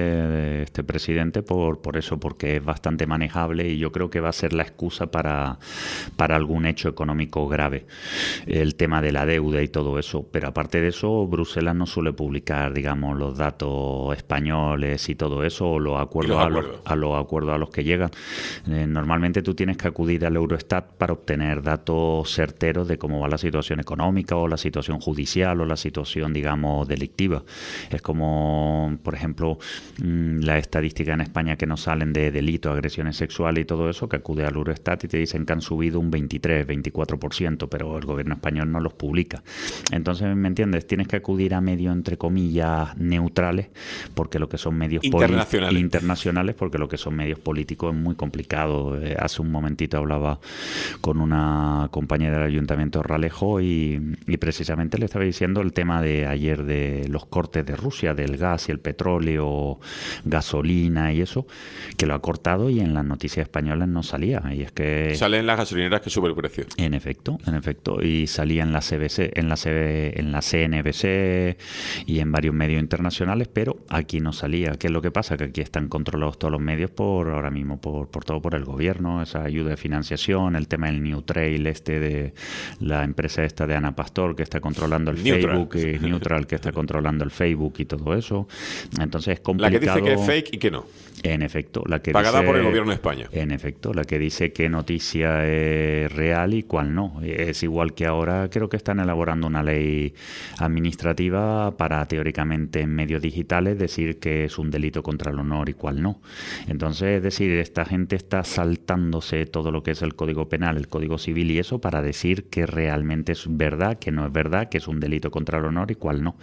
eh, este presidente por, por eso, porque es bastante manejable y yo creo que va a ser la excusa para, para algún hecho económico grave. El tema de la deuda y todo eso. Pero aparte de eso, Bruselas no suele publicar, digamos, los datos españoles y todo eso, o los acuerdos, los a, los, acuerdos. a los acuerdos a los que llegan. Eh, normalmente tú tienes que acudir al Eurostat para obtener datos certeros de cómo va la situación económica o la situación judicial o la situación, digamos, delictiva. Es como, por ejemplo, mmm, la estadística en España que nos salen de delitos, agresiones sexuales y todo eso, que acude al Eurostat y te dicen que han subido un veintitrés, veinticuatro por ciento, pero el gobierno español no los publica. Entonces, ¿me entiendes? Tienes que acudir a medios, entre comillas, neutrales, porque lo que son medios internacionales, internacionales porque lo que son medios políticos es muy complicado. Eh, hace un momentito hablaba con una compañera del Ayuntamiento de Ralejo y, y precisamente le estaba diciendo el tema de ayer de los cortes de Rusia, del gas y el petróleo, gasolina y eso, que lo ha cortado y en las noticias españolas no salía. Y es que sale en las gasolineras que sube el precio. En efecto, en efecto. Y salía en la C B C, en la C B, en la C N B C y en varios medios internacionales, pero aquí no salía. ¿Qué es lo que pasa? Que aquí están controlados todos los medios por ahora mismo, por, por todo por el gobierno, esa ayuda de financiación, el tema del New Trail, este de la empresa esta de Ana Pastor que está controlando el Neutral. Facebook, y Neutral que está controlando el Facebook y todo eso. Entonces es complicado. La que dice que es fake y que no. En efecto, la que pagada dice, por el gobierno de España. En efecto, la que dice qué noticia es real y cuál no. Es igual que ahora creo que están elaborando una ley administrativa para teóricamente en medios digitales decir que es un delito contra el honor y cuál no. Entonces, es decir, esta gente está saltándose todo lo que es el Código Penal, el Código Civil y eso para decir que realmente es verdad, que no es verdad, que es un delito contra el honor y cuál no.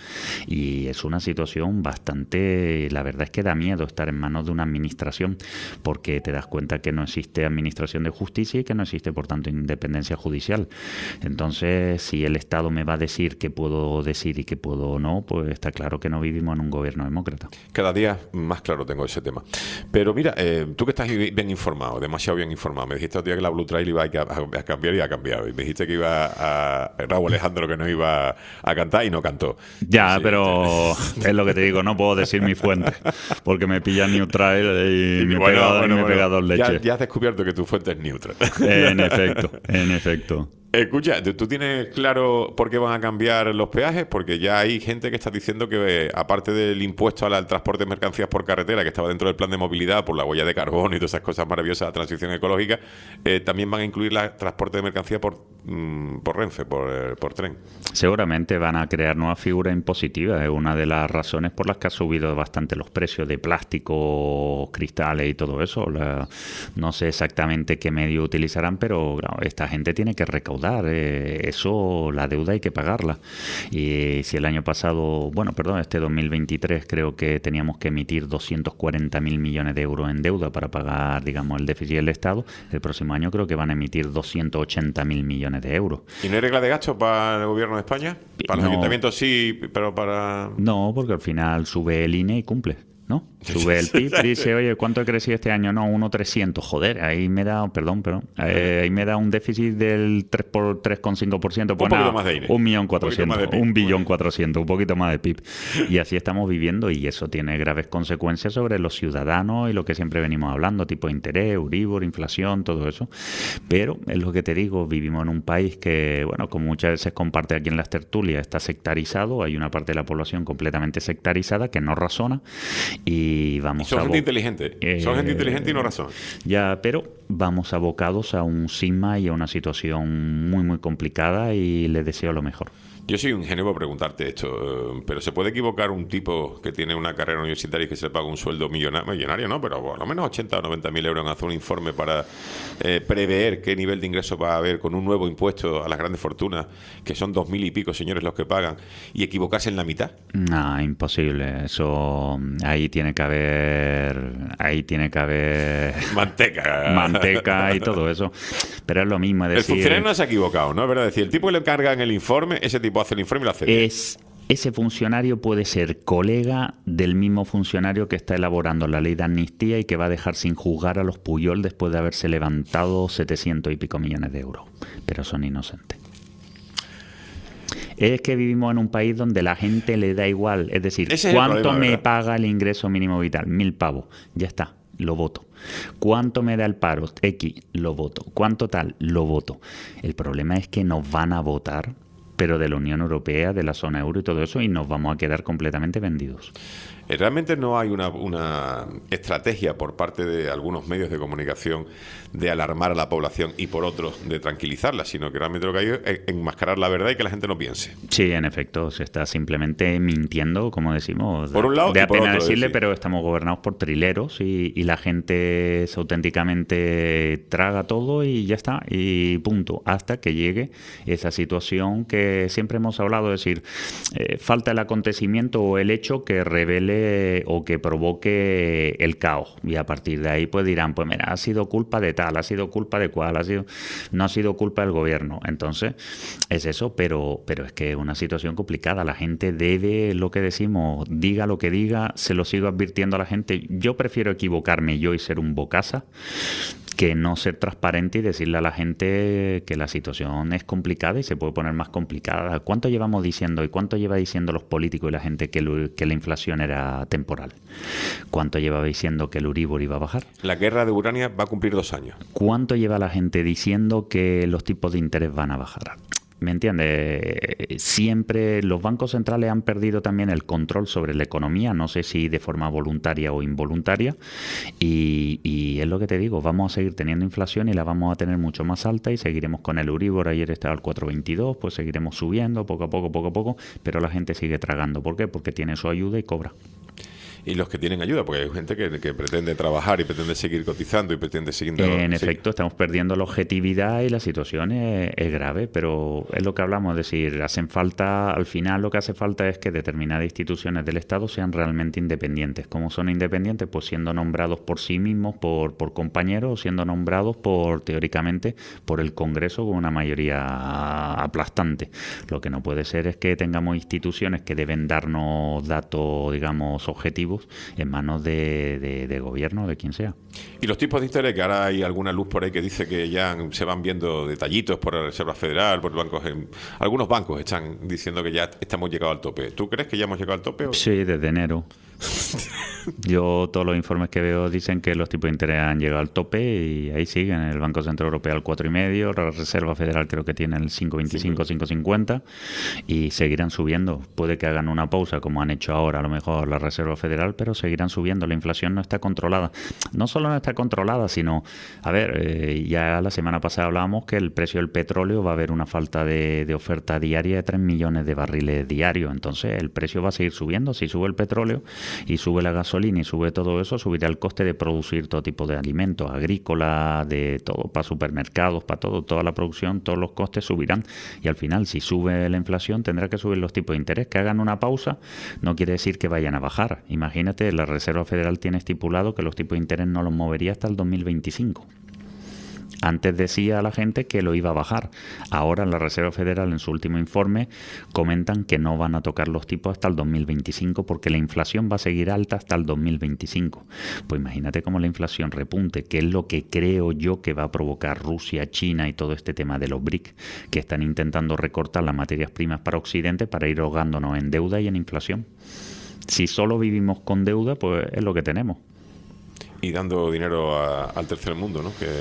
Y es una situación bastante, la verdad es que da miedo estar en manos de una administración porque te das cuenta que no existe administración de justicia y que no existe, por tanto, independencia judicial. Entonces, si el Estado me va a decir qué puedo decir y qué puedo no, pues está claro que no vivimos en un gobierno demócrata. Cada día más claro tengo ese tema. Pero mira, eh, tú que estás bien informado, demasiado bien informado, me dijiste otro día que la Blue Trail iba a, a, a cambiar y ha cambiado. Y me dijiste que iba a, a Raúl Alejandro que no iba a cantar y no cantó. Ya, sí, pero es lo que te digo, no puedo decir mi fuente, porque me pilla New Trail y, y me he bueno, pegado, bueno, y me he bueno. pegado leche. Ya, ya has descubierto que tu fuente es Neutral. En efecto, en efecto. Escucha, ¿tú tienes claro por qué van a cambiar los peajes? Porque ya hay gente que está diciendo que, eh, aparte del impuesto al, al transporte de mercancías por carretera, que estaba dentro del plan de movilidad por la huella de carbono y todas esas cosas maravillosas, la transición ecológica, eh, también van a incluir el transporte de mercancías por, mm, por Renfe, por, eh, por tren. Seguramente van a crear nuevas figuras impositivas. Es una de las razones por las que ha subido bastante los precios de plástico, cristales y todo eso. La, no sé exactamente qué medio utilizarán, pero claro, esta gente tiene que recaudar. Eh, eso, la deuda hay que pagarla. Y si el año pasado, bueno, perdón, este dos mil veintitrés creo que teníamos que emitir doscientos cuarenta mil millones de euros en deuda para pagar, digamos, el déficit del Estado, el próximo año creo que van a emitir doscientos ochenta mil millones de euros. ¿Y no hay regla de gasto para el gobierno de España? Para los No. ayuntamientos sí, pero para... No, porque al final sube el I N E y cumple, ¿no? Sube el P I B y dice, oye, ¿cuánto he crecido este año? No, uno trescientos. Joder, ahí me da, perdón, perdón, eh, ahí me da un déficit del tres por tres coma cinco por ciento. Pues un poquito nada, más de I N E. un millón cuatrocientos, Un, un billón cuatrocientos, un poquito más de P I B. Y así estamos viviendo y eso tiene graves consecuencias sobre los ciudadanos y lo que siempre venimos hablando, tipo interés, Euribor, inflación, todo eso. Pero es lo que te digo, vivimos en un país que, bueno, como muchas veces comparte aquí en las tertulias, está sectarizado, hay una parte de la población completamente sectarizada que no razona y vamos Son a... gente inteligente. Eh, Son gente inteligente y no razón. Ya, pero vamos abocados a un sisma y a una situación muy, muy complicada y les deseo lo mejor. Yo soy un ingenuo a preguntarte esto, eh, pero ¿se puede equivocar un tipo que tiene una carrera universitaria y que se le paga un sueldo millonario, millonario no, pero por lo menos ochenta o noventa mil euros en hacer un informe para eh, prever qué nivel de ingreso va a haber con un nuevo impuesto a las grandes fortunas, que son dos mil y pico señores los que pagan, y equivocarse en la mitad? No, imposible. Eso, ahí tiene que haber, ahí tiene que haber manteca, manteca y todo eso. Pero es lo mismo, es el decir, funcionario no se ha equivocado, ¿no? Es verdad, es decir, el tipo que le encargan el informe, ese tipo hace el informe y lo hace bien. es ese funcionario puede ser colega del mismo funcionario que está elaborando la ley de amnistía y que va a dejar sin juzgar a los Puyol después de haberse levantado setecientos y pico millones de euros. Pero son inocentes. Es que vivimos en un país donde la gente le da igual. Es decir, Ese es el ¿cuánto problema, me ¿verdad? paga el ingreso mínimo vital? Mil pavos. Ya está. Lo voto. ¿Cuánto me da el paro? X, lo voto. ¿Cuánto tal? Lo voto. El problema es que nos van a votar, pero de la Unión Europea, de la zona euro y todo eso, y nos vamos a quedar completamente vendidos. Eh, Realmente no hay una, una estrategia por parte de algunos medios de comunicación de alarmar a la población y por otros de tranquilizarla, sino que realmente lo que hay es enmascarar la verdad y que la gente no piense. Sí, en efecto, se está simplemente mintiendo, como decimos. Por un lado de y por apenas otro, decirle, decir. pero estamos gobernados por trileros y, y la gente se auténticamente traga todo y ya está, y punto, hasta que llegue esa situación que siempre hemos hablado, es decir, eh, falta el acontecimiento o el hecho que revele o que provoque el caos, y a partir de ahí pues dirán, pues mira, ha sido culpa de tal, ha sido culpa de cual, ha sido, no ha sido culpa del gobierno. Entonces es eso, pero pero es que es una situación complicada. La gente debe, lo que decimos, diga lo que diga, se lo sigo advirtiendo a la gente. Yo prefiero equivocarme yo y ser un bocasa que no ser transparente y decirle a la gente que la situación es complicada y se puede poner más complicada. ¿Cuánto llevamos diciendo y cuánto lleva diciendo los políticos y la gente que, lo, que la inflación era temporal? ¿Cuánto lleva diciendo que el Euribor iba a bajar? La guerra de Ucrania va a cumplir dos años. ¿Cuánto lleva la gente diciendo que los tipos de interés van a bajar? ¿Me entiendes? Siempre los bancos centrales han perdido también el control sobre la economía, no sé si de forma voluntaria o involuntaria, y, y es lo que te digo, vamos a seguir teniendo inflación y la vamos a tener mucho más alta y seguiremos con el Euribor, ayer estaba al cuatro coma veintidós, pues seguiremos subiendo poco a poco, poco a poco, pero la gente sigue tragando. ¿Por qué? Porque tiene su ayuda y cobra. Y los que tienen ayuda, porque hay gente que, que pretende trabajar y pretende seguir cotizando y pretende seguir... En sí. efecto, estamos perdiendo la objetividad y la situación es, es grave, pero es lo que hablamos, es decir, hacen falta, al final lo que hace falta es que determinadas instituciones del Estado sean realmente independientes. ¿Cómo son independientes? Pues siendo nombrados por sí mismos, por, por compañeros, o siendo nombrados por, teóricamente, por el Congreso con una mayoría aplastante. Lo que no puede ser es que tengamos instituciones que deben darnos datos, digamos, objetivos en manos de, de, de gobierno, de quien sea. Y los tipos de interés, que ahora hay alguna luz por ahí que dice que ya se van viendo detallitos por la Reserva Federal, por bancos, en, algunos bancos están diciendo que ya estamos llegado al tope. ¿Tú crees que ya hemos llegado al tope? O? Sí, desde enero. Yo todos los informes que veo dicen que los tipos de interés han llegado al tope y ahí siguen. El Banco Central Europeo al cuatro coma cinco, la Reserva Federal creo que tiene el cinco coma veinticinco, cinco coma cincuenta y seguirán subiendo. Puede que hagan una pausa como han hecho ahora a lo mejor la Reserva Federal, pero seguirán subiendo. La inflación no está controlada. No solo no está controlada, sino, a ver, eh, ya la semana pasada hablábamos que el precio del petróleo va a haber una falta de, de oferta diaria de tres millones de barriles diarios. Entonces el precio va a seguir subiendo. Si sube el petróleo y sube la gasolina y sube todo eso, subirá el coste de producir todo tipo de alimentos, agrícola, de todo, para supermercados, para todo, toda la producción, todos los costes subirán y al final, si sube la inflación, tendrá que subir los tipos de interés. Que hagan una pausa no quiere decir que vayan a bajar. Imagínate, la Reserva Federal tiene estipulado que los tipos de interés no los movería hasta el dos mil veinticinco. Antes decía a la gente que lo iba a bajar. Ahora la Reserva Federal en su último informe comentan que no van a tocar los tipos hasta el dos mil veinticinco porque la inflación va a seguir alta hasta el dos mil veinticinco. Pues imagínate cómo la inflación repunte, que es lo que creo yo que va a provocar Rusia, China y todo este tema de los B R I C, que están intentando recortar las materias primas para Occidente para ir ahogándonos en deuda y en inflación. Si solo vivimos con deuda, pues es lo que tenemos. Y dando dinero a, al tercer mundo, ¿no? Que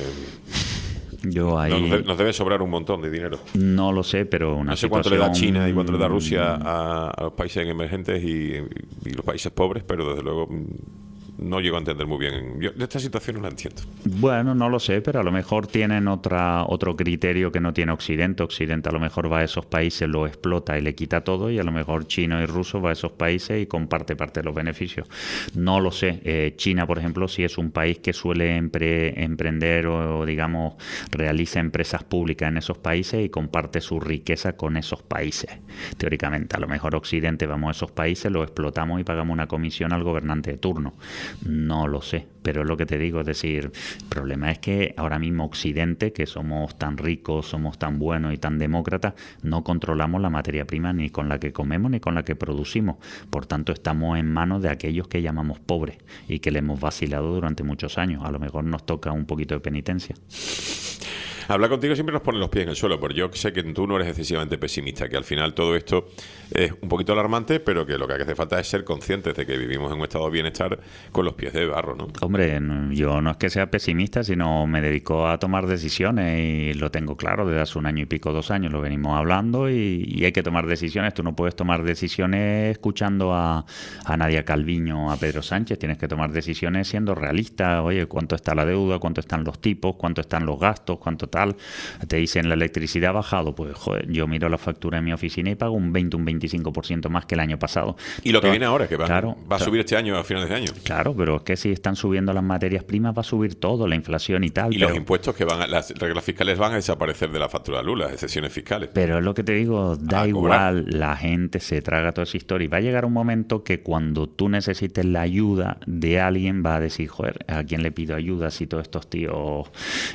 yo ahí nos, de, nos debe sobrar un montón de dinero. No lo sé, pero una no sé situación... cuánto le da China y cuánto le da Rusia a, a los países emergentes y, y los países pobres, pero desde luego no llego a entender muy bien. Yo de esta situación no la entiendo. Bueno, no lo sé, pero a lo mejor tienen otra otro criterio que no tiene Occidente. Occidente a lo mejor va a esos países, lo explota y le quita todo, y a lo mejor chino y ruso va a esos países y comparte parte de los beneficios. No lo sé. Eh, China, por ejemplo, sí es un país que suele empre, emprender o, digamos, realiza empresas públicas en esos países y comparte su riqueza con esos países. Teóricamente, a lo mejor Occidente vamos a esos países, lo explotamos y pagamos una comisión al gobernante de turno. No lo sé, pero es lo que te digo, es decir, el problema es que ahora mismo Occidente, que somos tan ricos, somos tan buenos y tan demócratas, no controlamos la materia prima ni con la que comemos ni con la que producimos. Por tanto, estamos en manos de aquellos que llamamos pobres y que le hemos vacilado durante muchos años. A lo mejor nos toca un poquito de penitencia. Hablar contigo siempre nos pone los pies en el suelo, porque yo sé que tú no eres excesivamente pesimista, que al final todo esto es un poquito alarmante, pero que lo que hace falta es ser conscientes de que vivimos en un estado de bienestar con los pies de barro, ¿no? Hombre, yo no es que sea pesimista, sino me dedico a tomar decisiones y lo tengo claro desde hace un año y pico, dos años, lo venimos hablando y, y hay que tomar decisiones. Tú no puedes tomar decisiones escuchando a, a Nadia Calviño o a Pedro Sánchez, tienes que tomar decisiones siendo realista. Oye, ¿cuánto está la deuda? ¿Cuánto están los tipos? ¿Cuánto están los gastos? ¿Cuánto tal? Te dicen la electricidad ha bajado, pues joder, yo miro la factura en mi oficina y pago un veinte, un veinticinco por ciento más que el año pasado. Y lo que Entonces, viene ahora, que va, claro, va a subir este año a finales de año. Claro, pero es que si están subiendo las materias primas va a subir todo, la inflación y tal. Y pero, los impuestos que van, a, las reglas fiscales van a desaparecer de la factura de Lula, excepciones fiscales. Pero es lo que te digo, da A igual, cobrar. la gente se traga toda esa historia y va a llegar un momento que cuando tú necesites la ayuda de alguien va a decir, joder, ¿a quién le pido ayuda si todos estos tíos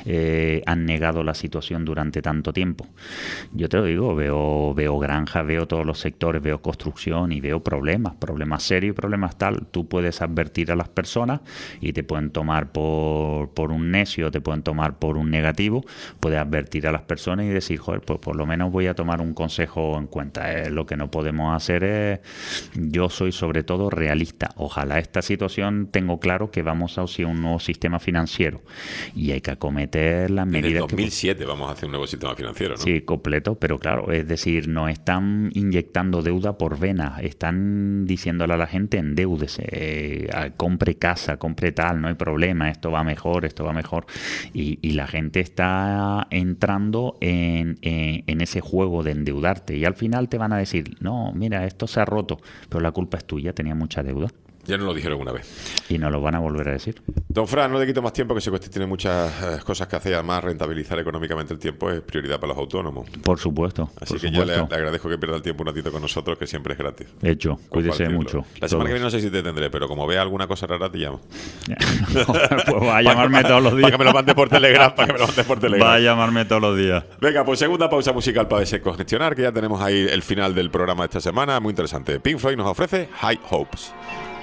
eh, han negado la situación durante tanto tiempo? Yo te lo digo, veo, veo granjas, veo todos los sectores, veo construcción y veo problemas, problemas serios y problemas tal. Tú puedes advertir a las personas y te pueden tomar por, por un necio, te pueden tomar por un negativo, puedes advertir a las personas y decir, joder, pues por lo menos voy a tomar un consejo en cuenta. Eh, lo que no podemos hacer es, yo soy sobre todo realista. Ojalá esta situación, tengo claro que vamos hacia un nuevo sistema financiero y hay que acometer las Desde medidas el dos mil siete que... vamos a hacer un nuevo sistema financiero, ¿no? Sí, completo, pero claro, es decir, nos están inyectando deuda por vena, están diciéndole a la gente endeúdese, eh, compre casa, compre tal, no hay problema, esto va mejor, esto va mejor, y, y la gente está entrando en, en, en ese juego de endeudarte y al final te van a decir, no, mira, esto se ha roto, pero la culpa es tuya, tenía mucha deuda. Ya nos lo dijeron una vez. Y nos lo van a volver a decir. Don Fran, no le quito más tiempo, que sé que usted tiene muchas eh, cosas que hacer. Además, rentabilizar económicamente el tiempo es prioridad para los autónomos. Por supuesto. Así por que supuesto. yo le, le agradezco que pierda el tiempo un ratito con nosotros, que siempre es gratis. Hecho, cuídese mucho. La semana que viene no sé si te tendré, pero como vea alguna cosa rara te llamo. No, pues va a llamarme todos los días. Para que me lo mande por Telegram, para que me lo mande por Telegram. Va a llamarme todos los días. Venga, pues segunda pausa musical para descongestionar, que ya tenemos ahí el final del programa de esta semana. Muy interesante. Pink Floyd nos ofrece High Hopes.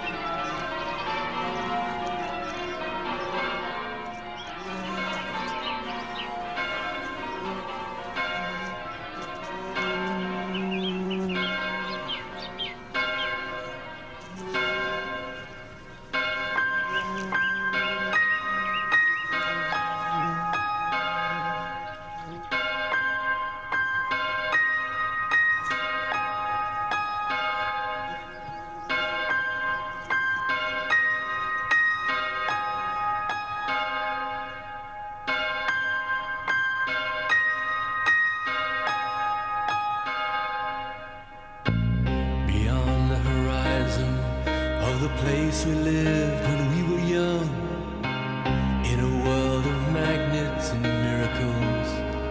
place we lived when we were young, in a world of magnets and miracles.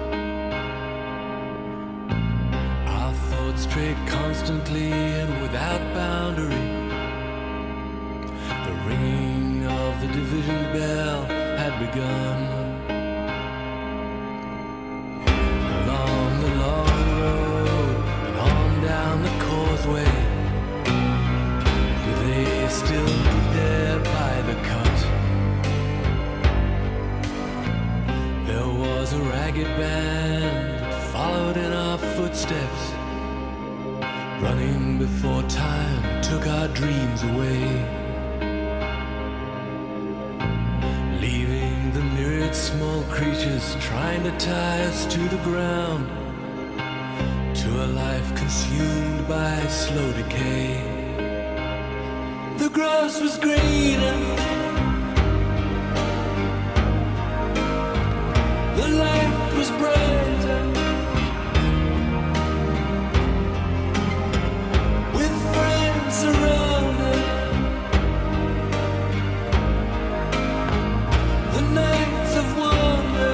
Our thoughts strayed constantly and without boundary. The ringing of the division bell had begun. Along the long road and on down the causeway, still be there by the cut. There was a ragged band that followed in our footsteps, running before time took our dreams away, leaving the myriad small creatures trying to tie us to the ground, to a life consumed by slow decay. The grass was greener, the light was brighter, with friends around us. The nights of wonder,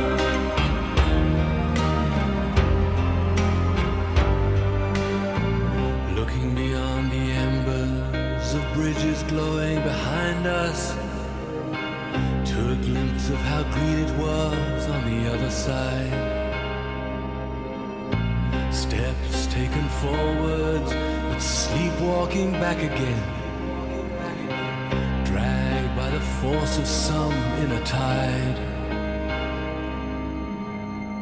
looking beyond the embers of bridges glowing behind us, to a glimpse of how green it was on the other side. Steps taken forwards, but sleepwalking back again, dragged by the force of some inner tide.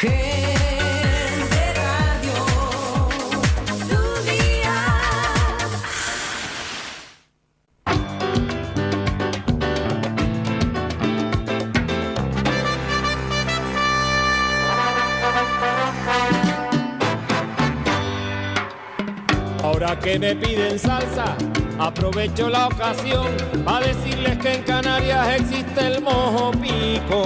Gente Radio, tu día. Ahora que me piden salsa, aprovecho la ocasión para decirles que en Canarias existe el mojo pico,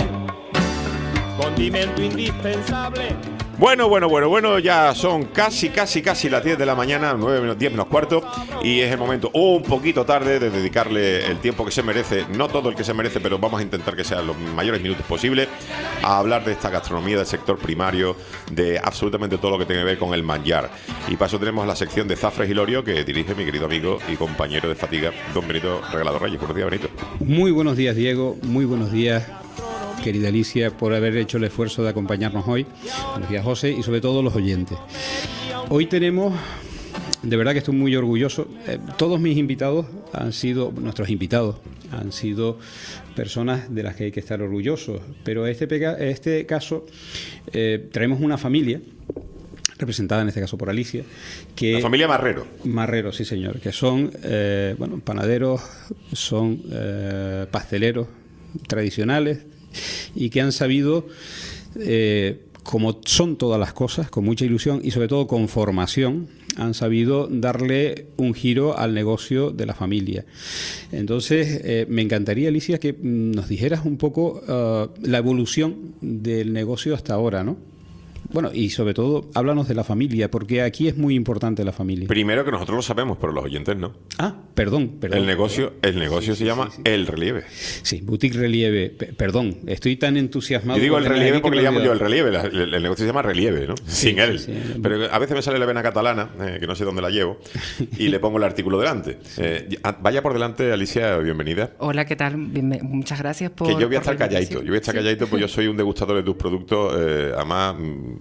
condimento indispensable. Bueno, bueno, bueno, bueno, ya son casi, casi, casi las diez de la mañana, nueve menos diez menos cuarto, y es el momento un poquito tarde de dedicarle el tiempo que se merece, no todo el que se merece, pero vamos a intentar que sean los mayores minutos posibles, a hablar de esta gastronomía del sector primario, de absolutamente todo lo que tiene que ver con el manjar. Y para eso tenemos la sección de Zafres Hilorio, que dirige mi querido amigo y compañero de fatiga, don Benito Regalado Reyes. Buenos días, Benito. Muy buenos días, Diego, muy buenos días, querida Alicia, por haber hecho el esfuerzo de acompañarnos hoy. Buenos días, José, y sobre todo los oyentes. Hoy tenemos, de verdad que estoy muy orgulloso, eh, todos mis invitados han sido, nuestros invitados, han sido personas de las que hay que estar orgullosos, pero en este, pega, este caso eh, traemos una familia, representada en este caso por Alicia, que... La familia Marrero. Marrero, sí señor, que son, eh, bueno, panaderos, son eh, pasteleros tradicionales, y que han sabido, eh, como son todas las cosas, con mucha ilusión y sobre todo con formación, han sabido darle un giro al negocio de la familia. Entonces, eh, me encantaría, Alicia, que nos dijeras un poco uh, la evolución del negocio hasta ahora, ¿no? Bueno, y sobre todo, háblanos de la familia, porque aquí es muy importante la familia. Primero, que nosotros lo sabemos, pero los oyentes no. Ah, perdón, perdón. El negocio, el negocio sí, se sí, llama sí, sí. El Relieve. Sí, Boutique Relieve. P perdón, estoy tan entusiasmado. Yo digo el relieve porque le llamo yo el relieve. La, el, el negocio se llama Relieve, ¿no? Sí, Sin él. Sí, sí. Pero a veces me sale la vena catalana, eh, que no sé dónde la llevo, y le pongo el artículo delante. Sí. Eh, vaya por delante, Alicia, bienvenida. Hola, ¿qué tal? Bien, muchas gracias por... Que yo voy a estar calladito. Yo voy a estar calladito porque yo soy un degustador de tus productos, eh, además...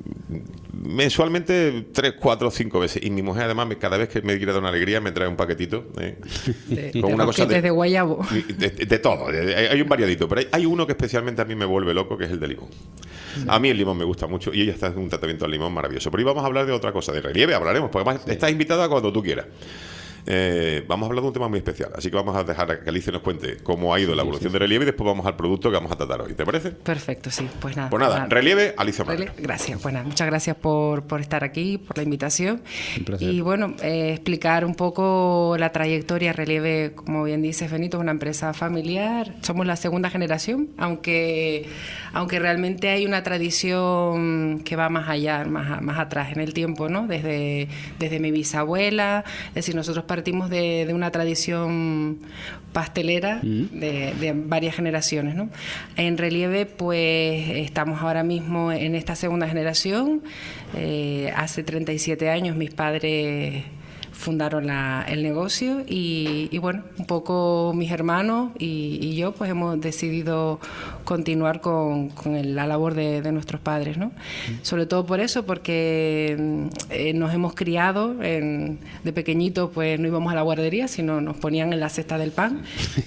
mensualmente tres, cuatro, cinco veces. Y mi mujer, además, cada vez que me quiere dar una alegría, me trae un paquetito eh, de, con de una cosa de, de guayabo. De, de, de todo. De, hay un variadito. Pero hay, hay uno que especialmente a mí me vuelve loco, que es el de limón. A mí el limón me gusta mucho y ella está en un tratamiento al limón maravilloso. Pero hoy vamos a hablar de otra cosa. De relieve hablaremos, porque además sí. Estás invitada cuando tú quieras. Eh, vamos a hablar de un tema muy especial, así que vamos a dejar a que Alicia nos cuente cómo ha ido sí, la evolución sí, sí. de Relieve y después vamos al producto que vamos a tratar hoy. ¿Te parece? Perfecto, sí. Pues nada. Pues nada, nada. Relieve, Alicia Marrero. Gracias, pues nada, muchas gracias por, por estar aquí, por la invitación. Un placer. Y bueno, eh, explicar un poco la trayectoria. Relieve, como bien dices, Benito, es una empresa familiar. Somos la segunda generación, aunque, aunque realmente hay una tradición que va más allá, más, más atrás en el tiempo, ¿no? Desde, desde mi bisabuela, es decir, nosotros partimos de, de una tradición pastelera mm. de, de varias generaciones, ¿no? En Relieve, pues estamos ahora mismo en esta segunda generación. Eh, hace treinta y siete años mis padres fundaron la, el negocio y, y bueno, un poco mis hermanos y, y yo pues hemos decidido continuar con, con el, la labor de, de nuestros padres, ¿no? Mm. Sobre todo por eso, porque eh, nos hemos criado en, de pequeñitos, pues no íbamos a la guardería, sino nos ponían en la cesta del pan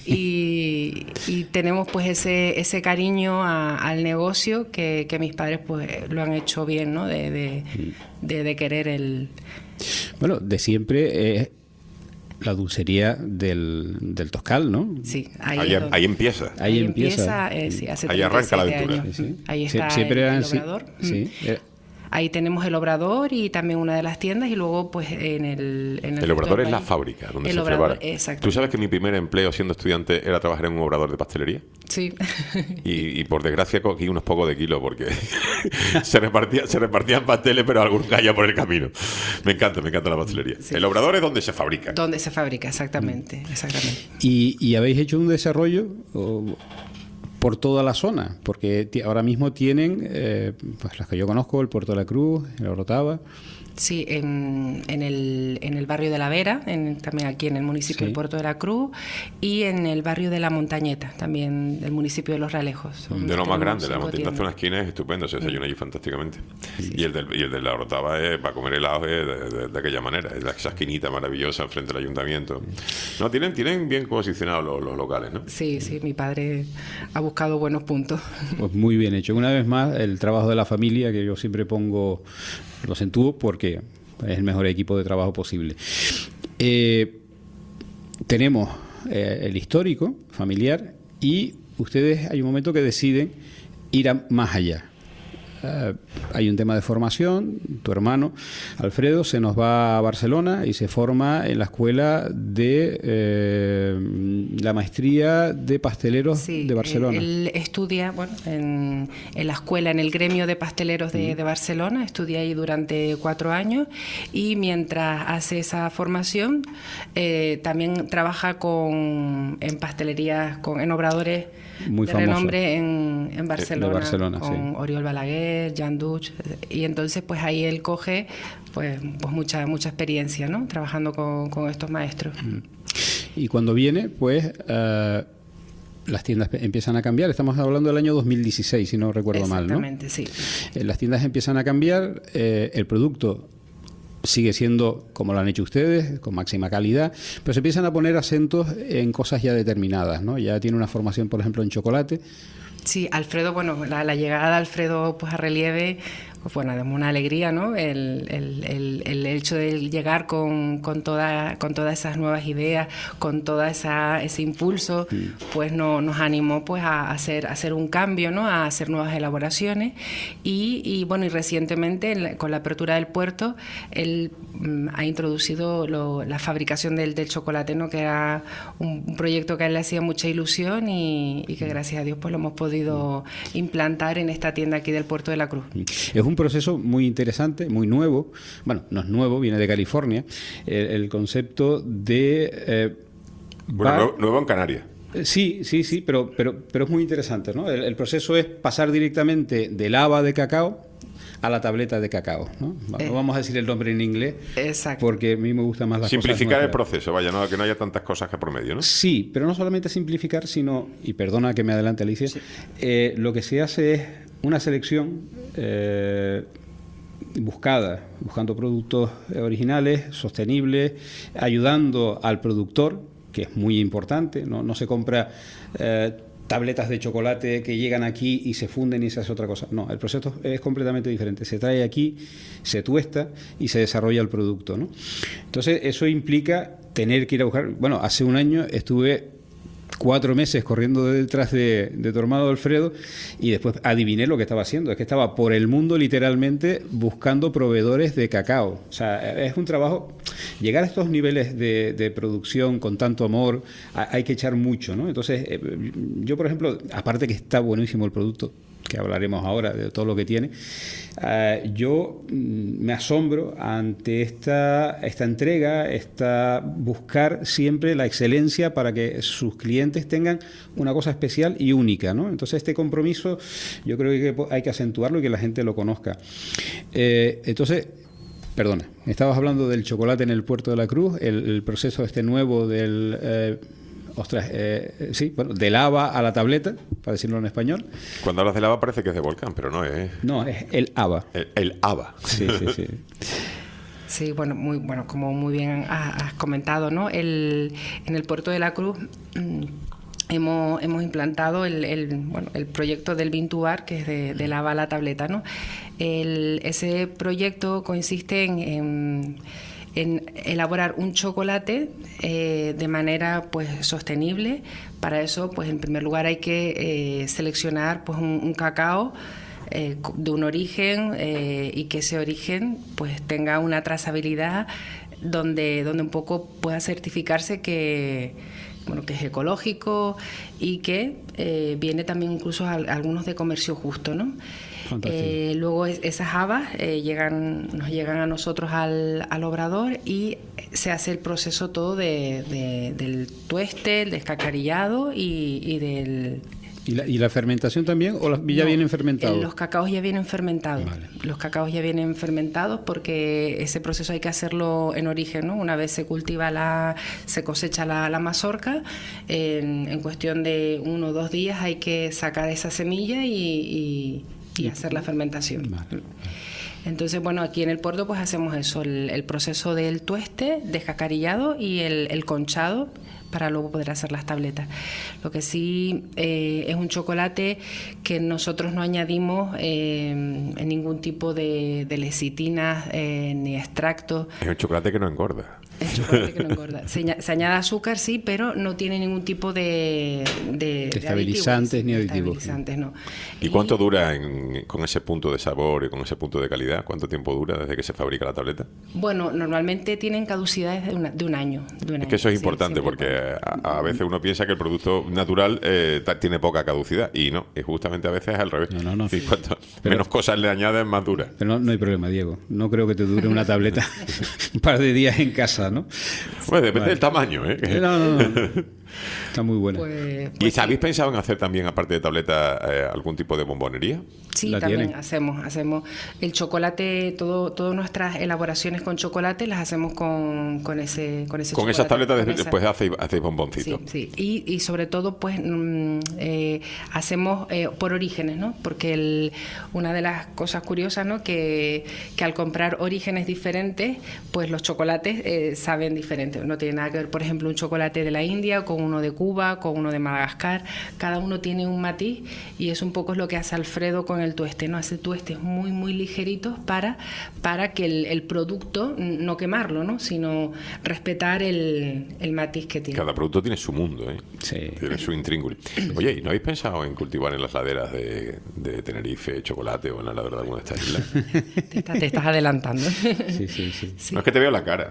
y, y tenemos pues ese, ese cariño a, al negocio que, que mis padres pues lo han hecho bien, ¿no? De, de, de, de querer el... Bueno, de siempre es eh, la dulcería del, del Toscal, ¿no? Sí, ahí, ahí, ahí empieza. Ahí, ahí empieza. empieza eh, sí, hace ahí arranca la aventura. Sí, sí. Ahí Sie está siempre el, eran, el obrador. Sí, sí. Ahí tenemos el obrador y también una de las tiendas y luego pues en el... En el, el obrador es la fábrica donde el se obrador, prepara. Exacto. ¿Tú sabes que mi primer empleo siendo estudiante era trabajar en un obrador de pastelería? Sí. Y, y por desgracia cogí unos pocos de kilos porque se, repartía, se repartían pasteles, pero algún calla por el camino. Me encanta, me encanta la pastelería. Sí. El obrador es donde se fabrica. Donde se fabrica, exactamente. exactamente. ¿Y, y habéis hecho un desarrollo o, por toda la zona? Porque ahora mismo tienen, eh, pues las que yo conozco, el Puerto de la Cruz, el Orotava, Sí, en, en, el, en el barrio de La Vera, en, también aquí en el municipio Sí. del Puerto de la Cruz, y en el barrio de La Montañeta, también del municipio de Los Realejos. Son- De lo más tenemos grande, la cinco montaña hace tiendas. una esquina es estupendo, se desayuna allí fantásticamente. Y el del, y el de la Orotava es para comer helado es de, de- de aquella manera, es esa esquinita maravillosa frente al ayuntamiento. No, tienen, tienen bien posicionados los, los locales, ¿no? Sí, sí, mi padre ha buscado buenos puntos. Pues muy bien hecho. Una vez más, el trabajo de la familia, que yo siempre pongo, lo acentúo porque es el mejor equipo de trabajo posible. Eh, tenemos eh, el histórico familiar y ustedes hay un momento que deciden ir a más allá. Eh, hay un tema de formación. Tu hermano Alfredo se nos va a Barcelona y se forma en la escuela de eh, la maestría de pasteleros Sí, de Barcelona. Él estudia bueno, en, en la escuela, en el gremio de pasteleros de, de Barcelona, estudia ahí durante cuatro años y mientras hace esa formación eh, también trabaja con, en pastelerías, con, en obradores Muy de famoso. renombre en, en Barcelona, Barcelona, con sí. Oriol Balaguer, Jan Duch, y entonces pues ahí él coge pues, pues mucha, mucha experiencia, ¿no? Trabajando con, con estos maestros. Y cuando viene, pues eh, las tiendas pe- empiezan a cambiar. Estamos hablando del año dos mil dieciséis, si no recuerdo mal, ¿no? Exactamente, sí. Eh, Las tiendas empiezan a cambiar, eh, el producto sigue siendo como lo han hecho ustedes, con máxima calidad, pero se empiezan a poner acentos en cosas ya determinadas, ¿no? Ya tiene una formación, por ejemplo, en chocolate. Sí, Alfredo, bueno, la, la llegada de Alfredo pues a Relieve, pues bueno, es una alegría, ¿no? El, el, el, el hecho de llegar con, con, toda, con todas esas nuevas ideas, con todo ese impulso, pues no, nos animó pues a hacer, a hacer un cambio, ¿no? A hacer nuevas elaboraciones y, y bueno, y recientemente en la- con la apertura del puerto, él mm, ha introducido lo- la fabricación del, del chocolate, ¿no? Que era un, un proyecto que a él le hacía mucha ilusión y, y que gracias a Dios pues lo hemos podido implantar en esta tienda aquí del Puerto de la Cruz. Es un proceso muy interesante, muy nuevo. Bueno, no es nuevo, viene de California. El, el concepto de... eh, Bueno, va- nuevo, nuevo en Canarias. Eh, Sí, sí, sí, pero, pero, pero es muy interesante, ¿no? El, el proceso es pasar directamente del haba de cacao a la tableta de cacao, ¿no? Va- Eh. No vamos a decir el nombre en inglés, Exacto. porque a mí me gustan más las Simplificar el cosas nuestras. proceso, vaya, no, que no haya tantas cosas que por medio, ¿no? Sí, pero no solamente simplificar, sino, y perdona que me adelante Alicia, eh, lo que se hace es una selección eh, buscada, buscando productos eh, originales, sostenibles, ayudando al productor, que es muy importante, no, no se compra eh, tabletas de chocolate que llegan aquí y se funden y se hace otra cosa. No, el proceso es completamente diferente. Se trae aquí, se tuesta y se desarrolla el producto, ¿no? Entonces, eso implica tener que ir a buscar... Bueno, hace un año estuve cuatro meses corriendo detrás de, de tu hermano Alfredo y después adiviné lo que estaba haciendo. Es que estaba por el mundo literalmente buscando proveedores de cacao. O sea, es un trabajo... Llegar a estos niveles de, de producción con tanto amor, ha- hay que echar mucho, ¿no? Entonces, eh, yo, por ejemplo, aparte que está buenísimo el producto, que hablaremos ahora de todo lo que tiene, eh, yo mm, me asombro ante esta, esta entrega, esta buscar siempre la excelencia para que sus clientes tengan una cosa especial y única, ¿no? Entonces, este compromiso yo creo que hay que acentuarlo y que la gente lo conozca. Eh, entonces, perdona, estabas hablando del chocolate en el Puerto de la Cruz, el, el proceso este nuevo del... Eh, ostras, eh, sí, bueno, del haba a la tableta, para decirlo en español. Cuando hablas de lava parece que es de volcán, pero no es... No, es el haba. El, el haba. Sí, sí, sí. Sí, bueno, muy bueno, como muy bien has, has comentado, ¿no? El, en el Puerto de la Cruz mm, hemos, hemos implantado el, el, bueno, el proyecto del Vintubar, que es de, de lava a la tableta, ¿no? El, ese proyecto consiste en, en, en elaborar un chocolate eh, de manera pues sostenible. Para eso, pues en primer lugar hay que eh, seleccionar pues un, un cacao eh, de un origen eh, y que ese origen pues tenga una trazabilidad donde, donde un poco pueda certificarse que, bueno, que es ecológico y que eh, viene también incluso a, a algunos de comercio justo, ¿no? Eh, luego es, esas habas eh, llegan, nos llegan a nosotros al, al obrador y se hace el proceso todo de, de- del tueste, el descacarillado y, y del ¿Y la, y la fermentación también o las- ya No, vienen fermentados? eh, Los cacaos ya vienen fermentados. Los cacaos ya vienen fermentados porque ese proceso hay que hacerlo en origen, ¿no? Una vez se cultiva la, se cosecha la, la mazorca, en, en cuestión de uno o dos días hay que sacar esa semilla y, y- y hacer la fermentación. Entonces, bueno, aquí en el puerto pues hacemos eso, el, el proceso del tueste, descascarillado y el, el conchado para luego poder hacer las tabletas. Lo que sí eh, es un chocolate que nosotros no añadimos eh, en ningún tipo de, de lecitinas eh, ni extractos. Es un chocolate que no engorda. Es chocolate que no engorda. Se, aña- se añade azúcar, sí, pero no tiene ningún tipo de, de, de Estabilizantes aditivos, ni de aditivos. estabilizantes, no. ¿Y cuánto dura en- con ese punto de sabor y con ese punto de calidad? ¿Cuánto tiempo dura desde que se fabrica la tableta? Bueno, normalmente tienen caducidades de, una- de un año. De un Es año, que eso es sí, importante siempre. porque a, a veces uno piensa que el producto natural eh, ta- tiene poca caducidad y no, y justamente a veces es al revés. No, no, no. Y cuanto Pero- menos cosas le añaden, más dura. Pero no, no hay problema, Diego. No creo que te dure una tableta un par de días en casa, ¿no? Bueno, depende Vale. del tamaño, ¿eh? No, no, no. Está muy buena. Pues, ¿Y habéis pensado en hacer también, aparte de tableta, eh, algún tipo de bombonería? Sí, La también tienen. hacemos, hacemos el chocolate, todo, todas nuestras elaboraciones con chocolate las hacemos con, con ese, con ese Con chocolate, esas tabletas con de- esa- después hacéis, hacéis bomboncitos. Sí, sí. Y, y sobre todo, pues, mm, eh, hacemos eh, por orígenes, ¿no? Porque el- una de las cosas curiosas, ¿no? Que, que al comprar orígenes diferentes, pues los chocolates eh, saben diferentes. No tiene nada que ver, por ejemplo, un chocolate de la India con uno de Cuba, con uno de Madagascar. Cada uno tiene un matiz y es un poco lo que hace Alfredo con el tueste, ¿no? Hace tuestes muy, muy ligeritos para, para que el, el producto, no quemarlo, ¿no? Sino respetar el, el matiz que tiene. Cada producto tiene su mundo, ¿eh? Sí. Tiene su intríngulis. Oye, ¿y no habéis pensado en cultivar en las laderas de, de Tenerife chocolate o en la ladera de alguna de estas islas? Te, estás- te estás adelantando. Sí, sí, sí. Sí. No es que te veo la cara.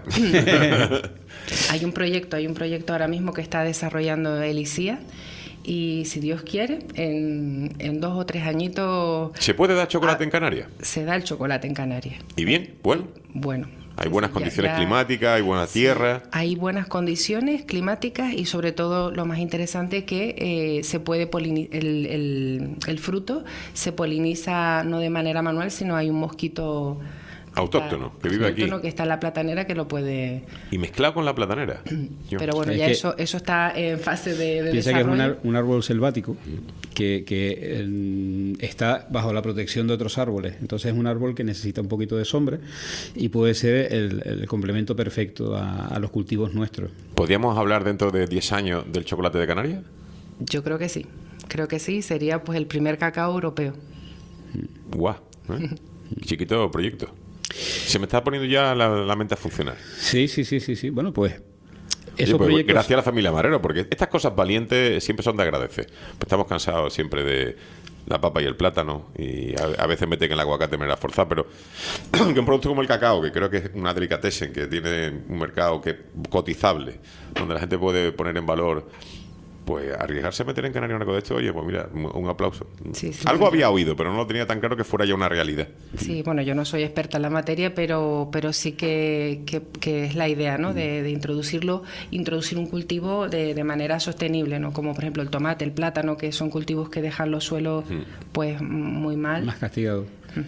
Hay un proyecto, hay un proyecto ahora mismo que está desarrollando el I C I A y si Dios quiere, en, en dos o tres añitos ¿Se puede dar chocolate Ah. en Canarias? se da el chocolate en Canarias. ¿Y bien? Bueno. Bueno. Hay buenas Ya- condiciones ya- climáticas, hay buena tierra. Hay buenas condiciones climáticas y sobre todo lo más interesante que eh, se puede polini- el, el, el fruto se poliniza no de manera manual, sino hay un mosquito Autóctono, que vive aquí. autóctono que está en la platanera que lo puede. Y mezclado con la platanera. Yo- Pero bueno, Es ya que- eso eso está en fase de, de Piensa que es un, desarrollo. ar- un árbol selvático que, que, eh, está bajo la protección de otros árboles. Entonces es un árbol que necesita un poquito de sombra y puede ser el, el complemento perfecto a, a los cultivos nuestros. ¿Podríamos hablar dentro de diez años del chocolate de Canarias? Yo creo que sí. Creo que sí, sería pues el primer cacao europeo. Guau. ¿eh? Chiquito proyecto. Se me está poniendo ya la, la mente a funcionar. Sí, sí, sí, sí, sí. Bueno, pues Oye, esos pues, proyectos... gracias a la familia Marrero, porque estas cosas valientes siempre son de agradecer. Pues estamos cansados siempre de la papa y el plátano, y a, a veces meten el aguacate de manera forzada, pero que un producto como el cacao, que creo que es una delicatessen, que tiene un mercado que cotizable, donde la gente puede poner en valor, pues arriesgarse a meter en Canarias algo de esto, oye, pues mira, un, un aplauso. Sí, sí. Algo había oído, pero no lo tenía tan claro que fuera ya una realidad. Sí, bueno, yo no soy experta en la materia, pero, pero sí que, que, que es la idea, ¿no? De, de introducirlo, introducir un cultivo de, de manera sostenible, ¿no? Como por ejemplo el tomate, el plátano, que son cultivos que dejan los suelos pues muy mal. Más castigado.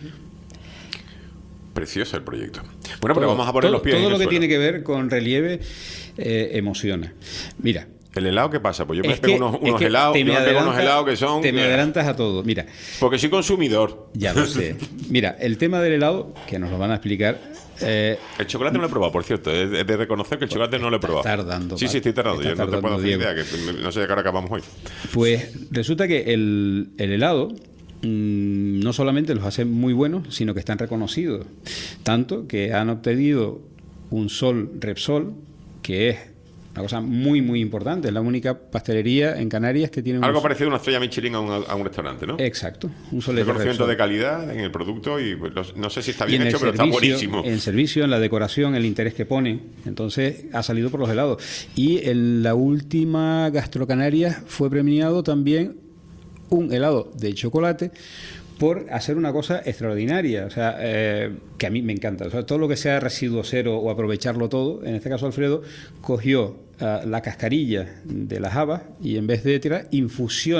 Precioso el proyecto. Bueno, pero Todo- vamos a poner todo- los pies Todo en lo el que suelo. tiene que ver con relieve eh, emociona. Mira, ¿El helado qué pasa? Pues yo me es pego que, unos, es unos que helados, te yo me me pego unos adelanta- helados que son... te me adelantas a todo. Mira, Porque soy consumidor. ya lo sé. Mira, el tema del helado, que nos lo van a explicar. eh, El chocolate no lo he probado, por cierto. Es de, de reconocer que el chocolate no lo he probado. tardando, Sí, sí, estoy tardando. estás Yo no te puedo tardando, hacer Diego. idea, que no sé de qué hora acabamos hoy. Pues resulta que el, el helado mm, no solamente los hace muy buenos, sino que están reconocidos. Tanto que han obtenido un Sol Repsol, que es una cosa muy, muy importante. Es la única pastelería en Canarias que tiene un... Algo parecido a una estrella Michelin a un, a un restaurante, ¿no? Exacto, un solete Reconocimiento Repsol. de calidad en el producto y pues, no, no sé si está Y bien en el hecho, pero está servicio, buenísimo. En servicio, en la decoración, el interés que ponen. Entonces, ha salido por los helados. Y en la última Gastrocanaria fue premiado también un helado de chocolate por hacer una cosa extraordinaria, o sea, eh, que a mí me encanta. O sea, todo lo que sea residuo cero o aprovecharlo todo, en este caso Alfredo cogió uh, la cascarilla de las habas y en vez de tirar, infusiona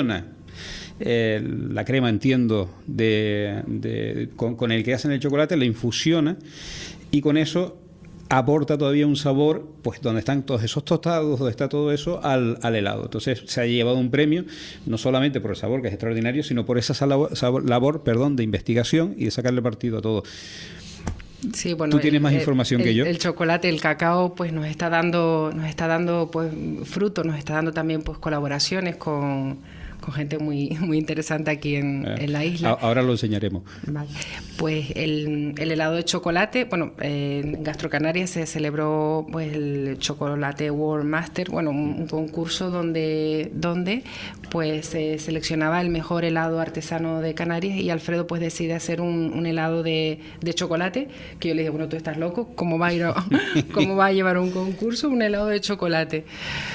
eh, la crema, entiendo, de, de- con, con el que hacen el chocolate, la infusiona y con eso aporta todavía un sabor, pues donde están todos esos tostados, donde está todo eso, al, al helado. Entonces se ha llevado un premio, no solamente por el sabor, que es extraordinario, sino por esa labor, sabor- labor perdón, de investigación y de sacarle partido a todo. Sí, bueno, Tú tienes el- más el- información el- que yo. El chocolate, el cacao, pues nos está dando, nos está dando pues fruto, nos está dando también pues colaboraciones con, con gente muy, muy interesante aquí en, Eh, en la isla. a- Ahora lo enseñaremos. Vale. Pues el, el helado de chocolate, bueno, en Gastrocanarias se celebró pues el Chocolate World Master, bueno, un, un concurso donde, donde pues se seleccionaba el mejor helado artesano de Canarias y Alfredo pues decide hacer un, un helado de, de chocolate, que yo le dije, bueno, tú estás loco, ¿cómo va a ir a, cómo va a llevar un concurso un helado de chocolate?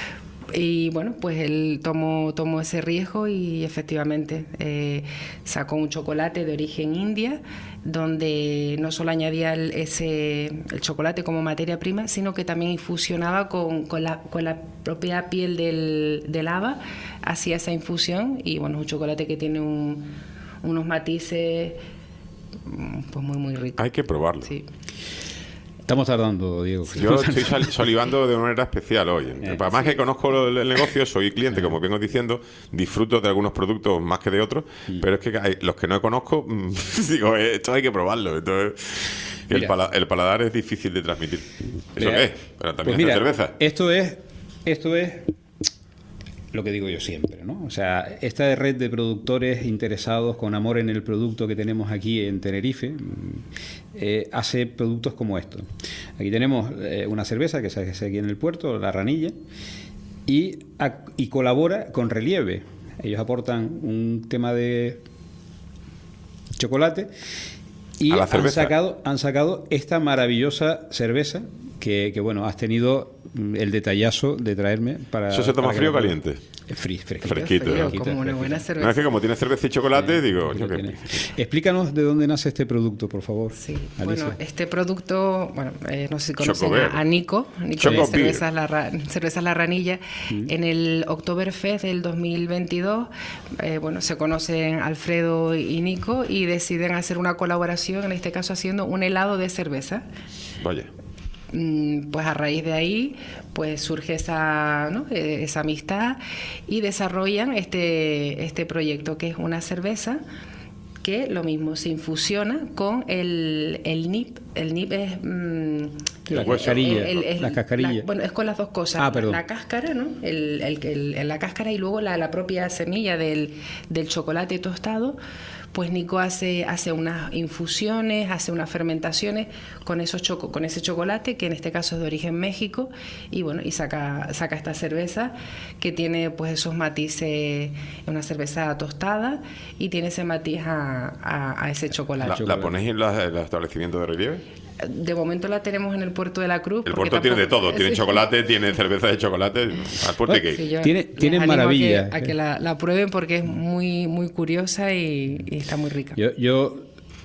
Y bueno, pues él tomó, tomó ese riesgo y efectivamente eh, sacó un chocolate de origen india, donde no solo añadía el, ese, el chocolate como materia prima, sino que también infusionaba con, con, la, con la propia piel del, del haba, hacía esa infusión y bueno, es un chocolate que tiene un, unos matices mm, pues muy, muy ricos. Hay que probarlo. Sí. Estamos tardando, Diego. Yo estoy sal- salivando de una manera especial hoy. Además que conozco lo- el negocio, soy cliente, como vengo diciendo, disfruto de algunos productos más que de otros, pero es que hay- los que no conozco, mm, digo, eh, esto hay que probarlo. Entonces, el, Mira. pala- el paladar es difícil de transmitir. ¿Eso Mira, qué es? Pero también pues hace mira, cerveza. Esto es, esto es lo que digo yo siempre, ¿no? O sea, esta red de productores interesados con amor en el producto que tenemos aquí en Tenerife mm, eh, hace productos como estos. Aquí tenemos eh, una cerveza que se hace aquí en el puerto, la Ranilla, y, a- y colabora con Relieve. Ellos aportan un tema de chocolate y A la han cerveza. sacado, han sacado esta maravillosa cerveza que, que, bueno, has tenido mm, el detallazo de traerme para... ¿Eso se toma para que frío o la- caliente? Eh, Fri- fresquito. Fresquito, Frío, ¿no? como una fresquito. buena No, cerveza. es que como tiene cerveza y chocolate, digo, Aquí yo lo qué- tienes. Explícanos de dónde nace este producto, por favor. Sí, Alicia. bueno, este producto, bueno, eh, no sé si conocen Chocobeer. a, a Nico, Nico Choco de Beer. Cervezas La, Ra- Cervezas La Ranilla. En el Oktoberfest del dos mil veintidós, eh, bueno, se conocen Alfredo y Nico y deciden hacer una colaboración, en este caso haciendo un helado de cerveza. Vaya. Mm, Pues a raíz de ahí pues surge esa, ¿no? Eh, esa amistad y desarrollan este, este proyecto que es una cerveza que lo mismo se infusiona con el, el nip. El nip es mm, La el- cascarilla, el- el- la cascarilla. la- bueno, es con las dos cosas. Ah, perdón. La cáscara, ¿no? El, el, el- la cáscara y luego la, la propia semilla del, del chocolate tostado. Pues Nico hace, hace unas infusiones, hace unas fermentaciones con, esos choco, con ese chocolate, que en este caso es de origen México, y bueno, y saca, saca esta cerveza que tiene pues esos matices, una cerveza tostada, y tiene ese matiz a, a, a ese chocolate. ¿La, la ponéis en la- en los establecimientos de Relieve? De momento la tenemos en el puerto de la Cruz. El porque puerto tiene de tampoco- todo, tiene Sí. chocolate, tiene cerveza de chocolate, al puerto hay que ir. Sí, yo Tiene- les tiene animo a que- maravilla. A que, la, la prueben porque es muy, muy curiosa y, y está muy rica. Yo, yo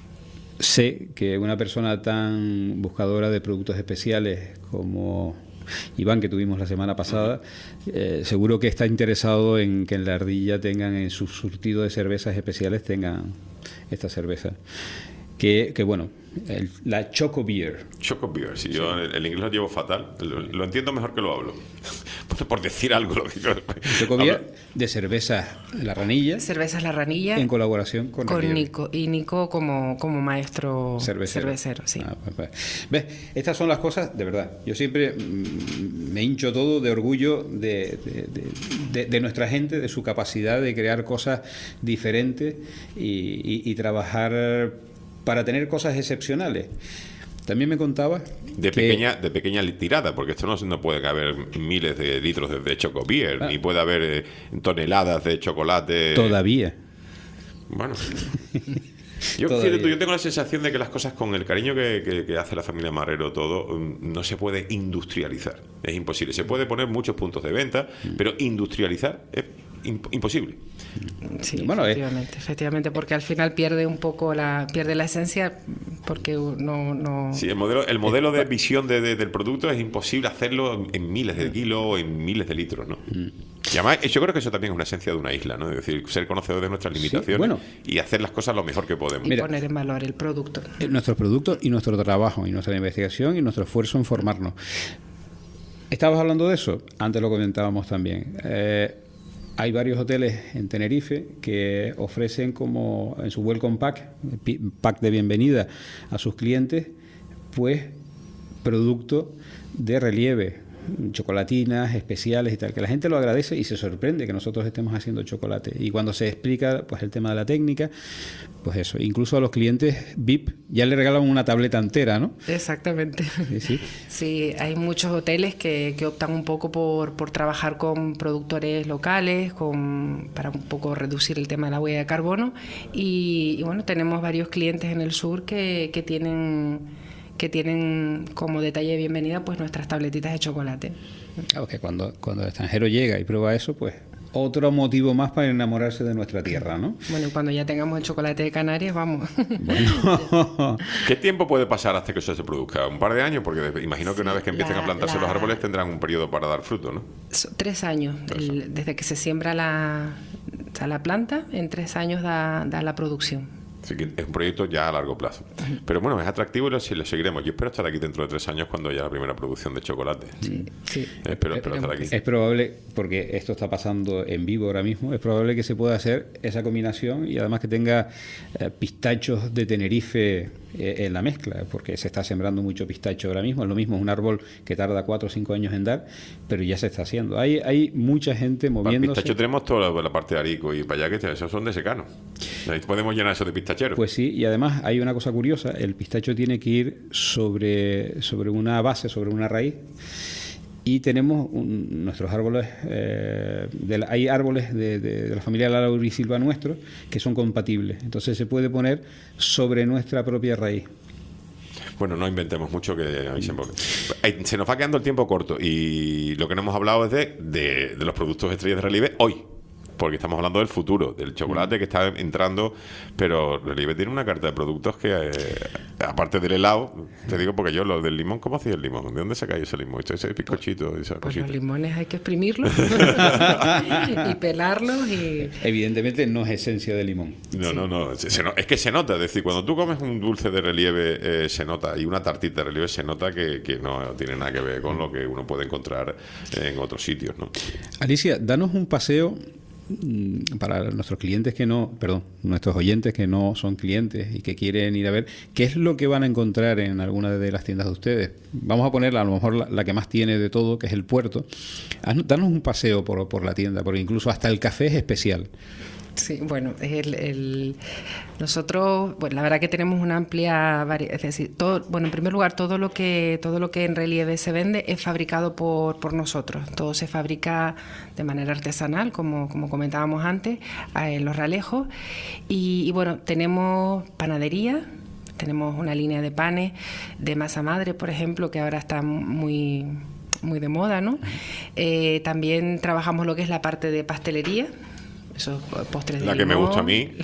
sé que una persona tan buscadora de productos especiales como Iván, que tuvimos la semana pasada, eh, seguro que está interesado en que en la Ardilla tengan, en su surtido de cervezas especiales, tengan esta cerveza. Que, que bueno, el- la Choco Beer. Choco Beer, si yo el, el inglés lo llevo fatal, lo, lo entiendo mejor que lo hablo. por, por decir algo. Lo que yo, Choco Beer de cerveza La Ranilla, Cervezas La Ranilla en colaboración con, con Relieve. Nico. Y Nico como, como maestro Cervecero. cervecero, sí. Ah, pues, pues. ¿Ves? Estas son las cosas, de verdad. Yo siempre mm, me hincho todo de orgullo de, de- de- de- de nuestra gente, de su capacidad de crear cosas diferentes y, y- y trabajar para tener cosas excepcionales. También me contaba De que- pequeña, de pequeña tirada, porque esto no, no puede haber miles de litros de, de Choco Beer, Ah. ni puede haber eh, toneladas de chocolate. todavía. Bueno. Yo, Todavía. fíjate tú, yo tengo la sensación de que las cosas con el cariño que, que- que hace la familia Marrero todo, mm, no se puede industrializar. Es imposible. Se puede poner muchos puntos de venta, pero industrializar es imp- imposible. Sí, Bueno, eh. efectivamente, efectivamente, porque al final pierde un poco la, pierde la esencia porque no, no Sí, el modelo, el modelo de visión de- de- del producto es imposible hacerlo en, en miles de kilos o en miles de litros, ¿no? Y además, yo creo que eso también es una esencia de una isla, ¿no? Es decir, ser conocedor de nuestras limitaciones bueno. y hacer las cosas lo mejor que podemos. Y Mira, poner en valor el producto. Eh, Nuestros productos y nuestro trabajo, y nuestra investigación y nuestro esfuerzo en formarnos. ¿Estabas hablando de eso? Antes lo comentábamos también. Eh, hay varios hoteles en Tenerife que ofrecen como en su Welcome Pack, pi- pack de bienvenida a sus clientes, pues producto de relieve, chocolatinas especiales y tal, que la gente lo agradece y se sorprende que nosotros estemos haciendo chocolate. Y cuando se explica pues el tema de la técnica, pues eso, incluso a los clientes V I P ya le regalan una tableta entera, ¿no? Exactamente. Sí, sí. Sí, hay muchos hoteles que, que optan un poco por, por trabajar con productores locales, con, para un poco reducir el tema de la huella de carbono. Y, y bueno, tenemos varios clientes en el sur que, que tienen que tienen como detalle de bienvenida pues nuestras tabletitas de chocolate. Claro que cuando, cuando el extranjero llega y prueba eso, pues otro motivo más para enamorarse de nuestra tierra, ¿no? Bueno, y cuando ya tengamos el chocolate de Canarias, vamos. Bueno. ¿Qué tiempo puede pasar hasta que eso se produzca? ¿Un par de años? Porque de- imagino que una vez que empiecen la- a plantarse la- los árboles tendrán un periodo para dar fruto, ¿no? So- Tres años, el- desde que se siembra la, o sea, la planta, en tres años da, da la producción. Así que es un proyecto ya a largo plazo. Pero bueno, es atractivo y lo, sí, lo seguiremos. Yo espero estar aquí dentro de tres años cuando haya la primera producción de chocolate. Sí, sí. Espero, espero estar aquí. Es probable, porque esto está pasando en vivo ahora mismo, es probable que se pueda hacer esa combinación y además que tenga eh, pistachos de Tenerife eh, en la mezcla, porque se está sembrando mucho pistacho ahora mismo. Es lo mismo, es un árbol que tarda cuatro o cinco años en dar, pero ya se está haciendo. Hay, hay mucha gente Para el moviéndose. pistacho tenemos toda la, la parte de Arico y para allá, que esos son de secano. Ahí podemos llenar eso de pistacheros. Pues sí, y además hay una cosa curiosa, el pistacho tiene que ir sobre, sobre una base, sobre una raíz, y tenemos un- nuestros árboles, eh, de la- hay árboles de, de- de la familia laurisilva nuestros que son compatibles, entonces se puede poner sobre nuestra propia raíz. Bueno, no inventemos mucho, que a mí se, Eh, se nos va quedando el tiempo corto y lo que no hemos hablado es de, de, de los productos estrellas de Relieve hoy. Porque estamos hablando del futuro, del chocolate que está entrando, pero Relieve tiene una carta de productos que, eh, aparte del helado, te digo porque yo, lo del limón, ¿cómo hacía el limón? ¿De dónde sacáis ese limón? Ese ese bizcochito, esa Pues cosita. los limones hay que exprimirlos y pelarlos y... Evidentemente no es esencia de limón. No, no, no, se- se no- es que se nota, es decir, cuando tú comes un dulce de Relieve eh, se nota, y una tartita de Relieve se nota que, que no tiene nada que ver con lo que uno puede encontrar en otros sitios, ¿no? Alicia, danos un paseo mm, para nuestros clientes que no, perdón, nuestros oyentes que no son clientes y que quieren ir a ver, ¿qué es lo que van a encontrar en alguna de las tiendas de ustedes? Vamos a poner a lo mejor la, la que más tiene de todo, que es el puerto. Haz- Danos un paseo por, por la tienda, porque incluso hasta el café es especial. Sí, bueno, el, el- nosotros, bueno, la verdad que tenemos una amplia variedad, es decir, todo, bueno, en primer lugar, todo lo que todo lo que en Relieve se vende es fabricado por, por nosotros. Todo se fabrica de manera artesanal, como, como comentábamos antes, eh, en los Ralejos. Y, y bueno, tenemos panadería. Tenemos una línea de panes de masa madre, por ejemplo, que ahora está muy, muy de moda, ¿no? Eh, también trabajamos lo que es la parte de pastelería, esos postres de La que me limón. gusta a mí.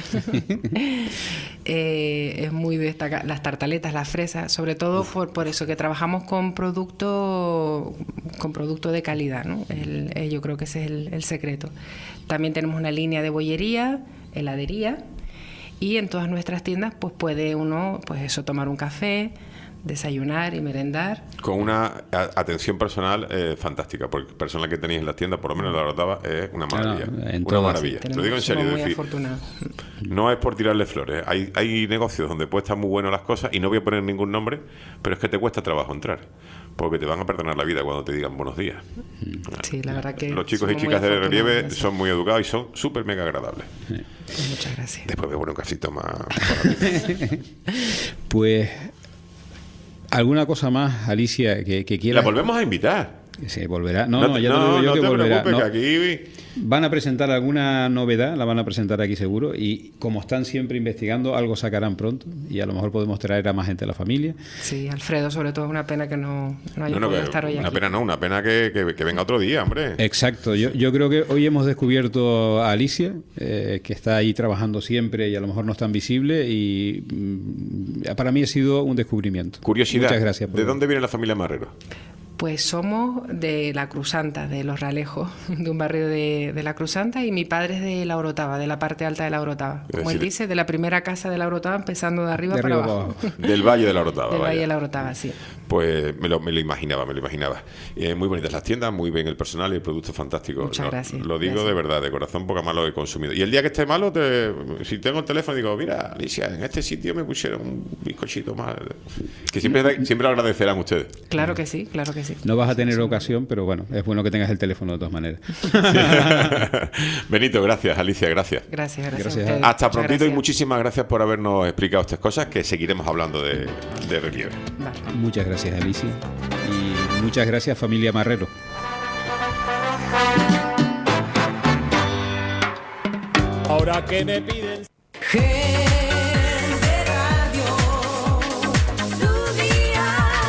Eh, es muy destaca las tartaletas, las fresas, sobre todo por, por eso que trabajamos con producto con producto de calidad, ¿no? El- eh, yo creo que ese es el, el secreto. También tenemos una línea de bollería, heladería, y en todas nuestras tiendas pues puede uno pues eso tomar un café, desayunar y merendar. Con una a- atención personal eh, fantástica, porque el personal que tenéis en las tiendas, por lo menos la notaba, es una maravilla. Ah, en una todas. maravilla. Te lo digo en serio, somos es muy decir, afortunados. no es por tirarle flores. Hay, hay negocios donde puede estar muy bueno las cosas y no voy a poner ningún nombre, pero es que te cuesta trabajo entrar, porque te van a perdonar la vida cuando te digan buenos días. Sí, la verdad que Los chicos y somos muy chicas de afortunados Relieve en eso. son muy educados y son súper mega agradables. Pues muchas gracias. Después me poner un casito más... Pues, ¿alguna cosa más, Alicia, que, que quiera? La volvemos a invitar. Se volverá. No, No no, te- ya te no, digo yo no que te volverá. preocupes, No. que aquí... Van a presentar alguna novedad, la van a presentar aquí seguro, y como están siempre investigando, algo sacarán pronto, y a lo mejor podemos traer a más gente de la familia. Sí, Alfredo, sobre todo es una pena que no, no haya No, no, podido que- estar hoy una aquí. pena no, una pena que, que- que venga otro día, hombre. Exacto, yo, yo creo que hoy hemos descubierto a Alicia, eh, que está ahí trabajando siempre y a lo mejor no es tan visible, y mm, para mí ha sido un descubrimiento. Curiosidad, Muchas gracias. por- ¿de dónde viene la familia Marrero? Pues somos de La Cruzanta, de Los Ralejos, de un barrio de, de La Cruzanta, y mi padre es de La Orotava, de la parte alta de La Orotava. Es Como él decir, dice, de la primera casa de La Orotava, empezando de arriba De para arriba abajo. para Del Valle de la Orotava. Del vaya. Valle de La Orotava, sí. Pues me lo, me lo imaginaba, me lo imaginaba. Eh, muy bonitas las tiendas, muy bien el personal y el producto fantástico. Muchas No, gracias. Lo digo Gracias. de verdad, de corazón, poca más lo he consumido. Y el día que esté malo, te, si tengo el teléfono, digo, mira, Alicia, en este sitio me pusieron un bizcochito más. Que siempre, siempre lo agradecerán ustedes. Claro que sí, claro que sí. No vas a tener ocasión, pero bueno, es bueno que tengas el teléfono de todas maneras. Benito, gracias. Alicia, gracias. Gracias, gracias. Gracias. a ustedes. Hasta Muchas prontito y gracias. muchísimas gracias por habernos explicado estas cosas, que seguiremos hablando de, de relieve. Vale. Muchas gracias, Alicia. Y muchas gracias, familia Marrero. Ahora que me piden Gente Radio, tu día.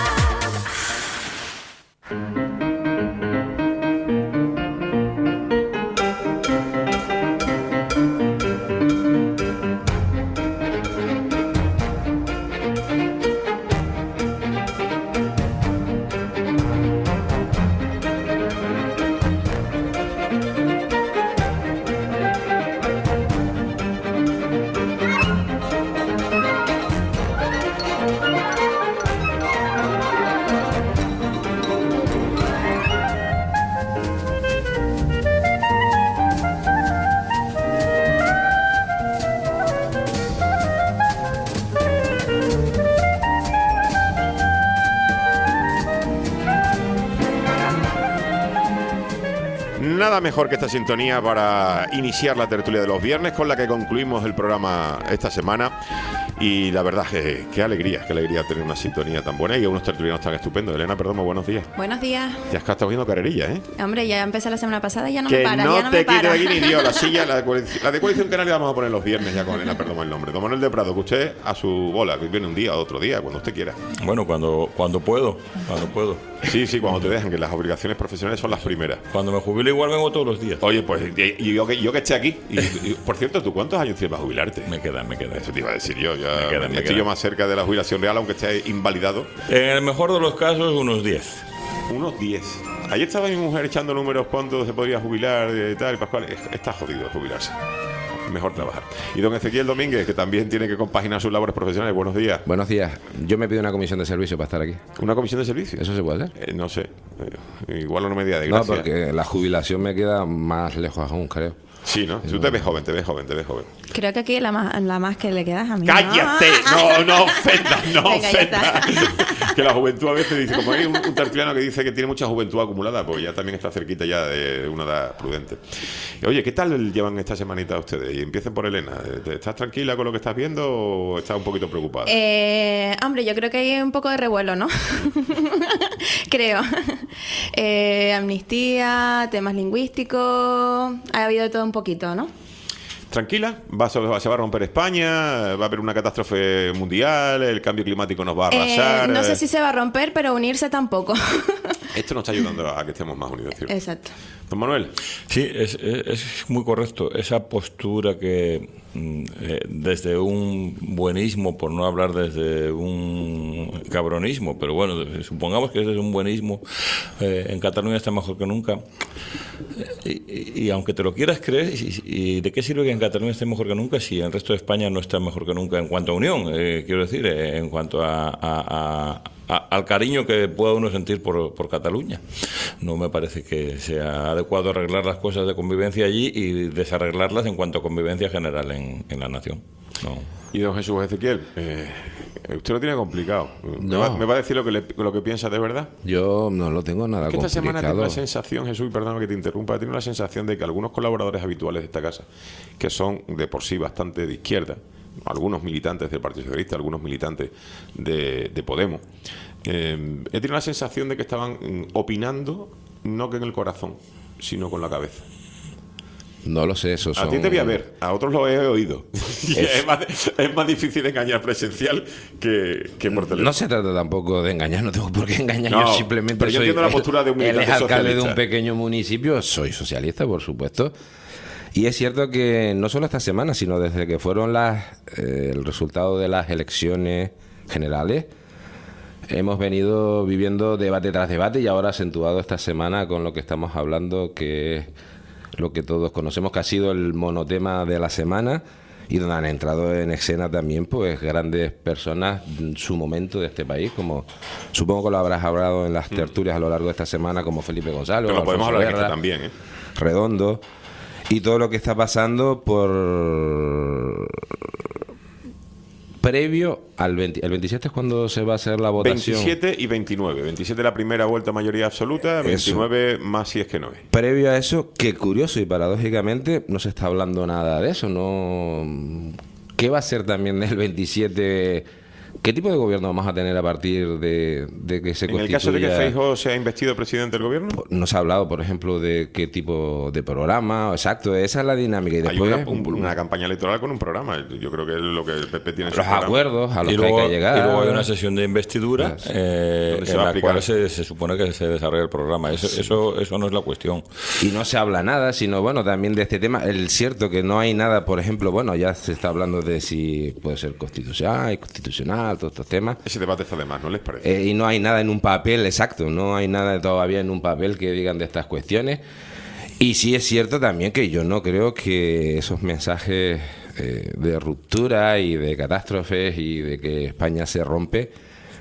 Nada mejor que esta sintonía para iniciar la tertulia de los viernes, con la que concluimos el programa esta semana. Y la verdad, que qué alegría, qué alegría tener una sintonía tan buena y unos tertulianos tan estupendos. Elena Perdomo, buenos días. Buenos días. Ya es que estás cogiendo carrerilla, ¿eh? Hombre, ya empecé la semana pasada y ya no que me para, no ya no te me quite para. de aquí ni Dios. La silla, la de, coalición, la de Coalición Canaria vamos a poner los viernes ya con Elena Perdomo el nombre. Don Manuel de Prado, que usted a su bola, que viene un día o otro día, cuando usted quiera. Bueno, cuando, cuando puedo, cuando puedo. Sí, sí, cuando te dejan, que las obligaciones profesionales son las primeras. Cuando me jubilo igual vengo todos los días. Oye, pues y, y yo, que, yo que esté aquí. Y, y, por cierto, ¿tú cuántos años tienes para jubilarte? Me quedan, me quedan. Eso te iba a decir yo. Ya Me quedan, me estoy quedan. yo más cerca de la jubilación real, aunque esté invalidado. En el mejor de los casos, unos diez. Unos diez. Ayer estaba mi mujer echando números cuánto se podría jubilar y tal. Y Pascual, está jodido jubilarse. Mejor trabajar. Y don Ezequiel Domínguez, que también tiene que compaginar sus labores profesionales. Buenos días. Buenos días. Yo me pido una comisión de servicio para estar aquí. ¿Una comisión de servicio? ¿Eso se puede hacer? Eh, no sé. Eh, igual no me día de No, gracia. porque la jubilación me queda más lejos aún, creo. Sí, ¿no? Tú te ves joven, te ves joven, te ves joven. Creo que aquí la más, la más que le queda es a mí. ¡Cállate! No, no ofendas, no Venga, ya ofendas. Que la juventud a veces dice, como hay un, un tertuliano que dice que tiene mucha juventud acumulada, pues ya también está cerquita ya de una edad prudente. Oye, ¿qué tal llevan esta semanita ustedes? Y empiecen por Elena. ¿Estás tranquila con lo que estás viendo o estás un poquito preocupada? Eh, hombre, yo creo que hay un poco de revuelo, ¿no? Creo. Eh, amnistía, temas lingüísticos, ha habido de todo un poquito, ¿no? ¿Tranquila? ¿Va a, se va a romper España? ¿Va a haber una catástrofe mundial? ¿El cambio climático nos va a Eh, arrasar? no sé si se va a romper, pero unirse tampoco. Esto nos está ayudando a que estemos más unidos, ¿cierto? Exacto. Don Manuel. Sí, es, es, es muy correcto. Esa postura que mm, eh, desde un buenismo, por no hablar desde un cabronismo, pero bueno, supongamos que ese es un buenismo, eh, en Cataluña está mejor que nunca. Y, y, y aunque te lo quieras creer, y, y ¿de qué sirve que en Cataluña esté mejor que nunca si el resto de España no está mejor que nunca en cuanto a unión? Eh, quiero decir, eh, en cuanto a, a, a A, al cariño que pueda uno sentir por, por Cataluña. No me parece que sea adecuado arreglar las cosas de convivencia allí y desarreglarlas en cuanto a convivencia general en, en la nación. No. Y don Jesús Ezequiel, eh, usted lo tiene complicado. ¿Me, No. va, me va a decir lo que, le, lo que piensa de verdad? Yo no lo tengo nada Es que esta semana complicado. tengo la sensación, Jesús, y perdona que te interrumpa, tengo la sensación de que algunos colaboradores habituales de esta casa, que son de por sí bastante de izquierda, algunos militantes del Partido Socialista, algunos militantes de, de Podemos, eh, he tenido la sensación de que estaban mm, opinando no que en el corazón, sino con la cabeza. No lo sé, eso son... A ti te voy a ver, a otros lo he oído. Y Es- es, más, es más difícil engañar presencial que, que por teléfono. No se trata tampoco de engañar, no tengo por qué engañar. No, yo simplemente pero yo soy entiendo la el- postura de un Él es militante alcalde de socialista. un pequeño municipio, soy socialista, por supuesto. Y es cierto que no solo esta semana, sino desde que fueron las, eh, el resultado de las elecciones generales, hemos venido viviendo debate tras debate y ahora acentuado esta semana con lo que estamos hablando, que es lo que todos conocemos, que ha sido el monotema de la semana y donde han entrado en escena también pues grandes personas en su momento de este país, como supongo que lo habrás hablado en las tertulias a lo largo de esta semana, como Felipe González, pero lo podemos Alfonso hablar Guerra, aquí también, ¿eh? Redondo, y todo lo que está pasando por previo al veinte, el veintisiete es cuando se va a hacer la votación. veintisiete y veintinueve. veintisiete la primera vuelta mayoría absoluta, veintinueve eso. Más si es que no es. Previo a eso, qué curioso y paradójicamente no se está hablando nada de eso, no. ¿Qué va a ser también el veintisiete? ¿Qué tipo de gobierno vamos a tener a partir de, de que se en constituya? En el caso de que Feijóo sea investido presidente del gobierno. No se ha hablado, por ejemplo, de qué tipo de programa. Exacto, esa es la dinámica. Y después, hay una, un, una campaña electoral con un programa. Yo creo que es lo que el P P tiene. Los acuerdos a los y que luego, hay que llegar. Y luego hay una sesión de investidura Pues, eh, ¿dónde se en va a la aplicar? cual se, se supone que se desarrolla el programa. Eso, Sí. eso, eso no es la cuestión. Y no se habla nada, sino bueno, también de este tema. El cierto que no hay nada, por ejemplo, bueno, ya se está hablando de si puede ser constitucional, inconstitucional, todos estos temas. Ese debate está de más, ¿no les parece? Eh, y no hay nada en un papel, exacto, no hay nada todavía en un papel que digan de estas cuestiones. Y sí es cierto también que yo no creo que esos mensajes eh, de ruptura y de catástrofes y de que España se rompe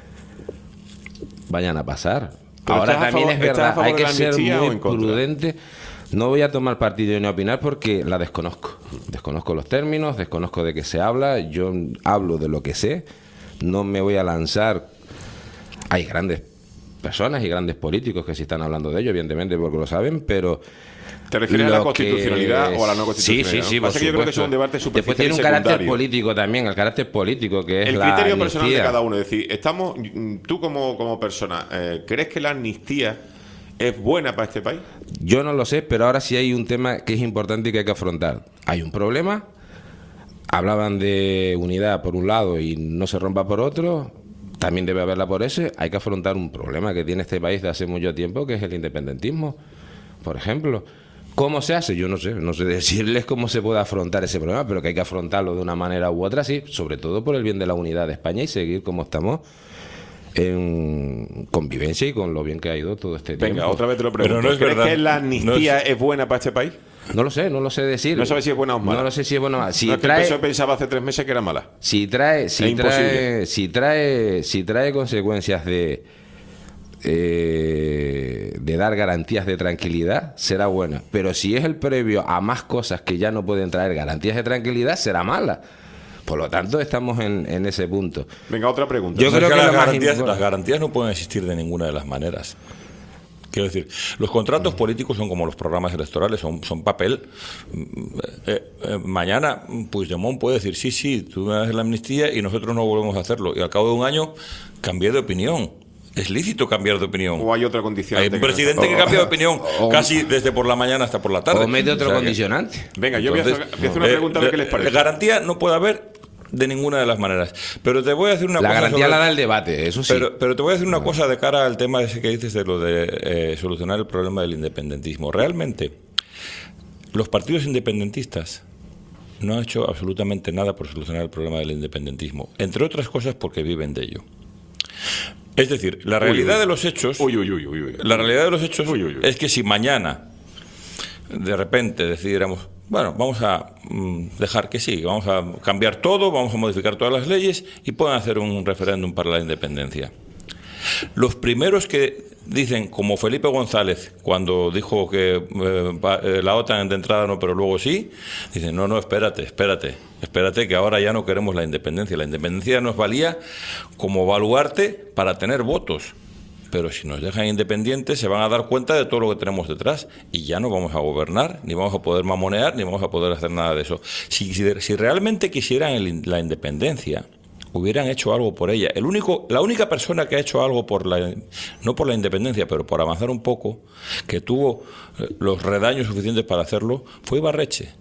vayan a pasar. Pero Ahora ¿estás a también favor- es estás a verdad, favor hay de que la ser amnistía o muy en contra? prudente. No voy a tomar partido ni opinar porque la desconozco. Desconozco los términos, desconozco de qué se habla, yo hablo de lo que sé, no me voy a lanzar. Hay grandes personas y grandes políticos que sí están hablando de ello, evidentemente, porque lo saben, pero... ¿Te refieres a la lo constitucionalidad que- o a la no constitucionalidad? Sí, sí, sí, Lo que por pasa es que yo creo que supuesto. es un debate Después superficial tiene un y carácter secundario. político también, el carácter político que es El la criterio personal de amnistía. cada uno. Es decir, estamos, tú como, como persona, eh, ¿crees que la amnistía es buena para este país? Yo no lo sé, pero ahora sí hay un tema que es importante y que hay que afrontar. Hay un problema, hablaban de unidad por un lado y no se rompa por otro, también debe haberla por ese. Hay que afrontar un problema que tiene este país de hace mucho tiempo, que es el independentismo, por ejemplo. ¿Cómo se hace? Yo no sé, no sé decirles cómo se puede afrontar ese problema, pero que hay que afrontarlo de una manera u otra, sí, sobre todo por el bien de la unidad de España y seguir como estamos en convivencia y con lo bien que ha ido todo este tiempo. Venga, otra vez te lo pregunto. Pero no es ¿Crees verdad. que la amnistía No es- es... buena para este país? No lo sé, no lo sé decir. No sabes si es buena o mala. No lo sé si es buena o mala. Si No, es que trae, el P S O E pensaba hace tres meses que era mala. si trae, si Es trae, imposible. si trae, si trae consecuencias de eh, de dar garantías de tranquilidad, será buena. Pero si es el previo a más cosas que ya no pueden traer garantías de tranquilidad, será mala. Por lo tanto, estamos en, en ese punto. Venga, otra pregunta. Yo No, es creo que que las lo más garantías, impor- las garantías no pueden existir de ninguna de las maneras. Quiero decir, los contratos políticos son como los programas electorales, son, son papel. Eh, eh, mañana Puigdemont puede decir, sí, sí, tú me das la amnistía y nosotros no volvemos a hacerlo. Y al cabo de un año cambié de opinión. Es lícito cambiar de opinión. O hay otra condición. Hay un presidente que cambia de opinión o- casi desde por la mañana hasta por la tarde. O mete otro O sea que- condicionante. Venga, yo voy a hacer, voy a hacer una eh, pregunta a ver eh, qué les parece. Garantía no puede haber de ninguna de las maneras. Pero te voy a decir una La cosa. garantía sobre- la da el debate, eso sí. Pero, pero te voy a decir una cosa de cara al tema ese que dices de lo de eh, solucionar el problema del independentismo. Realmente, los partidos independentistas no han hecho absolutamente nada por solucionar el problema del independentismo. Entre otras cosas porque viven de ello. Es decir, la realidad Uy, uy. de los hechos, Uy, uy, uy, uy, uy. la realidad de los hechos Uy, uy, uy. es que si mañana de repente decidiéramos, bueno, vamos a mm, dejar que sí, vamos a cambiar todo, vamos a modificar todas las leyes y pueden hacer un referéndum para la independencia. Los primeros que dicen, como Felipe González, cuando dijo que eh, pa- eh, la OTAN de entrada no, pero luego sí, dicen, no, no, espérate, espérate, espérate que ahora ya no queremos la independencia. La independencia nos valía como baluarte para tener votos. Pero si nos dejan independientes se van a dar cuenta de todo lo que tenemos detrás y ya no vamos a gobernar, ni vamos a poder mamonear, ni vamos a poder hacer nada de eso. Si, si, si realmente quisieran el- la independencia, hubieran hecho algo por ella. El único, la única persona que ha hecho algo por la, no por la independencia, pero por avanzar un poco, que tuvo eh, los redaños suficientes para hacerlo, fue Ibarretxe,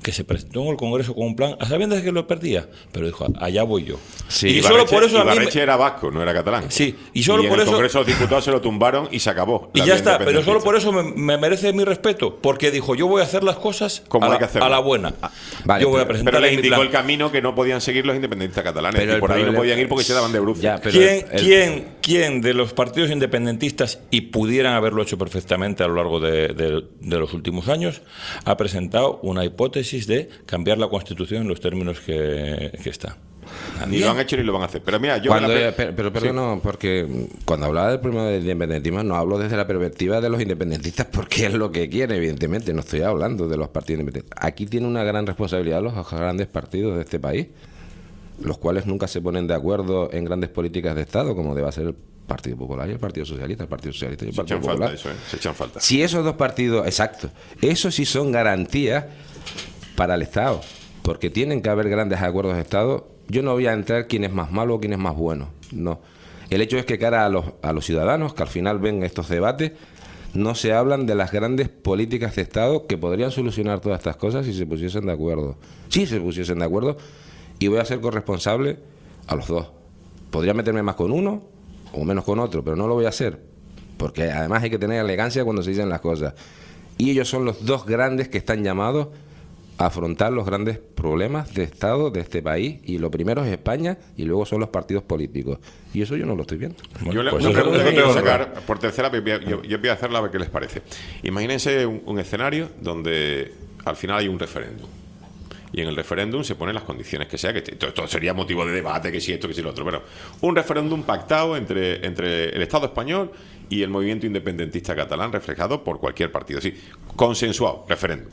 que se presentó en el Congreso con un plan, a sabiendas de que lo perdía, pero dijo, allá voy yo. Sí, y Ibarreche, solo por eso a mí Ibarreche me... era vasco, no era catalán. Sí, y solo y por en eso... el Congreso de los Diputados se lo tumbaron y se acabó. Y ya está, pero solo por eso me, me merece mi respeto, porque dijo, yo voy a hacer las cosas como a, hay la, que hacerlo. a la buena. Vale, yo voy pero, a presentar pero les mi indicó plan. el camino que no podían seguir los independentistas catalanes, Pero y por ahí no problema- podían ir porque se daban de bruces. Ya, pero ¿Quién, el- el- quién, ¿Quién de los partidos independentistas, y pudieran haberlo hecho perfectamente a lo largo de, de- de los últimos años, ha presentado una hipótesis de cambiar la Constitución en los términos que, que está? Ni lo han hecho ni lo van a hacer. Pero mira, yo... Cuando, la- pero, pero, pero Sí. no, porque cuando hablaba del problema del independentismo no hablo desde la perspectiva de los independentistas porque es lo que quieren, evidentemente, no estoy hablando de los partidos independentistas. Aquí tiene una gran responsabilidad los grandes partidos de este país, los cuales nunca se ponen de acuerdo en grandes políticas de Estado, como debe ser el Partido Popular y el Partido Socialista, el Partido Socialista y el Se Partido echan Popular. falta eso, ¿eh? Se echan falta. Si esos dos partidos, exacto, eso sí son garantías para el Estado, porque tienen que haber grandes acuerdos de Estado. Yo no voy a entrar quién es más malo o quién es más bueno, no. El hecho es que cara a los, a los ciudadanos que al final ven estos debates, no se hablan de las grandes políticas de Estado que podrían solucionar todas estas cosas si se pusiesen de acuerdo. Si se pusiesen de acuerdo, y voy a ser corresponsable a los dos. Podría meterme más con uno o menos con otro, pero no lo voy a hacer, porque además hay que tener elegancia cuando se dicen las cosas. Y ellos son los dos grandes que están llamados a afrontar los grandes problemas de Estado de este país, y lo primero es España y luego son los partidos políticos, y eso yo no lo estoy viendo. Yo le, pues una eso pregunta no que te quiero honra. sacar por tercera, yo, yo- yo voy a hacerla a ver qué les parece. Imagínense un, un escenario donde al final hay un referéndum. Y en el referéndum se ponen las condiciones que sea, que esto, esto sería motivo de debate, que si esto, que si lo otro. Pero un referéndum pactado entre, entre el Estado español y el movimiento independentista catalán, reflejado por cualquier partido. Sí, consensuado, referéndum.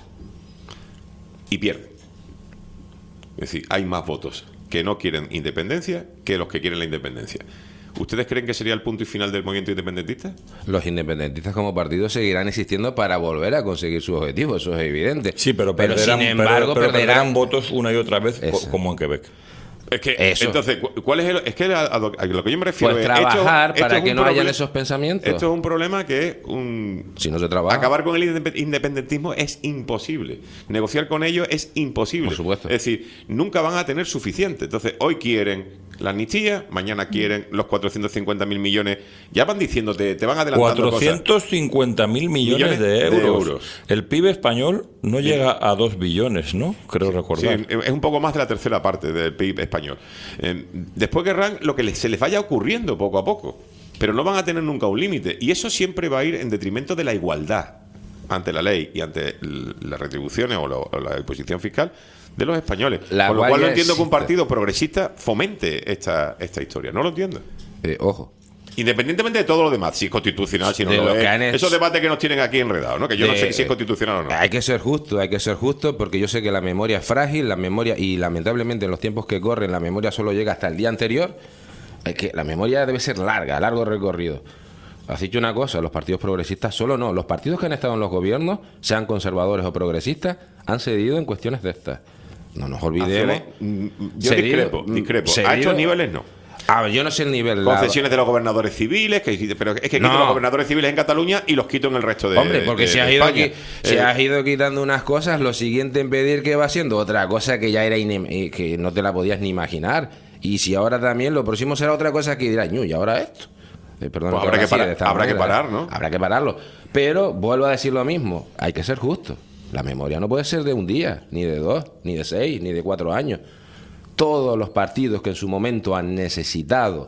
Y pierde. Es decir, hay más votos que no quieren independencia que los que quieren la independencia. ¿Ustedes creen que sería el punto y final del movimiento independentista? Los independentistas como partido seguirán existiendo para volver a conseguir sus objetivos, eso es evidente. Sí, pero perderán, sin embargo, pero- pero perderán, perderán votos una y otra vez, co- Eso. como en Quebec. Es que, Eso. entonces, cu- ¿cuál es el...? Es que a, a lo a lo que yo me refiero pues es... esto- trabajar esto para es que un no hayan proble- esos pensamientos. Esto es un problema que un... Si no se trabaja. Acabar con el indep- independentismo es imposible. Negociar con ellos es imposible. Por supuesto. Es decir, nunca van a tener suficiente. Entonces, hoy quieren la amnistía, mañana quieren los cuatrocientos cincuenta mil millones. Ya van diciéndote, te van adelantando cosas. cuatrocientos cincuenta mil millones, Millones de, de euros. euros. El P I B español no llega a dos billones, ¿no? Creo Sí, recordar. es un poco más de la tercera parte del P I B español. Eh, después querrán lo que les- se les vaya ocurriendo poco a poco, pero no van a tener nunca un límite. Y eso siempre va a ir en detrimento de la igualdad ante la ley y ante l- las retribuciones o, lo- o la imposición fiscal de los españoles. La Con lo cual cual no ya entiendo que un existe. partido progresista fomente esta, esta historia. No lo entiendo. Eh, ojo. Independientemente de todo lo demás, si es constitucional, si no De lo lo es. que han hecho- Esos debates que nos tienen aquí enredados, ¿no? Que yo no de- sé si es constitucional o no. Hay que ser justo, hay que ser justo, porque yo sé que la memoria es frágil, la memoria, y lamentablemente en los tiempos que corren, la memoria solo llega hasta el día anterior. Es que la memoria debe ser larga, largo recorrido. Has dicho una cosa, los partidos progresistas solo no. Los partidos que han estado en los gobiernos, sean conservadores o progresistas, han cedido en cuestiones de estas. No nos olvidemos. Acciones, mm, Yo Cedido- discrepo, discrepo. cedido- A estos niveles no. Ah, yo no sé el nivel. la- Concesiones de los gobernadores civiles, que, pero es que quito No. los gobernadores civiles en Cataluña y los quito en el resto de Hombre, porque de- si de has, ido España. aquí, si Eh, has ido quitando unas cosas, lo siguiente en pedir que va siendo otra cosa que ya era inem- eh, que no te la podías ni imaginar. Y si ahora también lo próximo será otra cosa que dirás, "Ñu, ¿y ahora esto?" Eh, perdón, Pues que habrá ahora que sí, parar- de esta habrá que manera, parar, ¿eh? ¿no? Habrá que pararlo. Pero vuelvo a decir lo mismo, hay que ser justo. La memoria no puede ser de un día, ni de dos, ni de seis, ni de cuatro años. Todos los partidos que en su momento han necesitado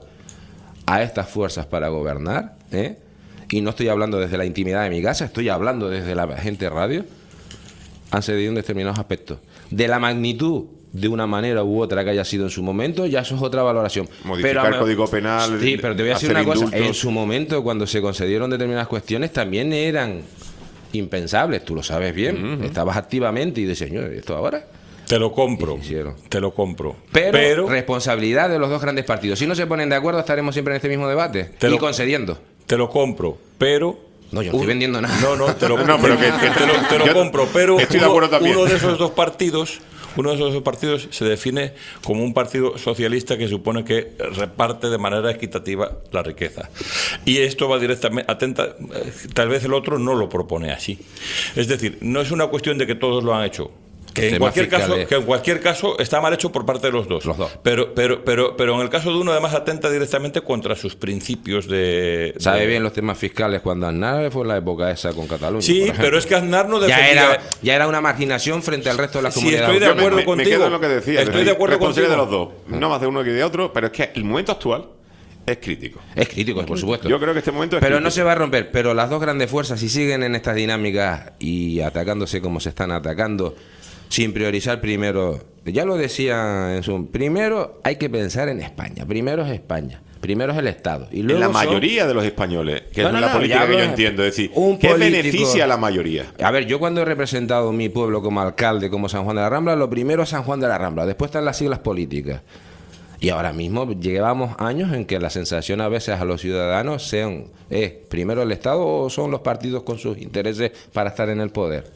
a estas fuerzas para gobernar, ¿eh? Y no estoy hablando desde la intimidad de mi casa, estoy hablando desde la gente radio, han cedido en determinados aspectos. De la magnitud de una manera u otra que haya sido en su momento, ya eso es otra valoración. Modificar a el me- Código Penal, Sí, pero te voy a decir hacer una cosa. indultos. En su momento, cuando se concedieron determinadas cuestiones, también eran impensables. Tú lo sabes bien. Estabas activamente y decías, "Señor, ¿esto ahora?" Te lo compro. Y se hicieron. Te lo compro. Pero, Pero responsabilidad de los dos grandes partidos. Si no se ponen de acuerdo, estaremos siempre en este mismo debate. Te y lo- concediendo. te lo compro. Pero No, yo no estoy vendiendo nada. No, no, te lo, No, pero que- que- te lo, te lo yo compro, pero estoy de uno, acuerdo también. uno de esos dos partidos, uno de esos dos partidos se define como un partido socialista que supone que reparte de manera equitativa la riqueza. Y esto va directamente, atenta, eh, tal vez el otro no lo propone así. Es decir, no es una cuestión de que todos lo han hecho. Que en, temas cualquier caso, fiscales. que en cualquier caso está mal hecho por parte de los dos. Los dos. Pero, pero, pero, pero en el caso de uno, además, atenta directamente contra sus principios de. Sabe de- bien los temas fiscales cuando Aznar fue en la época esa con Cataluña. Sí, por ejemplo. pero es que Aznar no ya defendía. era, ya era una marginación frente al resto de las Sí, comunidades. estoy de autónomas. acuerdo contigo. Me quedo en lo que decía. Estoy de acuerdo responsable contigo. de los dos. No más de uno que de otro, pero es que el momento actual es crítico. Es crítico, por supuesto. Yo creo que este momento es Pero crítico. no se va a romper. Pero las dos grandes fuerzas, si siguen en estas dinámicas y atacándose como se están atacando, sin priorizar primero, ya lo decía en su... Primero hay que pensar en España. Primero es España. Primero es el Estado. Y luego En la son- mayoría de los españoles, que No, es no, la no, política ya que yo hablo- entiendo, es decir, un ¿qué político- beneficia a la mayoría? A ver, yo cuando he representado mi pueblo como alcalde, como San Juan de la Rambla, lo primero es San Juan de la Rambla, después están las siglas políticas. Y ahora mismo llevamos años en que la sensación a veces a los ciudadanos sean, ¿es primero el Estado o son los partidos con sus intereses para estar en el poder?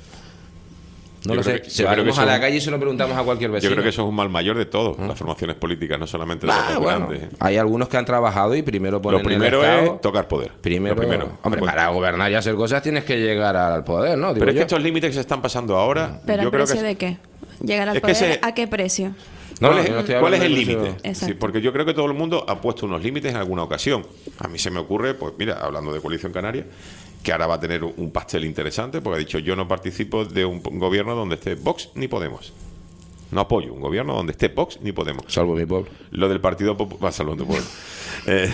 No Yo lo creo sé. que- Se yo creo que vamos a eso- la calle y se lo preguntamos a cualquier vecino. Yo creo que eso es un mal mayor de todos, las formaciones políticas, no solamente de los Ah, dos bueno, grandes. hay algunos que han trabajado y primero ponen Lo primero el Estado, es tocar poder. Primero, Lo primero. hombre, Pues- para gobernar y hacer cosas tienes que llegar al poder, ¿no? Digo Pero es que yo. estos límites que se están pasando ahora, ¿Pero yo a creo precio que... de qué? ¿Llegar al Es que poder ese- a qué precio? No, ¿Cuál, no, es, yo no estoy cuál es el hablando de límite? eso. Exacto. Sí, porque yo creo que todo el mundo ha puesto unos límites en alguna ocasión. A mí se me ocurre, pues mira, hablando de Coalición Canaria, que ahora va a tener un pastel interesante, porque ha dicho, yo no participo de un gobierno donde esté Vox ni Podemos. No apoyo un gobierno donde esté Vox ni Podemos. Salvo mi pueblo. Lo del Partido Popular... Salvo tu pueblo. Eh,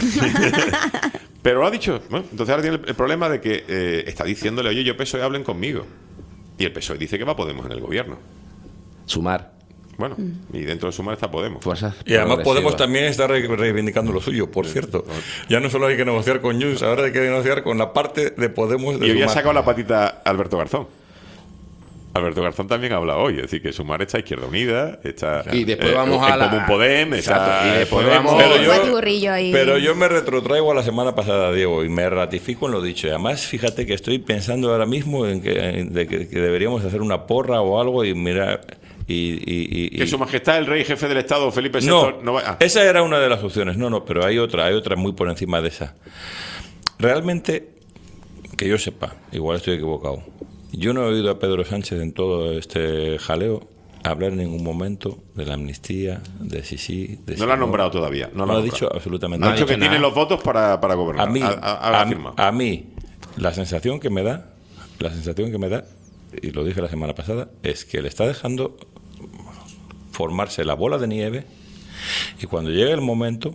pero lo ha dicho. Bueno, entonces ahora tiene el, el problema de que eh, está diciéndole, oye, yo P S O E hablen conmigo. Y el P S O E dice que va Podemos en el gobierno. Sumar. Bueno, y dentro de Sumar está Podemos. Fuerzas Y además progresivas. Podemos también está re- reivindicando lo suyo, por cierto. Ya no solo hay que negociar con Junts, ahora hay que negociar con la parte de Podemos de Y hoy ha Sumar. sacado la patita Alberto Garzón. Alberto Garzón también ha hablado hoy, es decir, que Sumar está Izquierda Unida, está Y después eh, vamos en a la- Común Podem, Exacto, está y después Podemos. vamos- Pero yo- Un batiburrillo ahí. Pero yo me retrotraigo a la semana pasada, Diego, y me ratifico en lo dicho. Y además, fíjate que estoy pensando ahora mismo en que, en de que, que deberíamos hacer una porra o algo y mirar... Y, y- y- y- Que Su Majestad el Rey Jefe del Estado, Felipe no, sexto, no va... ah. esa era una de las opciones. No, no, pero hay otra, hay otra muy por encima de esa. Realmente, que yo sepa, igual estoy equivocado. Yo no he oído a Pedro Sánchez en todo este jaleo hablar en ningún momento de la amnistía, de si sí, de si No lo ha nombrado todavía. No, No, lo ha ha dicho nombrado. absolutamente No ha nada. dicho que tiene los votos para, para gobernar. A mí, Ha- ha- ha a, afirmado. a mí, la sensación que me da, la sensación que me da, y lo dije la semana pasada, es que le está dejando formarse la bola de nieve y cuando llegue el momento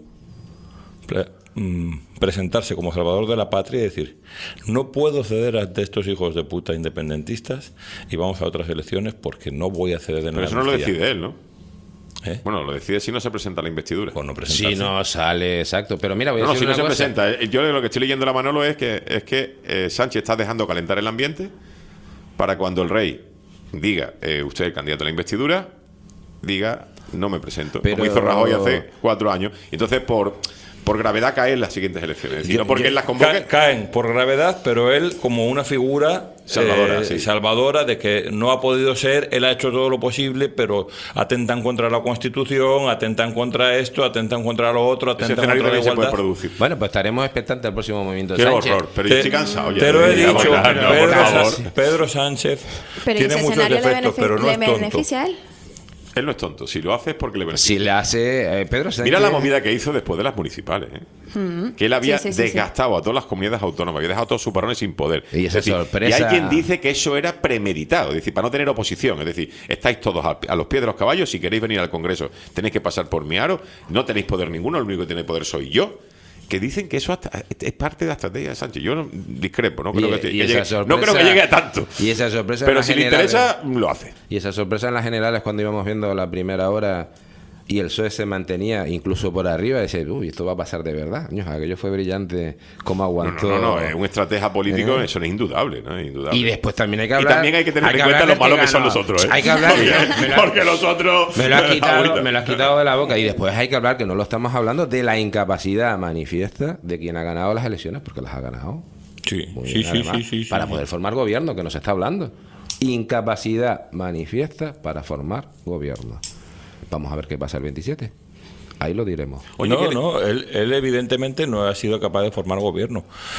pre- mm, presentarse como salvador de la patria y decir, no puedo ceder ante estos hijos de puta independentistas y vamos a otras elecciones porque no voy a ceder en Pero la eso no lo amnistía". decide él, ¿no? ¿Eh? Bueno, lo decide si no se presenta a la investidura. Por no Si presentarse. no sale, exacto. Pero mira, voy a No, no, decir si no una se cosa. presenta. Eh, Yo lo que estoy leyendo la Manolo es que, es que eh, Sánchez está dejando calentar el ambiente para cuando el rey diga, eh, usted es el candidato a la investidura, diga, no me presento. Pero- Como hizo Rajoy hace cuatro años. Y entonces, por, por gravedad, cae en las siguientes elecciones. Es decir, Yo- no porque yo- él las Ca- convoque. caen por gravedad, pero él como una figura Salvadora, eh, sí. salvadora de que no ha podido ser, él ha hecho todo lo posible, pero atentan contra la Constitución, atentan contra esto, atentan contra lo otro, Ese atentan escenario contra la también se puede igualdad. producir. Bueno, pues estaremos expectantes al próximo movimiento de Qué Sánchez. horror. Pero Te- yo estoy cansado ya. Te lo he de- dicho, de hablar, no, por Pedro, favor. Sa- Pedro Sánchez Pero tiene ese muchos escenario le, defectos, beneficia, pero no le es tonto. beneficia a él. Él no es tonto. Si lo hace es porque le beneficia. Si le hace eh, Pedro Sánchez. Mira la movida que hizo después de las municipales, ¿eh? Mm. Que él había Sí, sí, sí, desgastado a todas las comunidades autónomas, había dejado todos sus varones sin poder. Y esa Es decir, sorpresa- y hay quien dice que eso era premeditado, es decir, para no tener oposición. Es decir, estáis todos a, a los pies de los caballos, si queréis venir al Congreso tenéis que pasar por mi aro, no tenéis poder ninguno, el único que tiene poder soy yo. Que dicen que eso hasta- es parte de la estrategia de Sánchez. Yo no, discrepo, no creo, Y- que, y que esa llegue, sorpresa- no creo que llegue a tanto. Y esa sorpresa en Pero las si le generales- interesa, lo hace. Y esa sorpresa en las generales cuando íbamos viendo la primera hora y el P S O E se mantenía incluso por arriba, decía, uy, esto va a pasar de verdad. Ño, aquello fue brillante, cómo No, aguantó. no, no, no, es un estratega político, ¿Eh? eso es indudable, ¿no? Es indudable. Y después también hay que Y hablar. también hay que tener en que cuenta hablar lo del malo que son ganó. los otros, ¿eh? Hay que hablar. Porque, me lo- porque los otros. Me lo, has quitado, Agüita. me lo has quitado de la boca. Y después hay que hablar, que no lo estamos hablando, de la incapacidad manifiesta de quien ha ganado las elecciones, porque las ha ganado. Sí, Muy sí, bien, sí, además, sí, sí, sí, para sí. poder formar gobierno, que nos está hablando. Incapacidad manifiesta para formar gobierno. Vamos a ver qué pasa el veintisiete. Ahí lo diremos. Oye, no, ¿qué- no, él, él evidentemente no ha sido capaz de formar gobierno.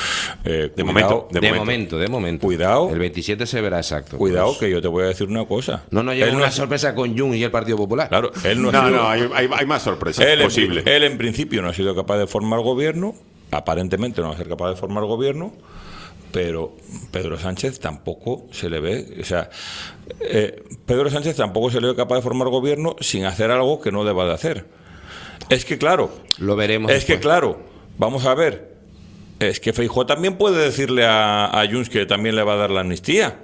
Eh, De cuidado- momento, De, momento. de momento. Cuidado. El veintisiete se verá exacto. Cuidado, Pues, que yo te voy a decir una cosa. no nos lleva Él una ha- sorpresa con Jung y el Partido Popular. Claro, él no, ha No, sido- no, hay, hay- hay más sorpresas él, en, posibles. él en principio no ha sido capaz de formar gobierno, aparentemente no va a ser capaz de formar gobierno, pero Pedro Sánchez tampoco se le ve, o sea, eh, Pedro Sánchez tampoco se le ve capaz de formar gobierno sin hacer algo que no deba de hacer. Es que claro, Lo veremos. es que después. claro, vamos a ver, es que Feijóo también puede decirle a, a Junts que también le va a dar la amnistía.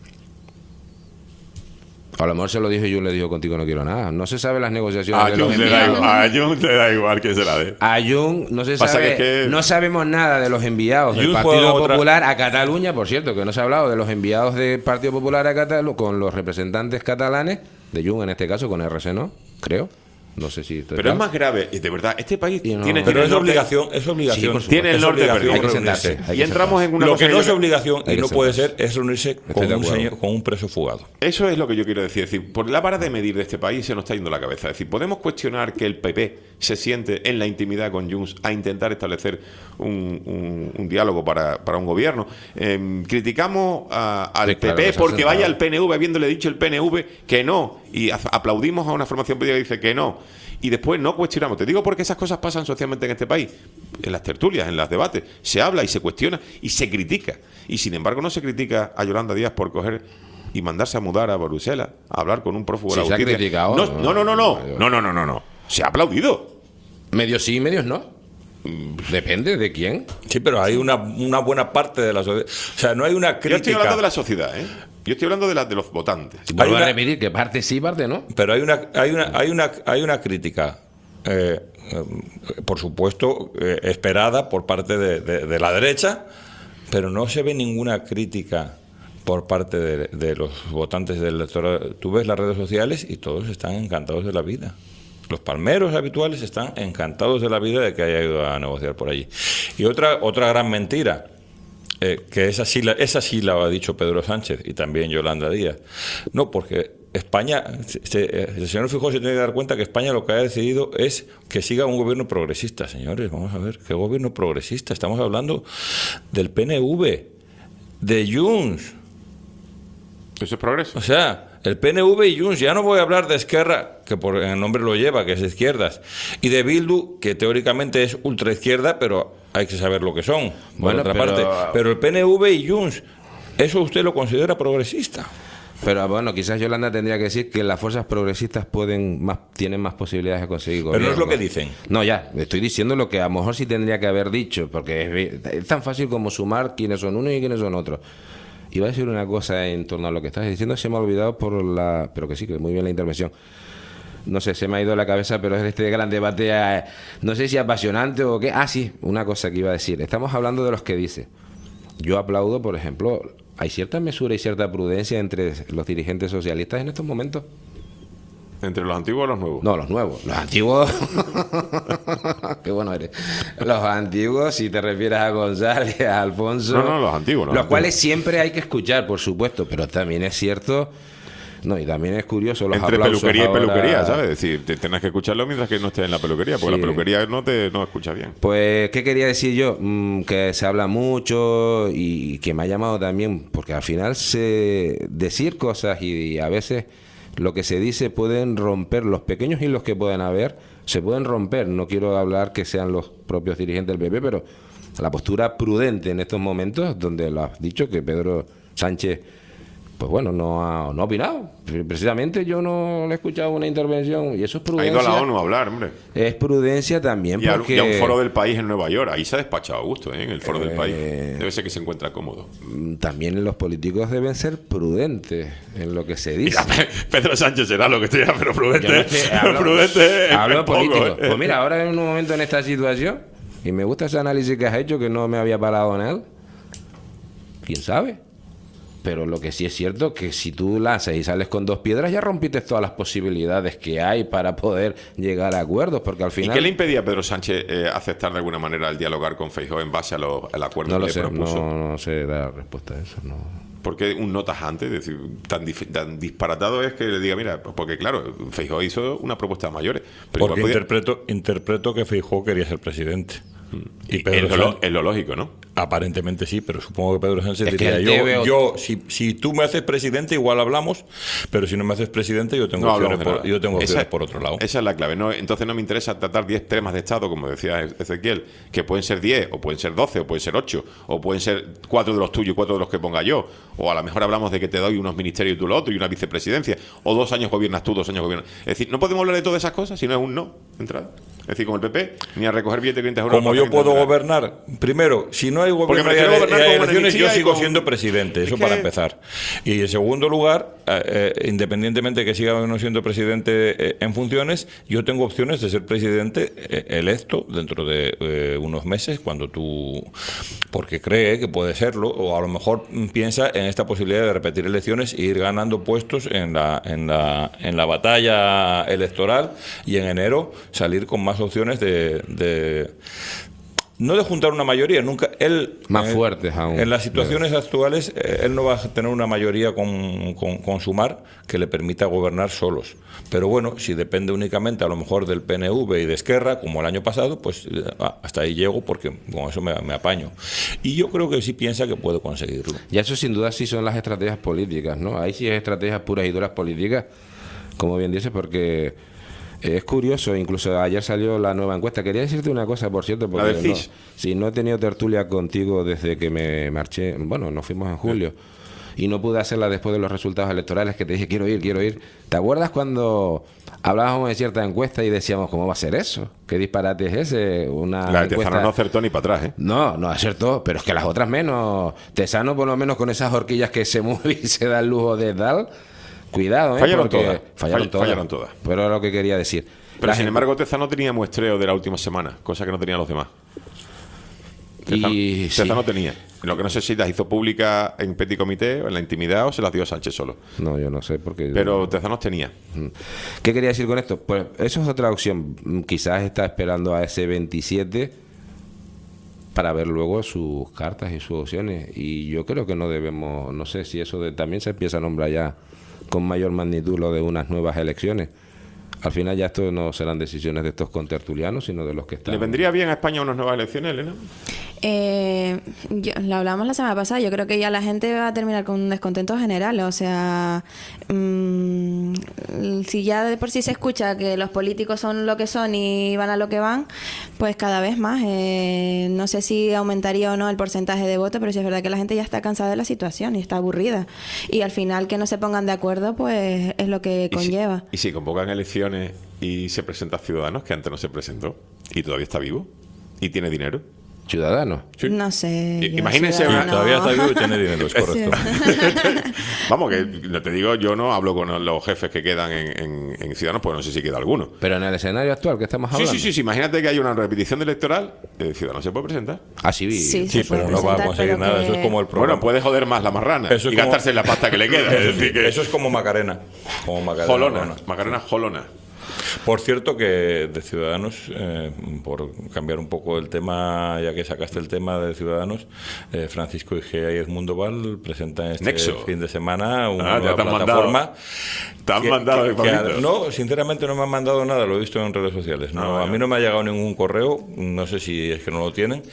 A lo mejor se lo dijo y Jung le dijo contigo no quiero nada. No se sabe las negociaciones A de los Junts le da enviados. igual, a Junts le da igual que se la dé. A Jung no se Pasa sabe, que es que- no sabemos nada de los enviados del Jung Partido juega otra- Popular a Cataluña, por cierto, que no se ha hablado de los enviados del Partido Popular a Cataluña con los representantes catalanes, de Jung en este caso, con R C, ¿no? Creo. No sé si... Pero es más grave, y de verdad, este país Y no- tiene, Pero tiene es el norte- obligación, es obligación. Sí, por supuesto. tiene el Es norte obligación perdido. Hay que reunirse. sentarse. hay Y que entramos sentarse. en una Lo cosa que no yo es creo- obligación Hay y que no puede sentarse. ser es reunirse Estoy con de un, acuerdo. señor- con un preso fugado. Eso es lo que yo quiero decir. Es decir, por la vara de medir de este país se nos está yendo la cabeza. Es decir, podemos cuestionar que el P P se siente en la intimidad con Junts a intentar establecer un, un- un diálogo para, para un gobierno. Em, criticamos a- al Sí, claro, P P que se ha porque sentado. vaya al P N V, habiéndole dicho el P N V que no. Y a- aplaudimos a una formación política que dice que no. Y después no cuestionamos. Te digo porque esas cosas pasan socialmente en este país. En las tertulias, en los debates. Se habla y se cuestiona y se critica. Y sin embargo no se critica a Yolanda Díaz por coger y mandarse a mudar a Bruselas a hablar con un prófugo de Sí, la se ha justicia. criticado. No, no, no, no, no. No, no, no, no, no. Se ha aplaudido. Medios sí, medios no. Depende de quién. Sí, pero hay una, una buena parte de la sociedad. O sea, no hay una Yo estoy crítica. hablando de la sociedad, ¿eh? Yo estoy hablando de, la, de los votantes. Vuelvo una- a repetir que parte sí, parte no. Pero hay una, hay una, hay una, hay una crítica, eh, eh, por supuesto, eh, esperada por parte de, de- de la derecha, pero no se ve ninguna crítica por parte de, de los votantes del electorado. Tú ves las redes sociales y todos están encantados de la vida. Los palmeros habituales están encantados de la vida de que haya ido a negociar por allí. Y otra, otra gran mentira, eh, que esa sí, la, esa sí la ha dicho Pedro Sánchez y también Yolanda Díaz. No, porque España, se- se- el señor Feijóo se tiene que dar cuenta que España lo que ha decidido es que siga un gobierno progresista. Señores, vamos a ver, ¿qué gobierno progresista? Estamos hablando del P N V, de Junts. Eso es progreso. O sea, el P N V y Junts, ya no voy a hablar de Esquerra, que por el nombre lo lleva, que es de izquierdas, y de Bildu, que teóricamente es ultraizquierda, pero hay que saber lo que son, por Bueno, otra pero- parte. Pero el P N V y Junts, ¿eso usted lo considera progresista? Pero bueno, quizás Yolanda tendría que decir que las fuerzas progresistas pueden más, tienen más posibilidades de conseguir Pero no es gobierno. lo que dicen. No, ya, estoy diciendo lo que a lo mejor sí tendría que haber dicho, porque es, es tan fácil como sumar quiénes son unos y quiénes son otros. Iba a decir una cosa en torno a lo que estás diciendo, se me ha olvidado por la... Pero que sí, que muy bien la intervención. No sé, se me ha ido la cabeza, pero es este gran debate, eh, no sé si apasionante o qué. Ah, sí, una cosa que iba a decir. Estamos hablando de los que dice. Yo aplaudo, por ejemplo, hay cierta mesura y cierta prudencia entre los dirigentes socialistas en estos momentos. ¿Entre los antiguos o los nuevos? No, los nuevos. Los antiguos... Qué bueno eres. Los antiguos, si te refieres a González, a Alfonso... No, no, los antiguos. Los, los cuales antiguos. siempre hay que escuchar, por supuesto, pero también es cierto... No, y también es curioso los Entre aplausos peluquería ahora- y peluquería, ¿sabes? Es decir, te tenés que escucharlo mientras que no estés en la peluquería, porque Sí. la peluquería no te no escucha bien. Pues, ¿qué quería decir yo? Mm, que se habla mucho y que me ha llamado también, porque al final se decir cosas y, a veces lo que se dice pueden romper, los pequeños hilos que pueden haber, se pueden romper. No quiero hablar que sean los propios dirigentes del P P, pero la postura prudente en estos momentos, donde lo has dicho, que Pedro Sánchez, pues bueno, no ha, no ha opinado. Precisamente yo no le he escuchado una intervención y eso es Ha prudencia. ido a la ONU a hablar, hombre. Es prudencia también Y a, porque... y a un foro del país en Nueva York. Ahí se ha despachado a gusto, ¿eh? En el foro del Eh, país. Debe ser que se encuentra cómodo. También los políticos deben ser prudentes en lo que se dice. Mira, Pedro Sánchez será lo que estoy pero prudente. Yo no estoy- hablo- prudente es hablo de poco, políticos. ¿eh? Pues mira, ahora en un momento en esta situación, y me gusta ese análisis que has hecho, que no me había parado en él, quién sabe. Pero lo que sí es cierto que si tú lanzas y sales con dos piedras, ya rompiste todas las posibilidades que hay para poder llegar a acuerdos, porque al ¿Y final... qué le impedía a Pedro Sánchez eh, aceptar de alguna manera el dialogar con Feijóo en base a lo- al acuerdo No que lo le sé, propuso? no, no sé dar respuesta a eso, no. ¿Por qué un no tajante? Es decir, tan, dif- tan disparatado es que le diga, mira, porque claro, Feijóo hizo una propuesta a mayores. Pero Porque igual podía- interpreto, interpreto que Feijóo quería ser presidente. Y es Pedro lo, Sánchez- es lo lógico, ¿no? Aparentemente sí, pero supongo que Pedro Sánchez Es que diría, él yo, debe- yo si, si tú me haces presidente igual hablamos, pero si no me haces presidente yo tengo No opciones, hablamos de por, nada. yo tengo Esa- opciones por otro lado. Esa es la clave. No, entonces no me interesa tratar diez temas de Estado, como decía Ezequiel, que pueden ser diez, o pueden ser doce, o pueden ser ocho, o pueden ser cuatro de los tuyos y cuatro de los que ponga yo. O a lo mejor hablamos de que te doy unos ministerios y tú lo otro, y una vicepresidencia. O dos años gobiernas tú, dos años gobiernas. Es decir, no podemos hablar de todas esas cosas si no es un no de entrada. Es decir, como el P P, ni a recoger billetes de quinientos euros. Como para yo que puedo entrara. gobernar, primero, si no hay Porque gobierno y prefiero hay- gobernar y hay con elecciones, yo amnistía y sigo con- siendo presidente, eso Es para que- empezar. Y en segundo lugar, eh, eh, independientemente de que siga o no siendo presidente eh, en funciones, yo tengo opciones de ser presidente eh, electo dentro de eh, unos meses, cuando tú, porque cree que puede serlo, o a lo mejor piensa en esta posibilidad de repetir elecciones e ir ganando puestos en la, en la, en la batalla electoral, y en enero salir con más opciones de, de no de juntar una mayoría, nunca él Más eh, fuertes aún. en las situaciones actuales eh, él no va a tener una mayoría con, con, con Sumar que le permita gobernar solos, pero bueno, si depende únicamente a lo mejor del P N V y de Esquerra, como el año pasado, pues eh, hasta ahí llego, porque con eso me, me apaño, y yo creo que sí piensa que puede conseguirlo. Y eso sin duda sí son las estrategias políticas, ¿no? Ahí sí es estrategias puras y duras políticas, como bien dices, porque es curioso. Incluso ayer salió la nueva encuesta. Quería decirte una cosa, por cierto, porque ¿La del no, C I S? sí, no he tenido tertulia contigo desde que me marché. Bueno, nos fuimos en julio. Y no pude hacerla después de los resultados electorales, que te dije, quiero ir, quiero ir. ¿Te acuerdas cuando hablábamos de cierta encuesta y decíamos, ¿cómo va a ser eso? ¿Qué disparate es ese? Una La de Tezano encuesta... no acertó ni para atrás, ¿eh? No, no acertó, pero es que las otras menos. Tesano, por lo menos con esas horquillas que se mueve y se da el lujo de dar, cuidado, ¿eh? Fallaron Porque todas. Fallaron Fall- todas. fallaron todas. Pero era lo que quería decir. Pero La sin gente- embargo, Tezano tenía muestreo de la última semana, cosa que no tenían los demás. Tezano, Y sí. Tezano tenía. Lo que no sé si las hizo pública en petit comité o en la intimidad, o se las dio a Sánchez solo. No, yo no sé, porque... Pero Tezanos tenía. ¿Qué quería decir con esto? Pues eso es otra opción. Mm, Quizás está esperando a ese veintisiete para ver luego sus cartas y sus opciones. Y yo creo que no debemos, no sé si eso de, también se empieza a nombrar ya con mayor magnitud lo de unas nuevas elecciones. Al final ya esto no serán decisiones de estos contertulianos, sino de los que están... ¿Le vendría bien a España unas nuevas elecciones, Elena? Eh, yo- lo hablamos la semana pasada. Yo creo que ya la gente va a terminar con un descontento general. O sea, mm, si ya de por sí se escucha que los políticos son lo que son y van a lo que van, pues cada vez más. Eh, no sé si aumentaría o no el porcentaje de votos, pero sí es verdad que la gente ya está cansada de la situación y está aburrida. Y al final que no se pongan de acuerdo, pues es lo que Y si, conlleva. y si convocan elecciones y se presenta Ciudadanos, que antes no se presentó, y todavía está vivo, y tiene dinero. ¿Ciudadanos? No sé. I- yo, Imagínense, Ciudadanos. todavía está vivo y tiene dinero, es correcto. Vamos, que no te digo, yo no hablo con los jefes que quedan en, en- en Ciudadanos, pues no sé si queda alguno. Pero en el escenario actual que estamos Sí, hablando... sí, sí, sí, imagínate que hay una repetición de electoral, eh, Ciudadanos se puede presentar. Ah, sí, Sí, Sí, se puede pero no va a presentar, conseguir pero nada, que- eso es como el programa. Bueno, puede joder más la marrana Eso y es como- gastarse la pasta que le queda. Es decir, que Eso es como Macarena. Como Macarena Jolona, Jolona. Macarena Jolona. Por cierto que de Ciudadanos, eh, por cambiar un poco el tema, ya que sacaste el tema de Ciudadanos, eh, Francisco Igea y Edmundo Val presentan este Nexo. fin de semana una Ah, ya nueva te han plataforma. mandado. Te han que- mandado, que- que- Pablito. No, sinceramente no me han mandado nada, lo he visto en redes sociales. No, Ah, a mí no me ha llegado ningún correo, no sé si es que no lo tienen.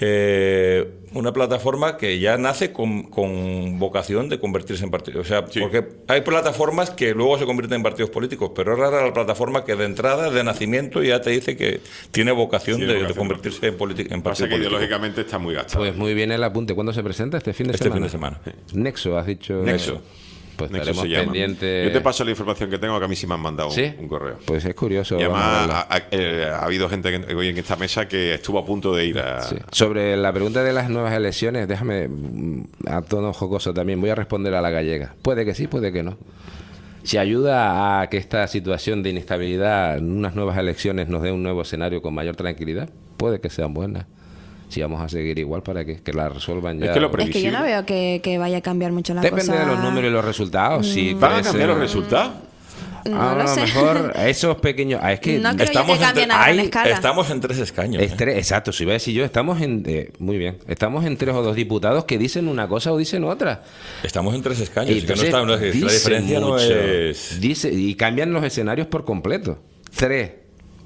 Eh, una plataforma que ya nace con, con vocación de convertirse en partido. O sea, porque hay plataformas que luego se convierten en partidos políticos, pero es rara la plataforma que de entrada, de nacimiento, ya te dice que tiene vocación Tiene de, de vocación. convertirse en, politi- en Pasa partido que político. ideológicamente está muy gastado. Pues muy bien el apunte. ¿Cuándo se presenta? ¿Este fin de Este semana? fin de semana. Nexo, has dicho. Nexo. Pues Nexo estaremos se llama. pendientes. Yo te paso la información que tengo, que a mí sí me han mandado un- ¿Sí? un, correo. Pues es curioso. Y vamos a además verlo. ha, ha- eh, ha habido gente que, hoy en esta mesa que estuvo a punto de ir a... Sí. Sobre la pregunta de las nuevas elecciones, déjame mm, a tono jocoso también, voy a responder a la gallega. Puede que sí, puede que no. Si ayuda a que esta situación de inestabilidad en unas nuevas elecciones nos dé un nuevo escenario con mayor tranquilidad, puede que sean buenas. Si vamos a seguir igual para que, que la resuelvan ya. Es que lo Es que yo no veo que, que vaya a cambiar mucho la Depende cosa. de los números y los resultados. Si ¿Van a crece- cambiar los resultados? No a lo lo sé. mejor esos pequeños. Ah, es que No creo yo Estamos que cambien entre- a gran hay- escala. Estamos en tres escaños. Es ¿eh? tres- exacto, si iba a decir yo, estamos en. eh, muy bien, estamos en tres o dos diputados que dicen una cosa o dicen otra. Estamos en tres escaños. Y es que no entonces está- no es- la dicen diferencia no mucho. es... Dice, y cambian los escenarios por completo. Tres.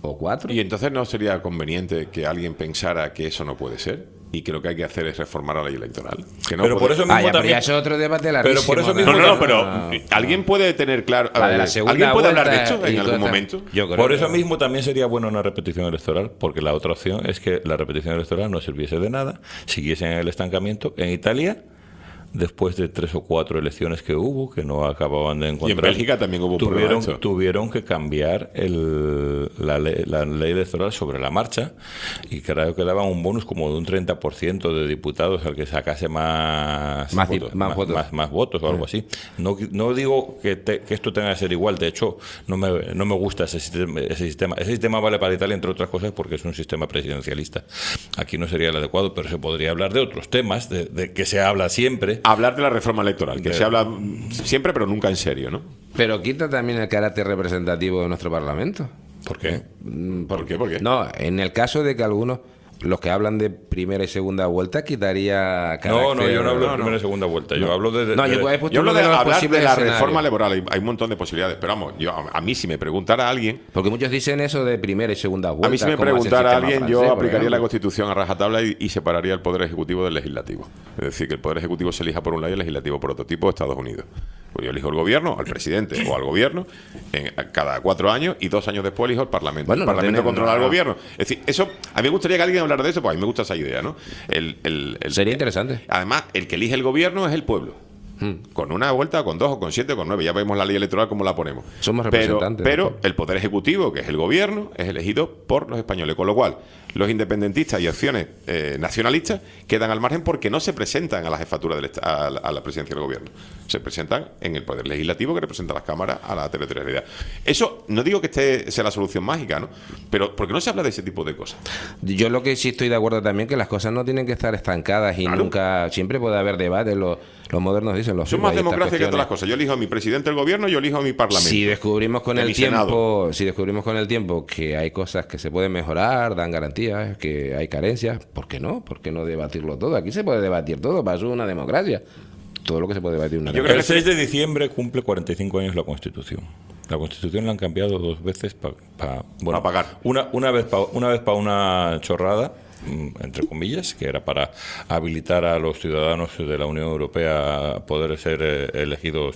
o cuatro. Y entonces no sería conveniente que alguien pensara que eso no puede ser y que lo que hay que hacer es reformar la ley electoral. Que no pero puede... por eso mismo ah, ya, también. Pero ya es otro debate Pero larguísimo. por eso mismo No, no, no, también- pero alguien puede tener claro. La de la eh, segunda ¿Alguien puede hablar de vuelta esto y en todo algún tal. momento? Yo creo Por que- eso mismo también sería buena una repetición electoral, porque la otra opción es que la repetición electoral no sirviese de nada, siguiese en el estancamiento. En Italia, después de tres o cuatro elecciones que hubo, que no acababan de encontrar... Y en Bélgica también hubo tuvieron, problemas de esto. tuvieron que cambiar el, la, ley, la ley electoral sobre la marcha, y creo que daban un bonus como de un treinta por ciento de diputados al que sacase más, Más votos, di- más más, votos. más- más votos o algo así. No, no digo que, te- que esto tenga que ser igual, de hecho no me, no me gusta ese sistema, ese sistema. Ese sistema vale para Italia, entre otras cosas, porque es un sistema presidencialista. Aquí no sería el adecuado, pero se podría hablar de otros temas, de, de que se habla siempre. Hablar de la reforma electoral, que De- se habla siempre, pero nunca en serio, ¿no? Pero quita también el carácter representativo de nuestro Parlamento. ¿Por qué? Mm, ¿Por qué? ¿Por qué? No, en el caso de que algunos, los que hablan de primera y segunda vuelta, quitaría carácter... No, no, yo no hablo de no, primera y segunda vuelta. Yo hablo de. de- No, yo de- he puesto Yo hablo uno de los hablar de posibles la escenarios. reforma laboral. Hay, hay un montón de posibilidades. Pero vamos, yo, a, a mí si me preguntara alguien, Porque muchos dicen eso de primera y segunda vuelta. a mí si me como hace el preguntara sistema alguien, francés, yo por aplicaría la ejemplo. Constitución a rajatabla y, y separaría el Poder Ejecutivo del Legislativo. Es decir, que el Poder Ejecutivo se elija por un lado y el Legislativo por otro, tipo de Estados Unidos. Pues yo elijo el gobierno, al presidente o al gobierno en, a cada cuatro años y dos años después elijo el Parlamento. Bueno, el no Parlamento tenemos controla al nada. gobierno. Es decir, eso, a mí me gustaría que alguien hablara de eso, pues a mí me gusta esa idea, ¿no? El, el- el- Sería interesante. Además, el que elige el gobierno es el pueblo. Con una vuelta, con dos, o con siete, o con nueve. Ya vemos la ley electoral cómo la ponemos. Somos Pero, representantes. pero el Poder Ejecutivo, que es el gobierno, es elegido por los españoles. Con lo cual, los independentistas y opciones eh, nacionalistas quedan al margen porque no se presentan a la jefatura del est- a, la, a la presidencia del gobierno. Se presentan en el Poder Legislativo, que representa a las cámaras, a la territorialidad. Eso, no digo que este sea la solución mágica, ¿no? Pero ¿por qué no se habla de ese tipo de cosas? Yo lo que sí estoy de acuerdo también que las cosas no tienen que estar estancadas y Claro. nunca, siempre puede haber debate. Los, los modernos dicen los Son más hay estas democracia que todas las cuestiones. cosas. Yo elijo a mi presidente del gobierno, yo elijo a mi parlamento. Si descubrimos con de el mi tiempo, Senado. si descubrimos con el tiempo que hay cosas que se pueden mejorar, dan garantías, que hay carencias, ¿por qué no? ¿Por qué no debatirlo todo? Aquí se puede debatir todo, para eso es una democracia. Todo lo que se puede debatir en una Yo creo que el democracia. seis de diciembre cumple cuarenta y cinco años la Constitución. La Constitución la han cambiado dos veces para bueno, pagar. Una, una vez para una vez para una chorrada, mm, entre comillas, que era para habilitar a los ciudadanos de la Unión Europea a poder ser eh, elegidos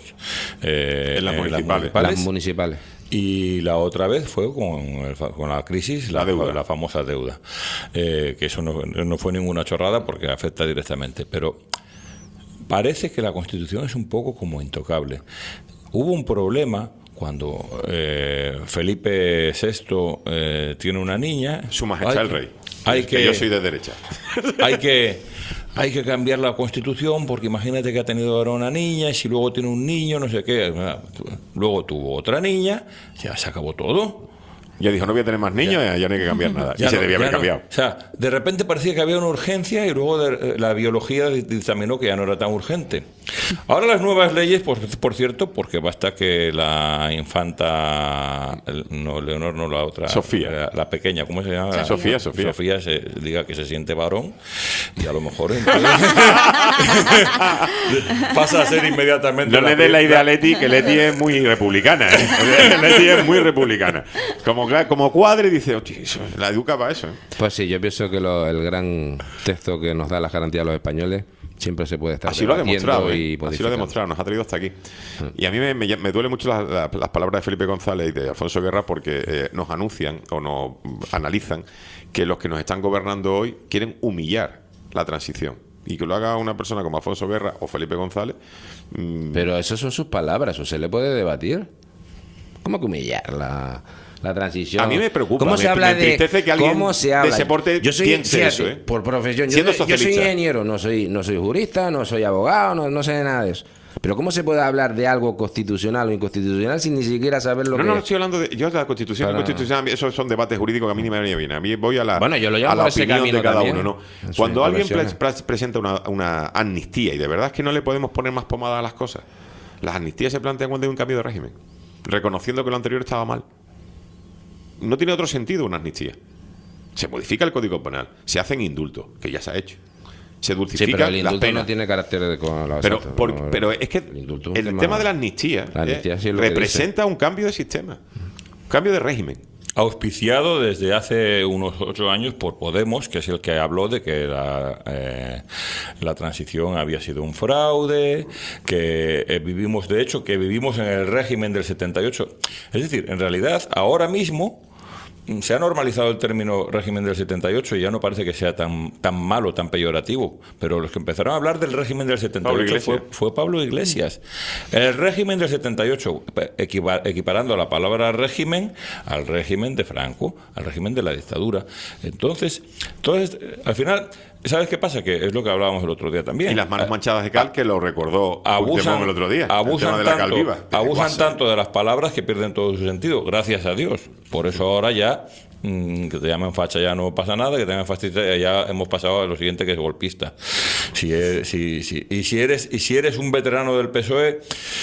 eh, En las municipales. Las municipales. Y la otra vez fue con, el fa- con la crisis, la, La deuda. la famosa deuda. Eh, que eso no, no fue ninguna chorrada porque afecta directamente. Pero parece que la Constitución es un poco como intocable. Hubo un problema cuando eh, Felipe sexto eh, tiene una niña. Su Majestad Hay el que- Rey. Hay Es que que, yo soy de derecha. hay que hay que cambiar la Constitución porque imagínate que ha tenido ahora una niña y si luego tiene un niño, no sé qué. Luego tuvo otra niña, ya se acabó todo. Ya dijo, no voy a tener más niños, ya, ya no hay que cambiar nada. Ya y se no, debía haber ya no. cambiado. O sea, de repente parecía que había una urgencia y luego de- la biología dictaminó que ya no era tan urgente. Ahora las nuevas leyes, por, por cierto, porque basta que la infanta, el- no, Leonor, no la otra, Sofía. la, la pequeña, ¿cómo se llama? Sofía, Sofía. Sofía se diga que se siente varón y a lo mejor entonces pasa a ser inmediatamente. No le dé la idea a Leti, que Leti es muy republicana. ¿eh? Leti es muy republicana. Como, como cuadre dice, hostia, eso, la educa para eso. ¿eh? Pues sí, yo pienso que lo- el gran texto que nos da las garantías a los españoles siempre se puede estar Así lo ha debatiendo demostrado, ¿eh? y Así lo ha modificando. demostrado, nos ha traído hasta aquí. Y a mí me, me, me duele mucho la- la- las palabras de Felipe González y de Alfonso Guerra porque eh, nos anuncian o nos analizan que los que nos están gobernando hoy quieren humillar la transición. Y que lo haga una persona como Alfonso Guerra o Felipe González. mmm, Pero esas son sus palabras, ¿o se le puede debatir? ¿Cómo que humillar la, la transición? A mí me preocupa, ¿Cómo me- se habla me entristece de que alguien cómo se de habla? ese porte yo soy, piense fíjate, eso, ¿eh? por profesión. Yo, Siendo soy- yo soy socialista. ingeniero, no soy, no soy jurista, no soy abogado, no, no sé de nada de eso. Pero ¿cómo se puede hablar de algo constitucional o inconstitucional sin ni siquiera saber lo no, que no, no es? estoy hablando de. Yo, la Constitución, Para- la Constitución, esos son debates jurídicos que a mí ni me viene bien. A mí voy a la, Bueno, yo lo llevo a la por ese opinión camino de cada también, uno. ¿no? en sus Cuando alguien pre- intervenciones. pre- presenta una, una amnistía, y de verdad es que no le podemos poner más pomada a las cosas, las amnistías se plantean cuando hay un cambio de régimen, reconociendo que lo anterior estaba mal. No tiene otro sentido una amnistía. Se modifica el Código Penal, se hacen indultos, que ya se ha hecho. Se Sí, dulcifican pero el las indulto penas. no tiene carácter de... con la- Pero, exacto, por- no, pero es que el, indulto es el un tema, de la amnistía, La amnistía eh, sí es lo que representa un cambio de sistema, un cambio de régimen. auspiciado desde hace unos ocho años por Podemos, que es el que habló de que la, eh, la transición había sido un fraude, que eh, vivimos, de hecho, que vivimos en el régimen del setenta y ocho. Es decir, en realidad, ahora mismo se ha normalizado el término régimen del setenta y ocho y ya no parece que sea tan tan malo, tan peyorativo. Pero los que empezaron a hablar del régimen del setenta y ocho fue, fue Pablo Iglesias. El régimen del setenta y ocho, equipa, equiparando la palabra régimen al régimen de Franco, al régimen de la dictadura. Entonces, entonces al final, ¿sabes qué pasa? Que es lo que hablábamos el otro día también. Y las manos manchadas de cal, que lo recordó abusan, el otro día. Abusan, el tema de la tanto, calviva. abusan tanto de las palabras que pierden todo su sentido, gracias a Dios. Por eso ahora ya, mmm, que te llamen facha ya no pasa nada, que te llamen fascista ya hemos pasado a lo siguiente, que es golpista. Si es, si, si, y, si eres, y si eres un veterano del P S O E...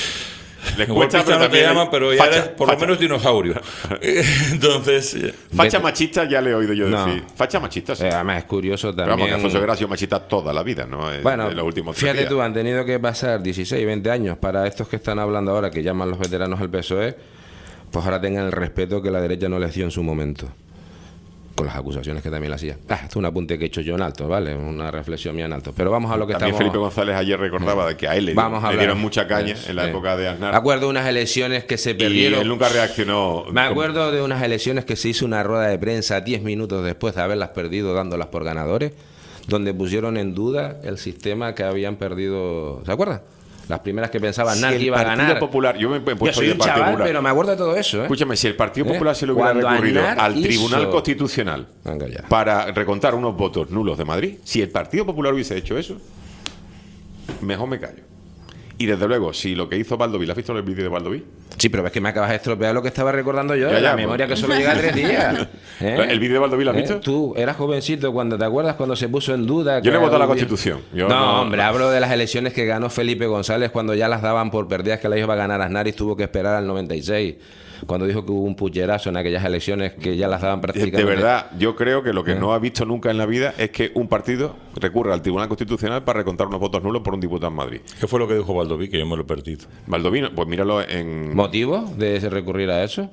Les cuesta, golpista no te llaman, pero ya facha, eres por facha. lo menos dinosaurio. Entonces, facha machista ya le he oído yo No. decir. Facha machista, sí. Eh, además es curioso Pero también. vamos, que Alfonso Guerra ha sido machista toda la vida, ¿no? En- Bueno, en los últimos tres fíjate días. tú, han tenido que pasar dieciséis, veinte años para estos que están hablando ahora, que llaman los veteranos al P S O E, pues ahora tengan el respeto que la derecha no les dio en su momento. Con las acusaciones que también le hacía. Ah, esto es un apunte que he hecho yo en alto, ¿vale? Una reflexión mía en alto. Pero vamos a lo que También estamos... Felipe González ayer recordaba de que a él le, Vamos a le hablar. dieron mucha caña Sí, en la sí. época de Aznar. Me acuerdo de unas elecciones que se perdieron. Y él nunca reaccionó. Me acuerdo de unas elecciones que se hizo una rueda de prensa diez minutos después de haberlas perdido, dándolas por ganadores, donde pusieron en duda el sistema que habían perdido. ¿Se acuerdan? Las primeras que pensaban Si Aznar el que iba a Partido ganar. Popular, yo me he puesto Yo soy de un Partido chaval, Popular. pero me acuerdo de todo eso, ¿eh? Escúchame, si el Partido ¿Eh? Popular se le hubiera Cuando recurrido Aznar al hizo- Tribunal Constitucional Venga ya. para recontar unos votos nulos de Madrid, si el Partido Popular hubiese hecho eso, mejor me callo. Y desde luego, si lo que hizo Baldoví, ¿le has visto el vídeo de Baldoví? Sí, pero es que me acabas de estropear lo que estaba recordando yo Ya, de ya, la pues. memoria que solo llega a tres días. ¿Eh? ¿El vídeo de Baldoví lo has ¿Eh? visto? Tú eras jovencito cuando te acuerdas cuando se puso en duda. Yo no he que votado la algún día- Constitución. Yo no, no- hombre, hablo de las elecciones que ganó Felipe González cuando ya las daban por perdidas, que la iba a ganar Aznar y tuvo que esperar al noventa y seis. Cuando dijo que hubo un pucherazo en aquellas elecciones que ya las daban prácticamente. De verdad, yo creo que lo que ¿Eh? no ha visto nunca en la vida es que un partido recurra al Tribunal Constitucional para recontar unos votos nulos por un diputado en Madrid. ¿qué fue lo que dijo Baldoví? Que yo me lo he perdido. Baldoví, pues míralo en... ¿Motivo de recurrir a eso?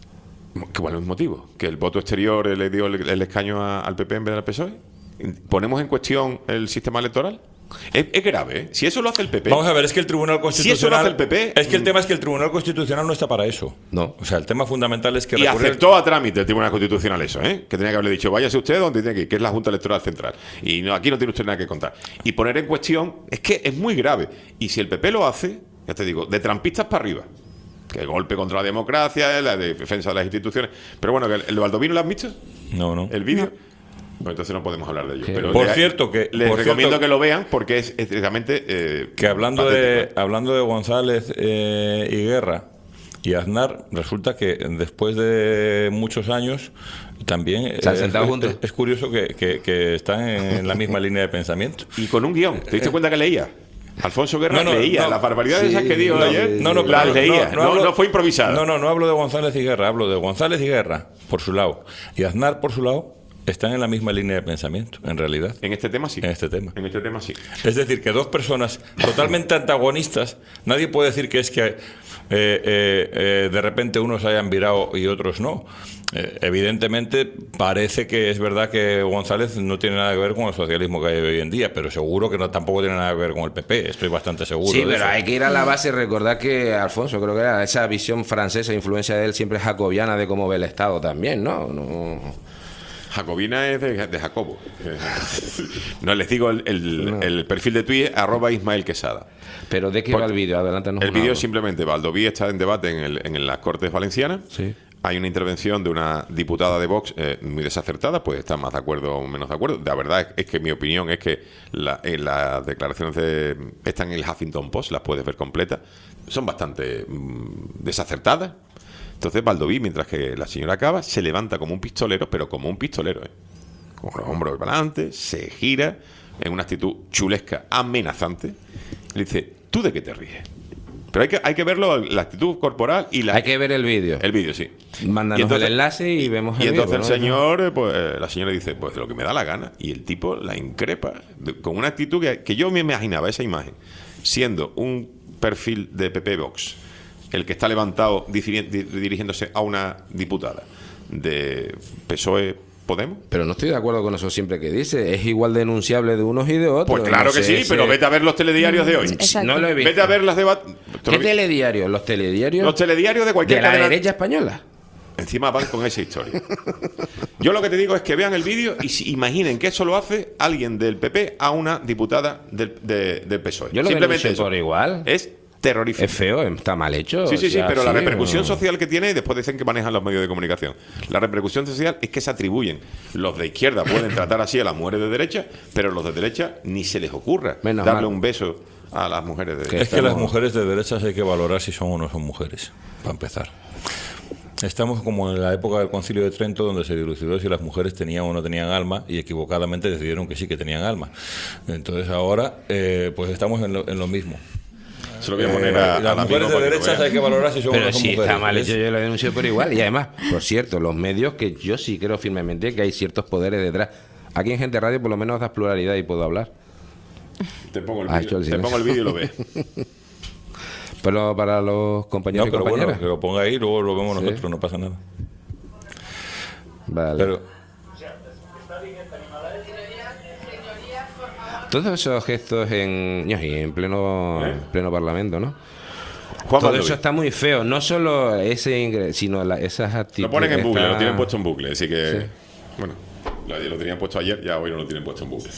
¿Qué bueno es el motivo? ¿Que el voto exterior le dio el, el escaño a- al P P en vez del P S O E? ¿Ponemos en cuestión el sistema electoral? Es, es grave, ¿eh? Si eso lo hace el P P... Vamos a ver, es que el Tribunal Si eso lo Constitucional. hace el P P... Es que el tema es que el Tribunal Constitucional no está para eso. No. O sea, el tema fundamental es que Y recurrir- aceptó a trámite el Tribunal Constitucional eso, ¿eh? Que tenía que haberle dicho, váyase usted donde tiene que ir, que es la Junta Electoral Central. Y no, aquí no tiene usted nada que contar. Y poner en cuestión, es que es muy grave. Y si el P P lo hace, ya te digo, de trampistas para arriba. Que golpe contra la democracia, la defensa de las instituciones. Pero bueno, que el, el Baldoví, ¿no lo has visto? No, no. ¿El vídeo? Pues entonces no podemos hablar de ello. Sí. Pero Por le- cierto que- les por recomiendo cierto- que lo vean porque es estrictamente eh, Que hablando patético, de, ¿eh? hablando de González eh, y Guerra y Aznar, resulta que después de muchos años también ¿Se han eh, sentado es, juntos? es- es curioso que, que- que están en la misma línea de pensamiento. Y con un guión. ¿Te diste cuenta que leía? Alfonso Guerra No, no, leía no. las barbaridades Sí, esas que dijo no, ayer. No, no, las pero leía. No, hablo- no fue improvisada. No, no, no hablo de González y Guerra, hablo de González y Guerra por su lado y Aznar por su lado. Están en la misma línea de pensamiento, en realidad. En este tema sí. En este tema. En este tema sí. Es decir, que dos personas totalmente antagonistas, nadie puede decir que es que eh, eh, eh, de repente unos hayan virado y otros no. Eh, evidentemente parece que es verdad que González no tiene nada que ver con el socialismo que hay hoy en día, pero seguro que no tampoco tiene nada que ver con el P P, estoy bastante seguro. Sí, de pero eso. hay que ir a la base y recordar que Alfonso, creo que era esa visión francesa, influencia de él siempre es jacobiana de cómo ve el Estado también, ¿no? no Jacobina es de, de Jacobo. No, les digo el, el, el perfil de Twitter, arroba Ismael Quesada. Pero ¿de qué Por- va el vídeo? Adelántanos. El una vídeo hora. simplemente, Baldoví está en debate en, el, en las Cortes Valencianas. Sí. Hay una intervención de una diputada de Vox eh, muy desacertada, puede estar más de acuerdo o menos de acuerdo. La verdad es, es que mi opinión es que la, en las declaraciones de, están en el Huffington Post, las puedes ver completas, son bastante mm, desacertadas. Entonces Baldoví, mientras que la señora acaba, se levanta como un pistolero, pero como un pistolero, ¿eh? Con los hombros para adelante, se gira en una actitud chulesca, amenazante. Le dice, ¿tú de qué te ríes? Pero hay que, hay que verlo, la actitud corporal y la... Hay que ver el vídeo. El vídeo, sí. Mándanos Y entonces- el enlace y vemos el Y entonces vídeo, el ¿no? señor, eh, pues eh, la señora dice, pues de lo que me da la gana. Y el tipo la increpa de- con una actitud que, que yo me imaginaba esa imagen, siendo un perfil de P P Vox, el que está levantado difiri- di- dirigiéndose a una diputada, de P S O E Podemos. Pero no estoy de acuerdo con eso siempre que dice. Es igual denunciable de unos y de otros. Pues claro No que sé, sí, ese- pero vete a ver los telediarios de hoy. Exacto. No lo he visto. Vete a ver las debates. ¿Qué telediarios? Los telediarios Los telediarios de cualquier de la cadena- derecha española. Encima van con esa historia. Yo lo que te digo es que vean el vídeo y si- imaginen que eso lo hace alguien del P P a una diputada del, de- del P S O E. Yo lo Simplemente denuncio eso. por igual. Es terrorífico. Es feo, está mal hecho. Sí, sí, o sí, sea, pero la sí, repercusión no. social que tiene, después dicen que manejan los medios de comunicación. La repercusión social es que se atribuyen. Los de izquierda pueden tratar así a las mujeres de derecha, pero los de derecha ni se les ocurra Menos darle mal. un beso a las mujeres de Es derecha. que las mujeres de derechas hay que valorar si son o no son mujeres, para empezar. Estamos como en la época del Concilio de Trento, donde se dilucidó si las mujeres tenían o no tenían alma, y equivocadamente decidieron que sí, que tenían alma. Entonces ahora, eh, pues estamos en lo, en lo mismo. Se lo voy a poner a, las al amigo mujeres de para que lo derechas vea. hay que valorar si son o Pero no son sí, mujeres. está mal ¿ves? hecho, yo lo denuncio por igual. Y además, por cierto, los medios, que yo sí creo firmemente que hay ciertos poderes detrás. Aquí en Gente Radio por lo menos das pluralidad y puedo hablar. Te pongo el Ha vídeo, hecho el te pongo el vídeo y lo ves. Pero para los compañeros No, y pero bueno, compañeras. que lo ponga ahí, luego lo vemos Sí. nosotros, no pasa nada. Vale. Pero Todos esos gestos en, y en pleno, ¿Eh? pleno parlamento, ¿no? Juan Todo Baldoví. eso está muy feo. No solo ese ingreso, sino la- esas actitudes. Lo ponen en bucle, está- lo tienen puesto en bucle, así que Sí. bueno, lo, lo tenían puesto ayer, ya hoy no lo tienen puesto en bucle.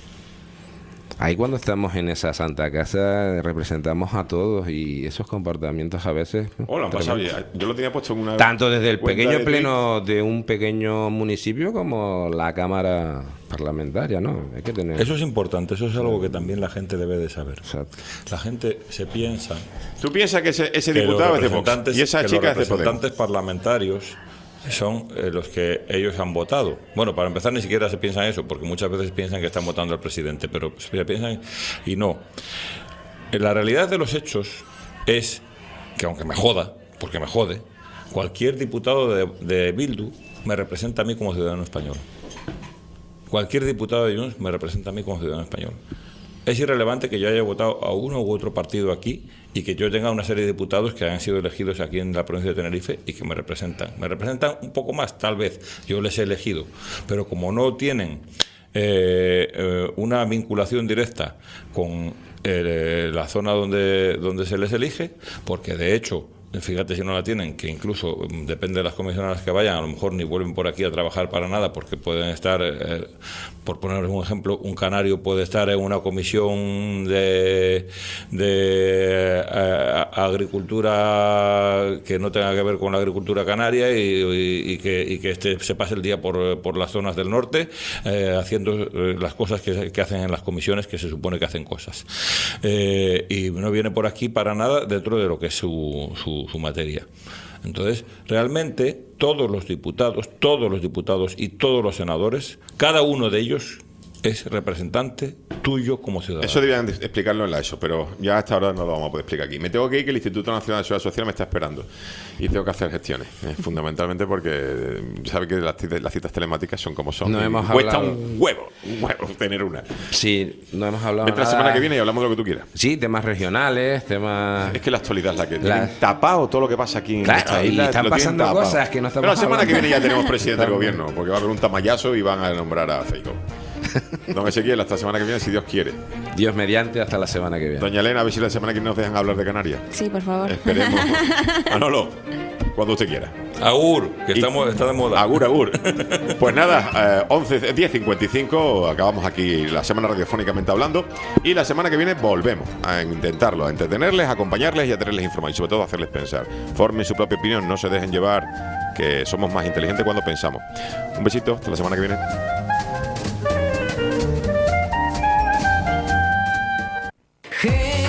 Ahí cuando estamos en esa santa casa representamos a todos y esos comportamientos a veces... ¿no? Oh, lo han pasado Tremendo. ya. Yo lo tenía puesto en una Tanto desde el cuenta pequeño de pleno de un pequeño municipio como la Cámara Parlamentaria, ¿no? Hay que tener... eso es importante, eso es algo que también la gente debe de saber. Exacto. La gente se piensa Tú piensas que ese, ese que diputado los es de Vox representantes- y esa que chica es los de Podemos. representantes parlamentarios son eh, los que ellos han votado. Bueno, para empezar ni siquiera se piensan eso, porque muchas veces piensan que están votando al presidente, pero se piensan y no. En la realidad de los hechos es que, aunque me joda, porque me jode, cualquier diputado de, de Bildu me representa a mí como ciudadano español. Cualquier diputado de Junts me representa a mí como ciudadano español. Es irrelevante que yo haya votado a uno u otro partido aquí y que yo tenga una serie de diputados que han sido elegidos aquí en la provincia de Tenerife y que me representan. Me representan un poco más, tal vez, yo les he elegido, pero como no tienen eh, eh, una vinculación directa con eh, la zona donde, donde se les elige, porque de hecho... Fíjate si no la tienen, que incluso mm, depende de las comisiones a las que vayan, a lo mejor ni vuelven por aquí a trabajar para nada, porque pueden estar, eh, por poner un ejemplo, un canario puede estar en una comisión de, de eh, agricultura que no tenga que ver con la agricultura canaria y, y- y que, y que este, se pase el día por, por las zonas del norte eh, haciendo eh, las cosas que, que hacen en las comisiones, que se supone que hacen cosas. Eh, y no viene por aquí para nada dentro de lo que es su, su, su materia. Entonces, realmente todos los diputados, todos los diputados y todos los senadores, cada uno de ellos es representante tuyo como ciudadano. Eso debían de explicarlo en la ESO, pero ya hasta ahora no lo vamos a poder explicar aquí. Me tengo que ir, que el Instituto Nacional de Seguridad Social me está esperando y tengo que hacer gestiones, eh, fundamentalmente porque eh, sabe que las, citas- las citas telemáticas son como son. No y hemos cuesta hablado- un huevo, un huevo tener una. Sí, no hemos hablado Vete la nada. semana que viene y hablamos de lo que tú quieras. Sí, temas regionales, temas... Es que la actualidad es la que La- tienen tapado todo lo que pasa aquí en Claro, esta y isla, están lo tienen pasando tapado. cosas que no estamos Pero la semana que hablando. viene ya tenemos presidente del Estamos- gobierno, porque va a haber un tamallazo y van a nombrar a Feijóo. Don Ezequiel, hasta la semana que viene, si Dios quiere. Dios mediante, hasta la semana que viene. Doña Elena, a ver si la semana que viene nos dejan hablar de Canarias. Sí, por favor. Esperemos. Manolo, cuando usted quiera. Agur, que estamos, está de moda. Agur, agur. Pues nada, eh, once, diez cincuenta y cinco, acabamos aquí la semana radiofónicamente hablando. Y la semana que viene volvemos a intentarlo, a entretenerles, a acompañarles y a tenerles información y sobre todo a hacerles pensar. Formen su propia opinión, no se dejen llevar, que somos más inteligentes cuando pensamos. Un besito, hasta la semana que viene. Gente